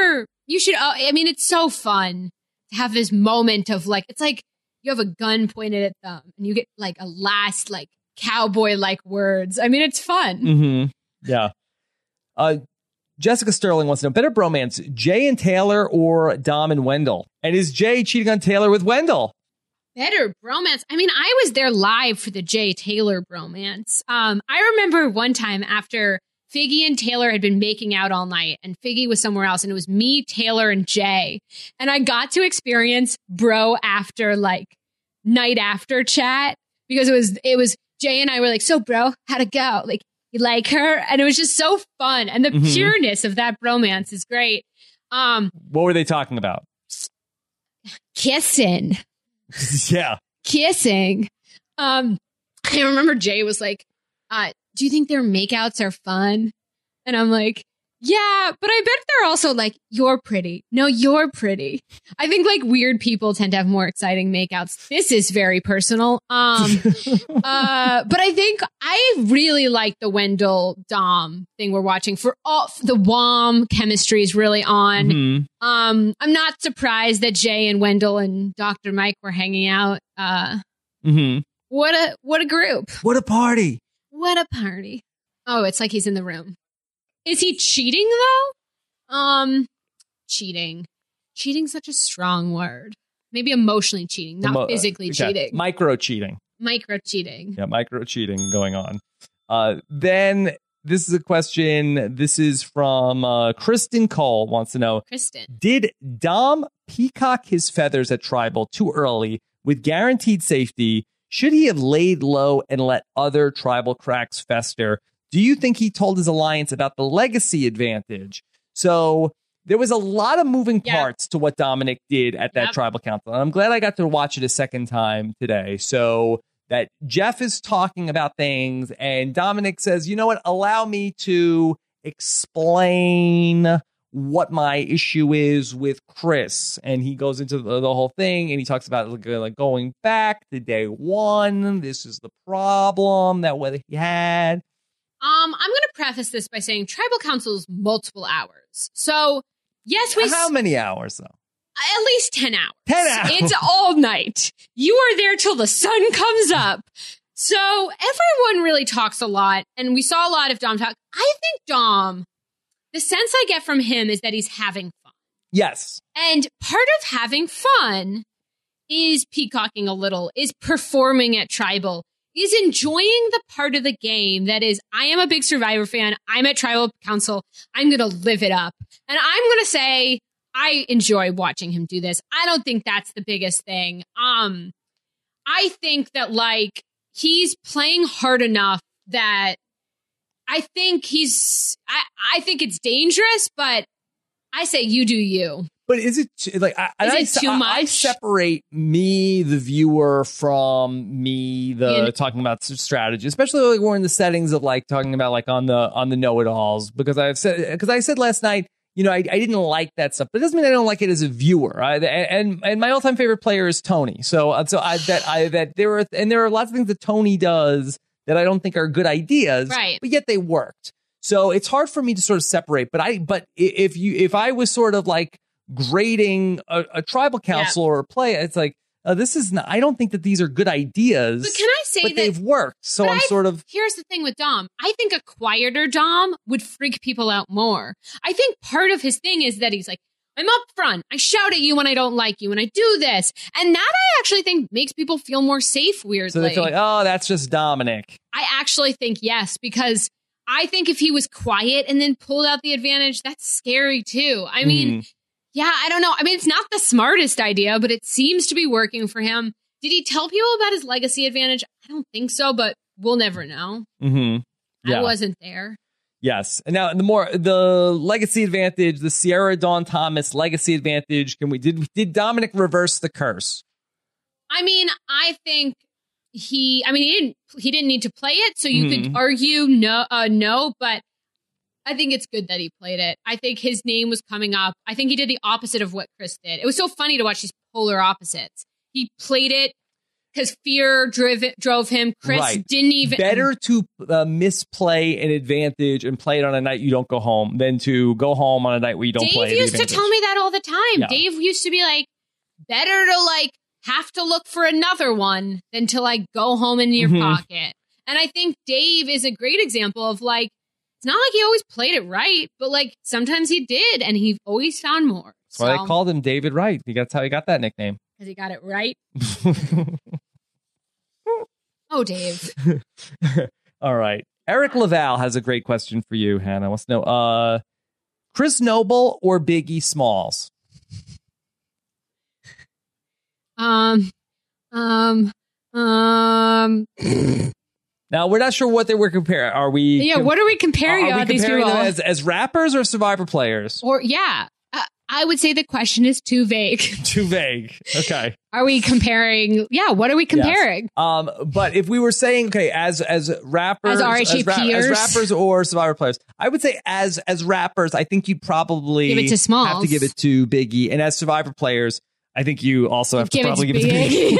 Speaker 2: so fun to have this moment of it's like you have a gun pointed at them and you get a last cowboy words. I mean, it's fun.
Speaker 1: Yeah. Jessica Sterling wants to know, better bromance, Jay and Taylor or Dom and Wendell? And is Jay cheating on Taylor with Wendell?
Speaker 2: Better bromance. I mean, I was there live for the Jay Taylor bromance. I remember one time after Figgy and Taylor had been making out all night and Figgy was somewhere else and it was me, Taylor, and Jay. And I got to experience bro after night after chat because it was Jay and I were so bro, how'd it go? You like her? And it was just so fun. And the pureness of that bromance is great.
Speaker 1: What were they talking about?
Speaker 2: Kissing.
Speaker 1: Yeah.
Speaker 2: Kissing. I remember Jay was do you think their makeouts are fun? And I'm like, Yeah, but I bet they're also like, you're pretty. No, you're pretty. I think like weird people tend to have more exciting makeouts. This is very personal. But I think I really like the Wendell Dom thing we're watching. For all the WOM chemistry is really on.
Speaker 1: Mm-hmm.
Speaker 2: I'm not surprised that Jay and Wendell and Dr. Mike were hanging out. What a group.
Speaker 1: What a party.
Speaker 2: What a party. Oh, it's like he's in the room. Is he cheating though? Cheating. Cheating's such a strong word. Maybe emotionally cheating, not physically cheating.
Speaker 1: Micro cheating.
Speaker 2: Micro cheating.
Speaker 1: Yeah, micro cheating going on. Then this is a question. This is from Kristen Cole wants to know.
Speaker 2: Kristen.
Speaker 1: Did Dom peacock his feathers at Tribal too early with guaranteed safety? Should he have laid low and let other Tribal cracks fester? Do you think he told his alliance about the legacy advantage? So there was a lot of moving parts to what Dominic did at that Tribal Council. And I'm glad I got to watch it a second time today. So that Jeff is talking about things and Dominic says, you know what, allow me to explain what my issue is with Chris. And he goes into the whole thing and he talks about like going back to day one. This is the problem that what he had.
Speaker 2: I'm going to preface this by saying Tribal Council's multiple hours. So, yes,
Speaker 1: How many hours, though?
Speaker 2: At least 10 hours.
Speaker 1: 10 hours.
Speaker 2: It's all night. You are there till the sun comes up. So, everyone really talks a lot, and we saw a lot of Dom talk. I think Dom, the sense I get from him is that he's having fun.
Speaker 1: Yes.
Speaker 2: And part of having fun is peacocking a little, is performing at Tribal, is enjoying the part of the game that is, I am a big Survivor fan. I'm at Tribal Council. I'm going to live it up. And I'm going to say, I enjoy watching him do this. I don't think that's the biggest thing. I think that like he's playing hard enough that I think I think it's dangerous, but I say you do you.
Speaker 1: But is it like
Speaker 2: too much?
Speaker 1: I separate me, the viewer, from me, the talking about strategy, especially like we're in the settings of like talking about like on the know-it-alls. Because I said last night, you know, I didn't like that stuff, but it doesn't mean I don't like it as a viewer. And my all-time favorite there is Tony. There are lots of things that Tony does that I don't think are good ideas,
Speaker 2: right? But
Speaker 1: yet they worked. So it's hard for me to sort of separate. But if I was sort of like grading a Tribal Council or a play, it's like this is not, I don't think that these are good ideas.
Speaker 2: But can I say that
Speaker 1: they've worked? So I'm sort of.
Speaker 2: Here's the thing with Dom. I think a quieter Dom would freak people out more. I think part of his thing is that he's like, I'm up front. I shout at you when I don't like you, and I do this, and that I actually think makes people feel more safe. Weirdly,
Speaker 1: so they feel like, oh, that's just Dominic.
Speaker 2: I actually think yes, because I think if he was quiet and then pulled out the advantage, that's scary too. I mean. Yeah, I don't know. I mean, it's not the smartest idea, but it seems to be working for him. Did he tell people about his legacy advantage? I don't think so, but we'll never know.
Speaker 1: Yeah.
Speaker 2: I wasn't there.
Speaker 1: Yes. And now the legacy advantage, the Sierra Dawn Thomas legacy advantage. Did Dominic reverse the curse?
Speaker 2: I mean, I think he didn't need to play it, so you could argue no, but I think it's good that he played it. I think his name was coming up. I think he did the opposite of what Chris did. It was so funny to watch these polar opposites. He played it because fear drove him. Chris didn't even.
Speaker 1: Better to misplay an advantage and play it on a night you don't go home than to go home on a night where you don't play.
Speaker 2: Dave used to tell me that all the time. Yeah. Dave used to be like, better to like have to look for another one than to like go home in your pocket. And I think Dave is a great example of like, it's not like he always played it right, but like sometimes he did, and he always found more.
Speaker 1: That's why they called him David Wright. That's how he got that nickname.
Speaker 2: Because he got it right. Oh, Dave.
Speaker 1: All right. Eric Laval has a great question for you, Hannah. Wants to know, Chris Noble or Biggie Smalls? Now, we're not sure what they were comparing. Are we?
Speaker 2: Yeah, what are we comparing these people?
Speaker 1: As rappers or Survivor players?
Speaker 2: Or, yeah. I would say the question is too vague.
Speaker 1: Too vague. Okay.
Speaker 2: Are we comparing? Yeah, what are we comparing?
Speaker 1: Yes. But if we were saying, okay, as rappers,
Speaker 2: as
Speaker 1: rappers or Survivor players, I would say as rappers, I think you'd probably
Speaker 2: give it to Smalls.
Speaker 1: Have to give it to Biggie, and as Survivor players, I think you also have to probably give it to Biggie.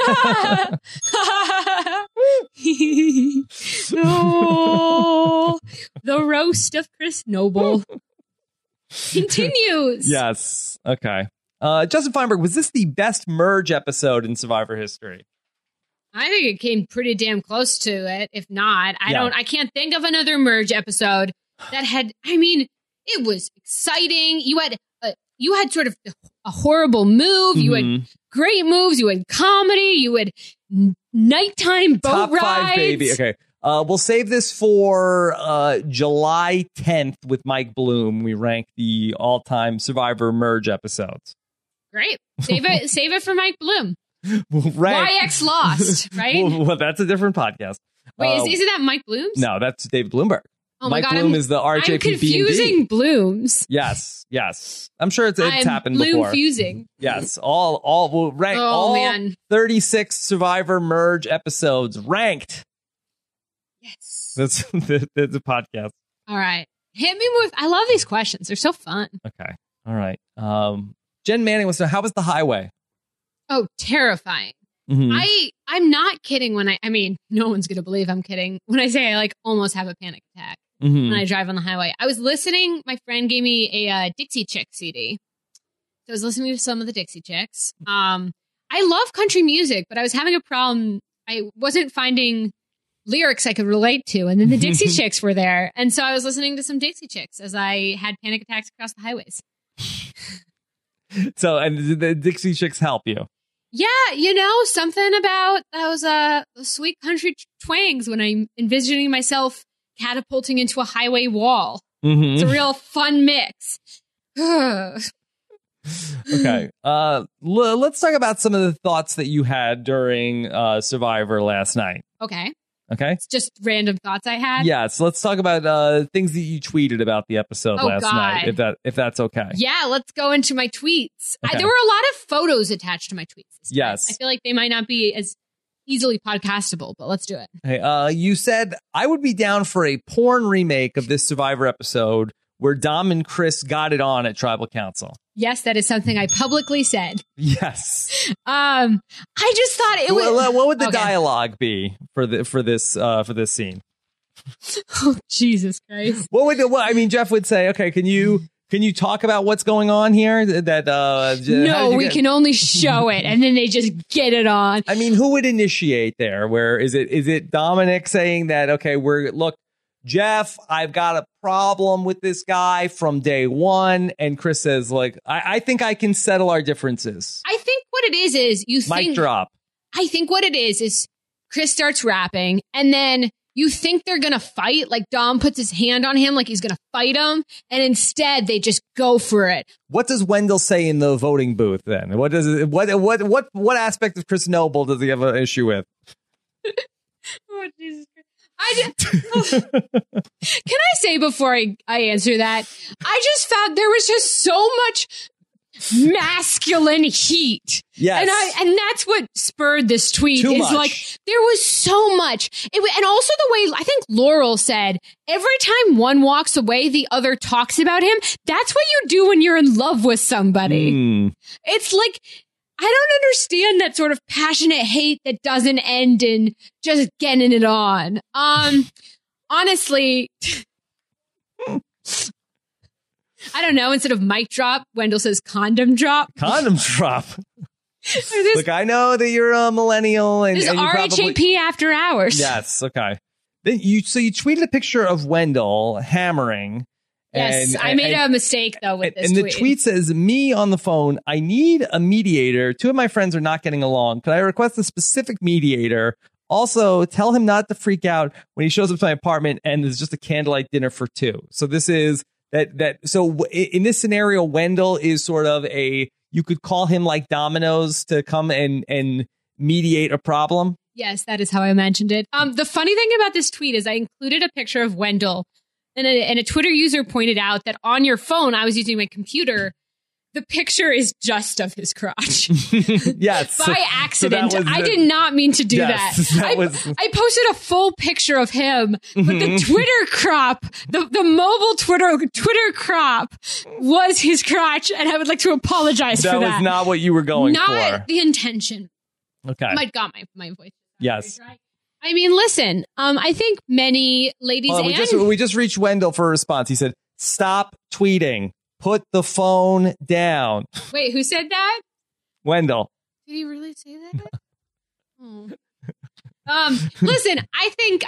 Speaker 2: Oh, the roast of Chris Noble continues.
Speaker 1: Yes. Okay. Justin Feinberg, was this the best merge episode in Survivor history?
Speaker 2: I think it came pretty damn close to it. If not, I can't think of another merge episode that had, I mean, it was exciting. You had sort of a horrible move. You had great moves. You had comedy. You had nighttime boat
Speaker 1: Top
Speaker 2: rides.
Speaker 1: 5, baby. Okay. We'll save this for July 10th with Mike Bloom. We rank the all-time Survivor merge episodes.
Speaker 2: Great. Save it for Mike Bloom.
Speaker 1: We'll rank.
Speaker 2: YX Lost, right?
Speaker 1: Well, that's a different podcast.
Speaker 2: Wait, isn't that Mike Bloom's?
Speaker 1: No, that's David Bloomberg.
Speaker 2: Oh my
Speaker 1: Mike
Speaker 2: God,
Speaker 1: Bloom is the RJPP.
Speaker 2: I'm confusing Blooms.
Speaker 1: Yes. I'm sure it's happened before.
Speaker 2: Bloom fusing.
Speaker 1: Yes. We'll rank all 36 Survivor merge episodes ranked.
Speaker 2: Yes.
Speaker 1: That's a podcast.
Speaker 2: All right. Hit me with, I love these questions. They're so fun.
Speaker 1: Okay. All right. Jen Manning wants to know, how was the highway?
Speaker 2: Oh, terrifying.
Speaker 1: Mm-hmm.
Speaker 2: I'm not kidding when I mean, no one's going to believe I'm kidding when I say I almost have a panic attack when I drive on the highway. I was listening, my friend gave me a Dixie Chick CD. So I was listening to some of the Dixie Chicks. I love country music, but I was having a problem. I wasn't finding lyrics I could relate to. And then the Dixie Chicks were there. And so I was listening to some Dixie Chicks as I had panic attacks across the highways.
Speaker 1: So, and did the Dixie Chicks help you?
Speaker 2: Yeah, something about those sweet country twangs when I'm envisioning myself catapulting into a highway wall. It's a real fun mix.
Speaker 1: Okay. Let's talk about some of the thoughts that you had during Survivor last night.
Speaker 2: Okay.
Speaker 1: It's
Speaker 2: just random thoughts I had.
Speaker 1: Yeah, so let's talk about things that you tweeted about the episode last night, if that's okay.
Speaker 2: Yeah, let's go into my tweets.
Speaker 1: Okay.
Speaker 2: There were a lot of photos attached to my tweets.
Speaker 1: Yes.
Speaker 2: I feel like they might not be as easily podcastable, but let's do it.
Speaker 1: Hey, you said, I would be down for a porn remake of this Survivor episode where Dom and Chris got it on at Tribal Council.
Speaker 2: Yes, that is something I publicly said.
Speaker 1: Yes.
Speaker 2: I just thought it was.
Speaker 1: What would the dialogue be for this scene?
Speaker 2: Oh, Jesus Christ!
Speaker 1: Jeff would say, okay, can you talk about what's going on here?
Speaker 2: No, we can only show it, and then they just get it on.
Speaker 1: I mean, who would initiate there? Where is it Dominic saying that? Okay, look, Jeff, I've got a problem with this guy from day one. And Chris says, I think I can settle our differences.
Speaker 2: I think what it is you think...
Speaker 1: Mic drop.
Speaker 2: I think what it is Chris starts rapping, and then you think they're going to fight. Like Dom puts his hand on him like he's going to fight him. And instead, they just go for it.
Speaker 1: What does Wendell say in the voting booth then? What aspect of Chris Noble does he have an issue with?
Speaker 2: Oh, Jesus Christ. Can I say before I answer that, I just found there was just so much masculine heat.
Speaker 1: Yes.
Speaker 2: And that's what spurred this tweet.
Speaker 1: Too
Speaker 2: is
Speaker 1: much.
Speaker 2: There was so much. And also the way, I think Laurel said, every time one walks away, the other talks about him. That's what you do when you're in love with somebody. It's like, I don't understand that sort of passionate hate that doesn't end in just getting it on. Honestly, I don't know. Instead of mic drop, Wendell says condom drop.
Speaker 1: Condom drop. Look, I know that you're a millennial and
Speaker 2: this
Speaker 1: and you
Speaker 2: RHAP after hours.
Speaker 1: Yes. Okay. Then you tweeted a picture of Wendell hammering.
Speaker 2: Yes, I made a mistake, though, with this
Speaker 1: tweet.
Speaker 2: And
Speaker 1: the tweet says, me on the phone, I need a mediator. 2 of my friends are not getting along. Could I request a specific mediator? Also, tell him not to freak out when he shows up to my apartment and there's just a candlelight dinner for 2. So this is that. So in this scenario, Wendell is sort of you could call him like Domino's to come and mediate a problem.
Speaker 2: Yes, that is how I mentioned it. The funny thing about this tweet is I included a picture of Wendell. And a Twitter user pointed out that on your phone, I was using my computer, the picture is just of his crotch.
Speaker 1: Yes.
Speaker 2: By accident. I did not mean to do that. I posted a full picture of him, but the Twitter crop, the mobile Twitter crop was his crotch, and I would like to apologize for that.
Speaker 1: That was not what you were going for.
Speaker 2: Not the intention.
Speaker 1: Okay.
Speaker 2: My God, my voice.
Speaker 1: Yes.
Speaker 2: I mean, listen, I think many ladies
Speaker 1: we just reached Wendell for a response. He said, stop tweeting. Put the phone down.
Speaker 2: Wait, who said that?
Speaker 1: Wendell.
Speaker 2: Did he really say that? Listen, I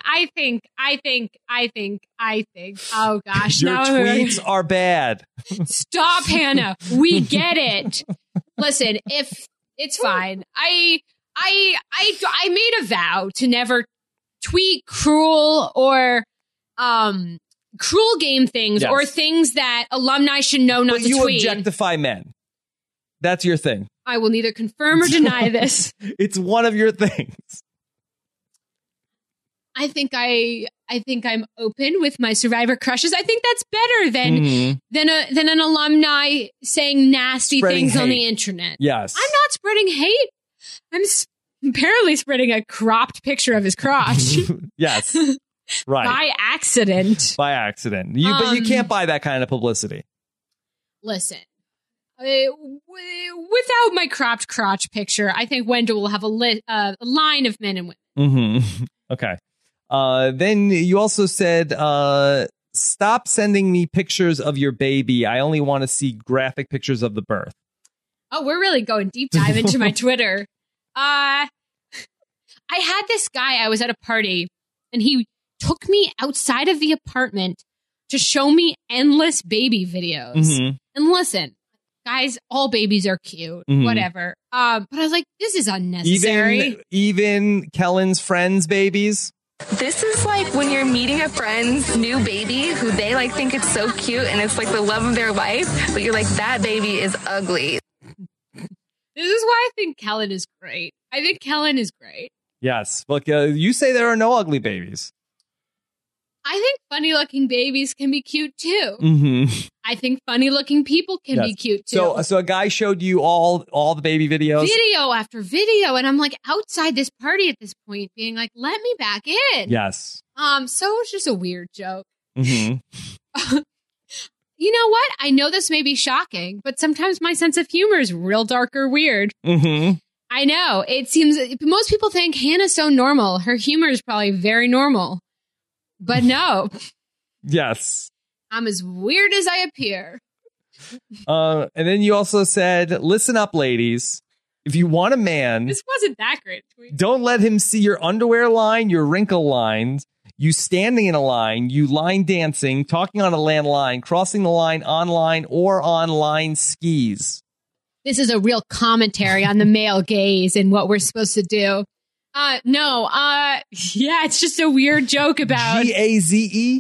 Speaker 2: think. Oh gosh,
Speaker 1: your tweets are bad.
Speaker 2: Stop, Hannah. We get it. Listen, if it's fine. I made a vow to never tweet cruel or cruel game things or things that alumni should know not to tweet.
Speaker 1: You objectify men. That's your thing.
Speaker 2: I will neither confirm or deny this.
Speaker 1: It's one of your things.
Speaker 2: I think I'm open with my survivor crushes. I think that's better than an alumni saying nasty things on the internet.
Speaker 1: Yes.
Speaker 2: I'm not spreading hate. I'm apparently spreading a cropped picture of his crotch.
Speaker 1: Yes. Right.
Speaker 2: By accident.
Speaker 1: But you can't buy that kind of publicity. Listen.
Speaker 2: Without my cropped crotch picture, I think Wendell will have a line of men and
Speaker 1: Mm-hmm.
Speaker 2: women.
Speaker 1: Okay. Then you also said, stop sending me pictures of your baby. I only want to see graphic pictures of the birth.
Speaker 2: Oh, we're really going deep dive into my Twitter. I had this guy, I was at a party, and he took me outside of the apartment to show me endless baby videos. Mm-hmm. And listen, guys, all babies are cute, whatever. But I was like, this is unnecessary.
Speaker 1: Even Kellen's friends' babies?
Speaker 8: This is like when you're meeting a friend's new baby who they like think it's so cute and it's like the love of their life, but you're like, that baby is ugly.
Speaker 2: This is why I think Kellen is great. I think Kellen is great.
Speaker 1: Yes. Look, you say there are no ugly babies.
Speaker 2: I think funny-looking babies can be cute, too.
Speaker 1: Mm-hmm.
Speaker 2: I think funny-looking people can be cute, too.
Speaker 1: So a guy showed you all the baby videos?
Speaker 2: Video after video, and I'm, like, outside this party at this point, being like, let me back in.
Speaker 1: Yes.
Speaker 2: So it's just a weird joke.
Speaker 1: Mm-hmm.
Speaker 2: You know what? I know this may be shocking, but sometimes my sense of humor is real dark or weird.
Speaker 1: Mm-hmm.
Speaker 2: I know. It seems most people think Hannah's so normal. Her humor is probably very normal. But no.
Speaker 1: Yes.
Speaker 2: I'm as weird as I appear.
Speaker 1: And then you also said, listen up, ladies. If you want a man...
Speaker 2: This wasn't that great.
Speaker 1: Don't let him see your underwear line, your wrinkle lines, you standing in a line, you line dancing, talking on a landline, crossing the line online or online skis.
Speaker 2: This is a real commentary on the male gaze and what we're supposed to do. Yeah, it's just a weird joke about
Speaker 1: GAZE.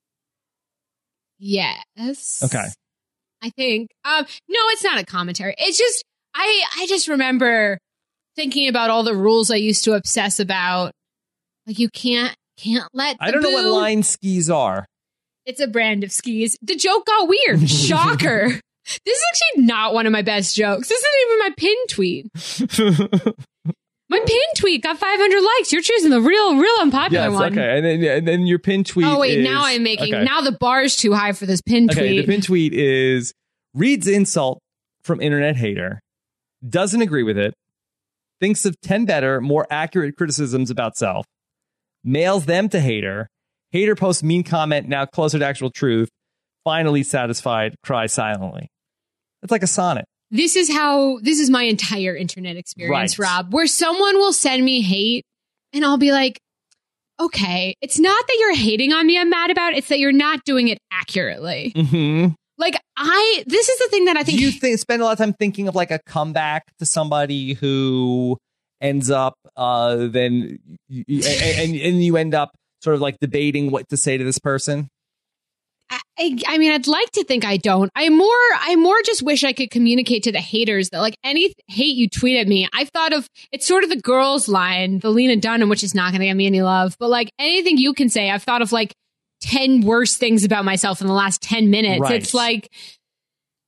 Speaker 2: Yes.
Speaker 1: Okay.
Speaker 2: I think. No, it's not a commentary. It's just I just remember thinking about all the rules I used to obsess about. Like you can't let.
Speaker 1: I don't know what line skis are.
Speaker 2: It's a brand of skis. The joke got weird. Shocker. This is actually not one of my best jokes. This isn't even my pin tweet. My pin tweet got 500 likes. You're choosing the real unpopular one.
Speaker 1: Okay. And then your pin tweet
Speaker 2: Oh, wait. Now I'm making... Okay. Now the bar's too high for this pin tweet.
Speaker 1: Okay, the pin tweet is... Reads insult from internet hater. Doesn't agree with it. Thinks of 10 better, more accurate criticisms about self. Mails them to hater. Hater posts mean comment, now closer to actual truth. Finally satisfied, cries silently. It's like a sonnet.
Speaker 2: This is my entire internet experience, right. Rob, where someone will send me hate and I'll be like, okay, it's not that you're hating on me I'm mad about, it's that you're not doing it accurately.
Speaker 1: Mm-hmm.
Speaker 2: Like this is the thing that I think.
Speaker 1: Do you spend a lot of time thinking of like a comeback to somebody who ends up, then you end up sort of like debating what to say to this person?
Speaker 2: I mean, I'd like to think I don't. I more just wish I could communicate to the haters that like any hate you tweet at me, I've thought of, it's sort of the girls line, the Lena Dunham, which is not going to get me any love, but like anything you can say, I've thought of like 10 worse things about myself in the last 10 minutes. Right. It's like,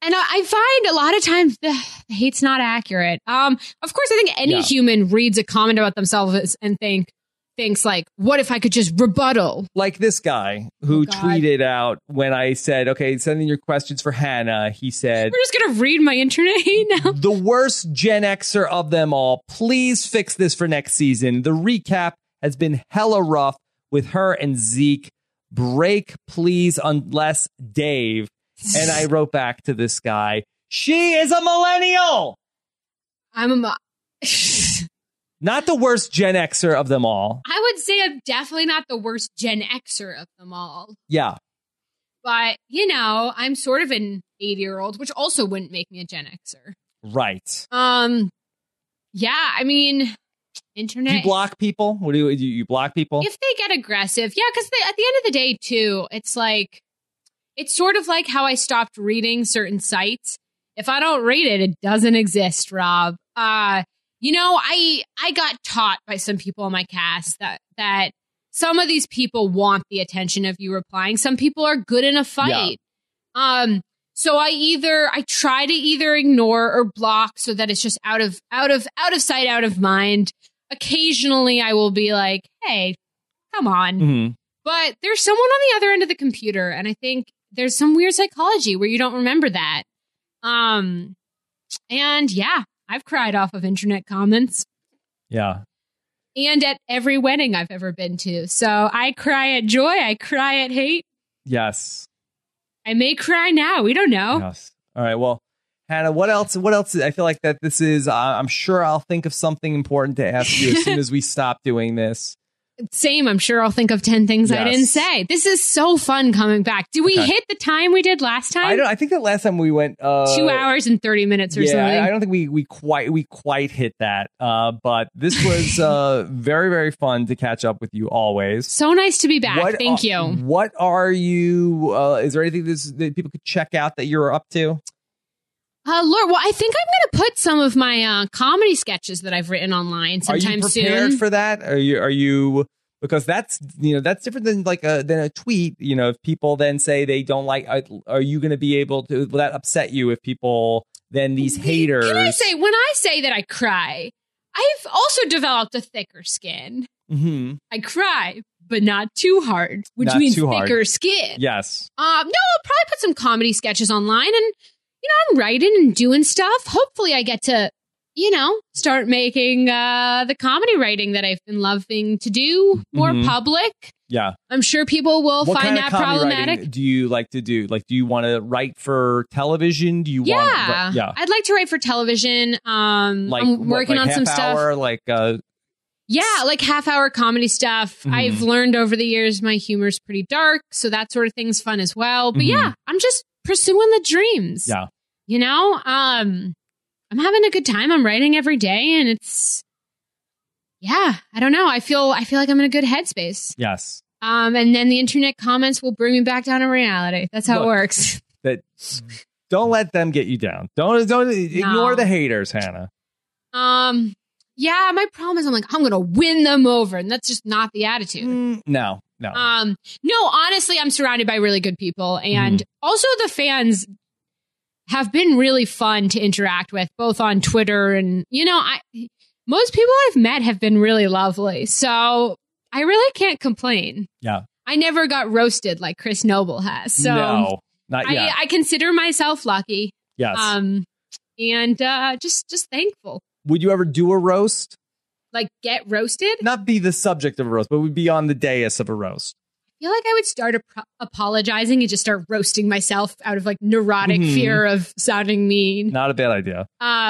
Speaker 2: And I find a lot of times the hate's not accurate. Of course, I think any human reads a comment about themselves and thinks like, what if I could just rebuttal?
Speaker 1: Like this guy who tweeted out when I said, okay, send in your questions for Hannah. He said,
Speaker 2: we're just going to read my internet hate now.
Speaker 1: The worst Gen Xer of them all. Please fix this for next season. The recap has been hella rough with her and Zeke. Break, please, unless Dave. And I wrote back to this guy, she is a millennial. Not the worst Gen Xer of them all.
Speaker 2: I would say I'm definitely not the worst Gen Xer of them all.
Speaker 1: Yeah.
Speaker 2: But, I'm sort of an 80-year-old, which also wouldn't make me a Gen Xer.
Speaker 1: Right.
Speaker 2: Yeah, I mean, internet.
Speaker 1: Do you block people? What do you block people?
Speaker 2: If they get aggressive. Yeah, because at the end of the day, too, it's like, it's sort of like how I stopped reading certain sites. If I don't read it, it doesn't exist, Rob. I got taught by some people on my cast that some of these people want the attention of you replying. Some people are good in a fight. Yeah. So I try to either ignore or block so that it's just out of sight, out of mind. Occasionally I will be like, hey, come on. Mm-hmm. But there's someone on the other end of the computer, and I think there's some weird psychology where you don't remember that. And yeah, I've cried off of internet comments.
Speaker 1: Yeah.
Speaker 2: And at every wedding I've ever been to. So I cry at joy. I cry at hate.
Speaker 1: Yes.
Speaker 2: I may cry now. We don't know.
Speaker 1: Yes. All right. Well, Hannah, what else? I feel like that this is, I'm sure I'll think of something important to ask you as soon as we stop doing this.
Speaker 2: Same. I'm sure I'll think of 10 things I didn't say. This is so fun coming back. Did we hit the time we did last time?
Speaker 1: I think that last time we went 2
Speaker 2: hours and 30 minutes or something.
Speaker 1: I don't think we quite hit that. But this was very, very fun to catch up with you always.
Speaker 2: So nice to be back. Thank you.
Speaker 1: What are you? Is there anything that people could check out that you're up to?
Speaker 2: Lord, well, I think I'm going to put some of my comedy sketches that I've written online sometime soon.
Speaker 1: Are you prepared for that? Are you? Because that's different than than a tweet. If people then say they don't like, are you going to be able to? Will that upset you if people then these haters?
Speaker 2: Can I say when I say that I cry, I've also developed a thicker skin.
Speaker 1: Mm-hmm.
Speaker 2: I cry, but not too hard, which means thicker skin.
Speaker 1: Yes.
Speaker 2: No, I'll probably put some comedy sketches online and. I'm writing and doing stuff. Hopefully I get to, start making the comedy writing that I've been loving to do more public.
Speaker 1: Yeah.
Speaker 2: I'm sure people will find that problematic.
Speaker 1: Do you like to do? Do you want to write for television? Do you want?
Speaker 2: Yeah. I'd like to write for television. I'm working on some stuff. Half-hour comedy stuff. Mm-hmm. I've learned over the years my humor's pretty dark, so that sort of thing's fun as well. But yeah, I'm just pursuing the dreams.
Speaker 1: Yeah.
Speaker 2: I'm having a good time. I'm writing every day and I don't know. I feel like I'm in a good headspace.
Speaker 1: Yes.
Speaker 2: And then the internet comments will bring me back down to reality. That's how it works.
Speaker 1: Don't let them get you down. Don't ignore the haters, Hannah.
Speaker 2: Yeah, my problem is I'm going to win them over. And that's just not the attitude.
Speaker 1: No.
Speaker 2: No, honestly, I'm surrounded by really good people. And also the fans have been really fun to interact with, both on Twitter and, most people I've met have been really lovely. So I really can't complain.
Speaker 1: Yeah.
Speaker 2: I never got roasted like Chris Noble has. So
Speaker 1: no, not yet.
Speaker 2: I consider myself lucky.
Speaker 1: Yes.
Speaker 2: And just thankful.
Speaker 1: Would you ever do a roast?
Speaker 2: Like get roasted?
Speaker 1: Not be the subject of a roast, but would be on the dais of a roast.
Speaker 2: I feel like I would start apologizing and just start roasting myself out of neurotic fear of sounding mean.
Speaker 1: Not a bad idea.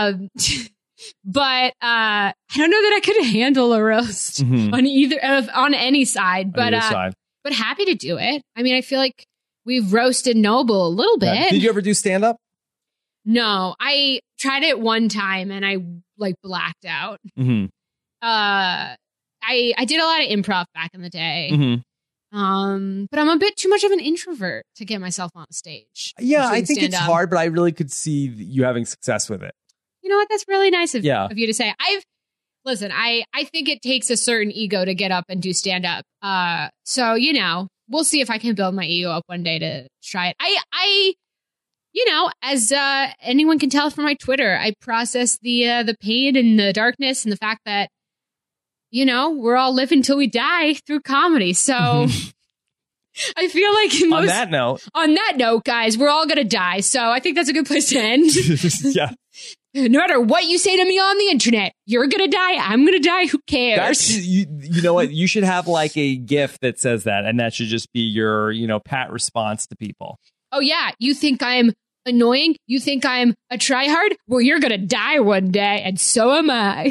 Speaker 2: But I don't know that I could handle a roast on any side. But happy to do it. I mean, I feel like we've roasted Noble a little bit.
Speaker 1: Yeah. Did you ever do stand up?
Speaker 2: No, I tried it one time and I blacked out.
Speaker 1: Mm-hmm.
Speaker 2: I did a lot of improv back in the day. Mm-hmm. But I'm a bit too much of an introvert to get myself on stage.
Speaker 1: Yeah, I think it's hard, but I really could see you having success with it.
Speaker 2: You know what? That's really nice of you to say. I think it takes a certain ego to get up and do stand up. So, we'll see if I can build my ego up one day to try it. you know, as anyone can tell from my Twitter, I process the pain and the darkness and the fact that, you know, we're all living till we die through comedy. So I feel like
Speaker 1: on that note,
Speaker 2: guys, we're all going to die. So I think that's a good place to end.
Speaker 1: Yeah.
Speaker 2: No matter what you say to me on the internet, you're going to die. I'm going to die. Who cares?
Speaker 1: You know what? You should have like a GIF that says that. And that should just be your, you know, pat response to people.
Speaker 2: Oh, yeah. You think I'm annoying? You think I'm a tryhard? Well, you're going to die one day. And so am I.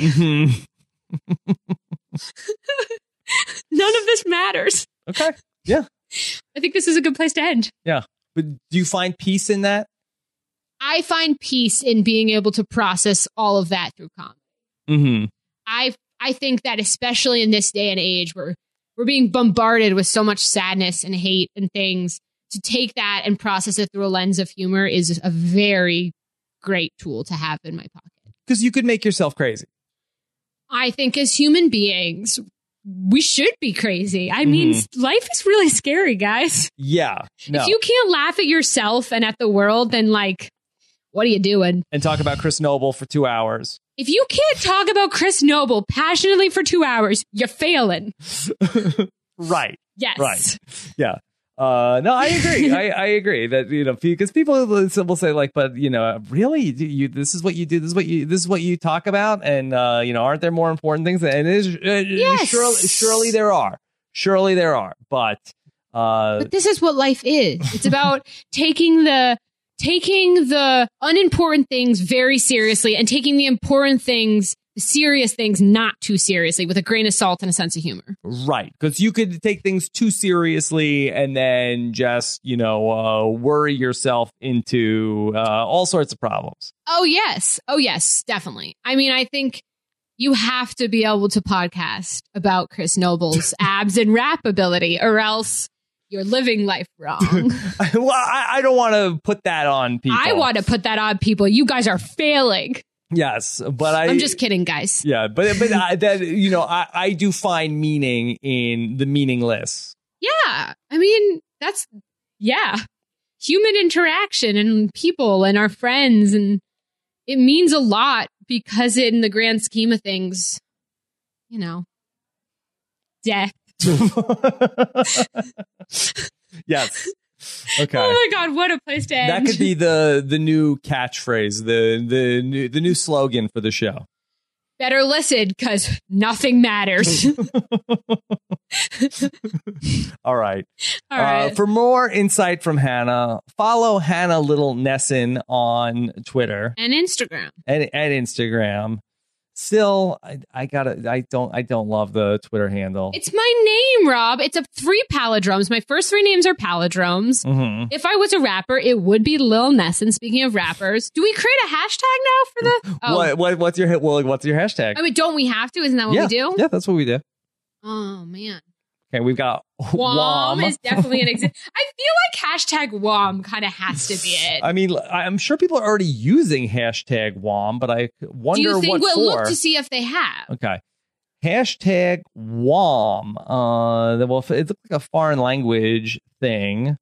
Speaker 2: None of this matters.
Speaker 1: Okay. Yeah.
Speaker 2: I think this is a good place to end.
Speaker 1: Yeah. But do you find peace in that?
Speaker 2: I find peace in being able to process all of that through comedy.
Speaker 1: Mm-hmm.
Speaker 2: I think that especially in this day and age where we're being bombarded with so much sadness and hate and things, to take that and process it through a lens of humor is a very great tool to have in my pocket.
Speaker 1: Because you could make yourself crazy.
Speaker 2: I think as human beings, we should be crazy. I mean, life is really scary, guys.
Speaker 1: Yeah. No.
Speaker 2: If you can't laugh at yourself and at the world, then like, what are you doing?
Speaker 1: And talk about Chris Noble for 2 hours.
Speaker 2: If you can't talk about Chris Noble passionately for 2 hours, you're failing.
Speaker 1: Right.
Speaker 2: Yes.
Speaker 1: Right. Yeah. No, I agree. I agree that, you know, because people will say like, but, you know, really, this is what you do. This is what you talk about. And, you know, aren't there more important things? And it is,
Speaker 2: yes.
Speaker 1: surely there are. Surely there are. But
Speaker 2: this is what life is. It's about taking the unimportant things very seriously and taking the important things, the serious things, not too seriously, with a grain of salt and a sense of humor.
Speaker 1: Right. Because you could take things too seriously and then just, you know, worry yourself into all sorts of problems.
Speaker 2: Oh, yes. Definitely. I mean, I think you have to be able to podcast about Chris Noble's abs and rap ability, or else you're living life wrong.
Speaker 1: Well, I don't want to put that on people.
Speaker 2: I want to put that on people. You guys are failing.
Speaker 1: Yes, but
Speaker 2: I'm just kidding, guys.
Speaker 1: Yeah, but that, you know, I do find meaning in the meaningless.
Speaker 2: Yeah, I mean human interaction and people and our friends, and it means a lot because in the grand scheme of things, you know, death.
Speaker 1: Yes. Okay.
Speaker 2: Oh my God, what a place to end.
Speaker 1: That could be the new catchphrase, the new slogan for the show.
Speaker 2: Better listen, because nothing matters.
Speaker 1: All right. For more insight from Hannah, follow Hannah Little Nesson on Twitter
Speaker 2: and Instagram.
Speaker 1: And Instagram. Still, I don't love the Twitter handle.
Speaker 2: It's my name, Rob. It's 3 palindromes. My first 3 names are palindromes.
Speaker 1: Mm-hmm.
Speaker 2: If I was a rapper, it would be Lil Nesson. Speaking of rappers, do we create a hashtag now for the? Oh.
Speaker 1: What's your hashtag?
Speaker 2: I mean, don't we have to? Isn't that what we do?
Speaker 1: Yeah, that's what we do.
Speaker 2: Oh man.
Speaker 1: Okay, we've got
Speaker 2: WOM is definitely an example. I feel like hashtag WOM kind of has to be it.
Speaker 1: I mean, I'm sure people are already using hashtag WOM, but I wonder what for.
Speaker 2: Do you think we'll look to see if they have?
Speaker 1: Okay. Hashtag WOM. Well, it looks like a foreign language thing.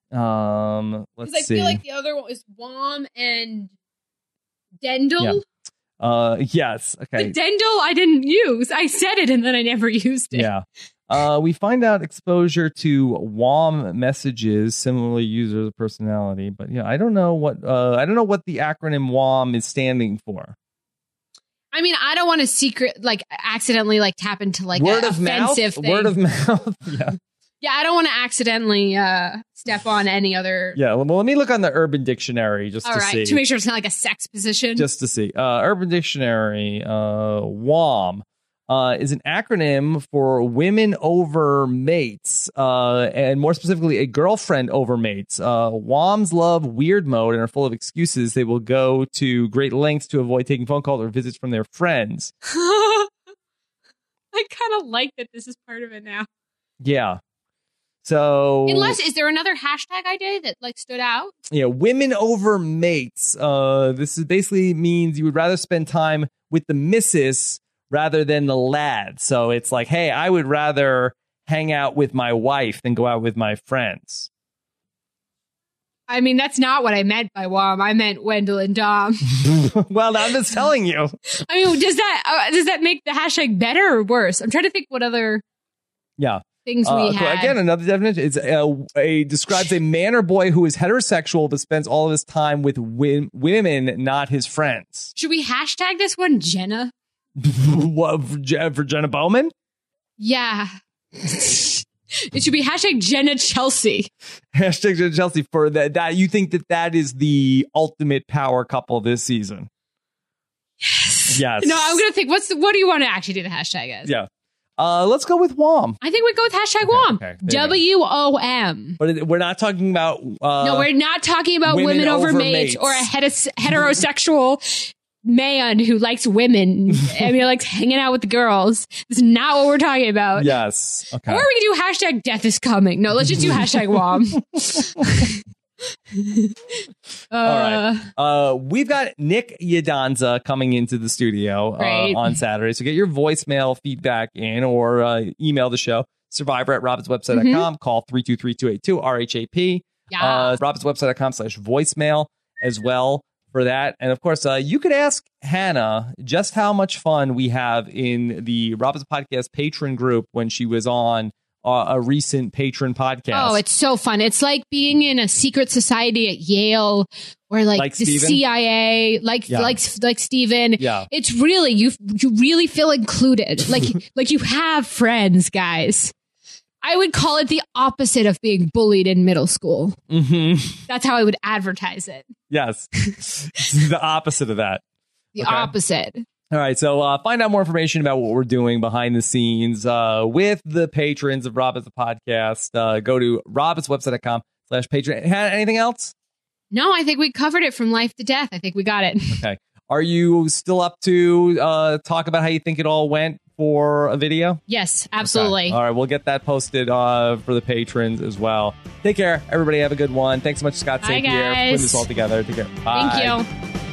Speaker 1: Let's see.
Speaker 2: I feel like the other one is WOM and Dendel.
Speaker 1: Yeah. Yes. Okay.
Speaker 2: But Dendel I didn't use. I said it and then I never used it.
Speaker 1: Yeah. We find out exposure to WOM messages, similarly user personality, but yeah, I don't know what the acronym WOM is standing for.
Speaker 2: I mean, I don't want to accidentally tap into
Speaker 1: word of
Speaker 2: offensive
Speaker 1: mouth.
Speaker 2: thing.
Speaker 1: Word of mouth. Yeah.
Speaker 2: Yeah, I don't want to accidentally step on any other.
Speaker 1: Yeah, well, let me look on the Urban Dictionary just to see.
Speaker 2: To make sure it's not like a sex position.
Speaker 1: Just to see. Urban Dictionary, WOM. Is an acronym for women over mates, and more specifically, a girlfriend over mates. WOMs love weird mode and are full of excuses. They will go to great lengths to avoid taking phone calls or visits from their friends.
Speaker 2: I kind of like that this is part of it now.
Speaker 1: Yeah. So,
Speaker 2: is there another hashtag I did that stood out?
Speaker 1: Yeah, women over mates. This is basically means you would rather spend time with the missus rather than the lad. So it's like, hey, I would rather hang out with my wife than go out with my friends.
Speaker 2: I mean, that's not what I meant by WOM. I meant Wendell and Dom.
Speaker 1: Well, I'm just telling you.
Speaker 2: I mean, does that make the hashtag better or worse? I'm trying to think what other things we have.
Speaker 1: Again, another definition is describes a man or boy who is heterosexual but spends all of his time with women, not his friends.
Speaker 2: Should we hashtag this one Jenna?
Speaker 1: What, for Jenna Bowman?
Speaker 2: Yeah. It should be hashtag Jenna Chelsea.
Speaker 1: Hashtag Jenna Chelsea for that. You think that is the ultimate power couple this season? Yes.
Speaker 2: No, I'm going to think, what do you want to actually do the hashtag as?
Speaker 1: Yeah. Let's go with WOM.
Speaker 2: I think we go with hashtag WOM.
Speaker 1: Okay,
Speaker 2: WOM.
Speaker 1: But we're not talking about...
Speaker 2: no, we're not talking about women over mates or a heterosexual man who likes women and likes hanging out with the girls. That's not what we're talking about.
Speaker 1: Yes. Okay.
Speaker 2: Or we can do hashtag death is coming. No, let's just do hashtag WOM.
Speaker 1: All right. We've got Nick Yadanza coming into the studio on Saturday. So get your voicemail feedback in or email the show. Survivor@robbinswebsite.com. Call 323-282-RHAP.
Speaker 2: Yeah.
Speaker 1: robbinswebsite.com/voicemail as well for that. And of course, you could ask Hannah just how much fun we have in the Robbins Podcast patron group when she was on a recent patron podcast.
Speaker 2: Oh, it's so fun. It's like being in a secret society at Yale or like the Steven? CIA, like Steven.
Speaker 1: Yeah.
Speaker 2: It's really, you really feel included. Like you have friends, guys. I would call it the opposite of being bullied in middle school.
Speaker 1: Mm-hmm.
Speaker 2: That's how I would advertise it.
Speaker 1: Yes. The opposite of that.
Speaker 2: The opposite.
Speaker 1: All right. So find out more information about what we're doing behind the scenes with the patrons of Robbins the Podcast. Go to robbinswebsite.com/patron. Anything else?
Speaker 2: No, I think we covered it from life to death. I think we got it.
Speaker 1: Okay. Are you still up to talk about how you think it all went for a video?
Speaker 2: Yes, absolutely.
Speaker 1: Okay. All right. We'll get that posted for the patrons as well. Take care. Everybody have a good one. Thanks so much, Scott St. Pierre, for putting this all together. Take care. Bye.
Speaker 2: Thank you.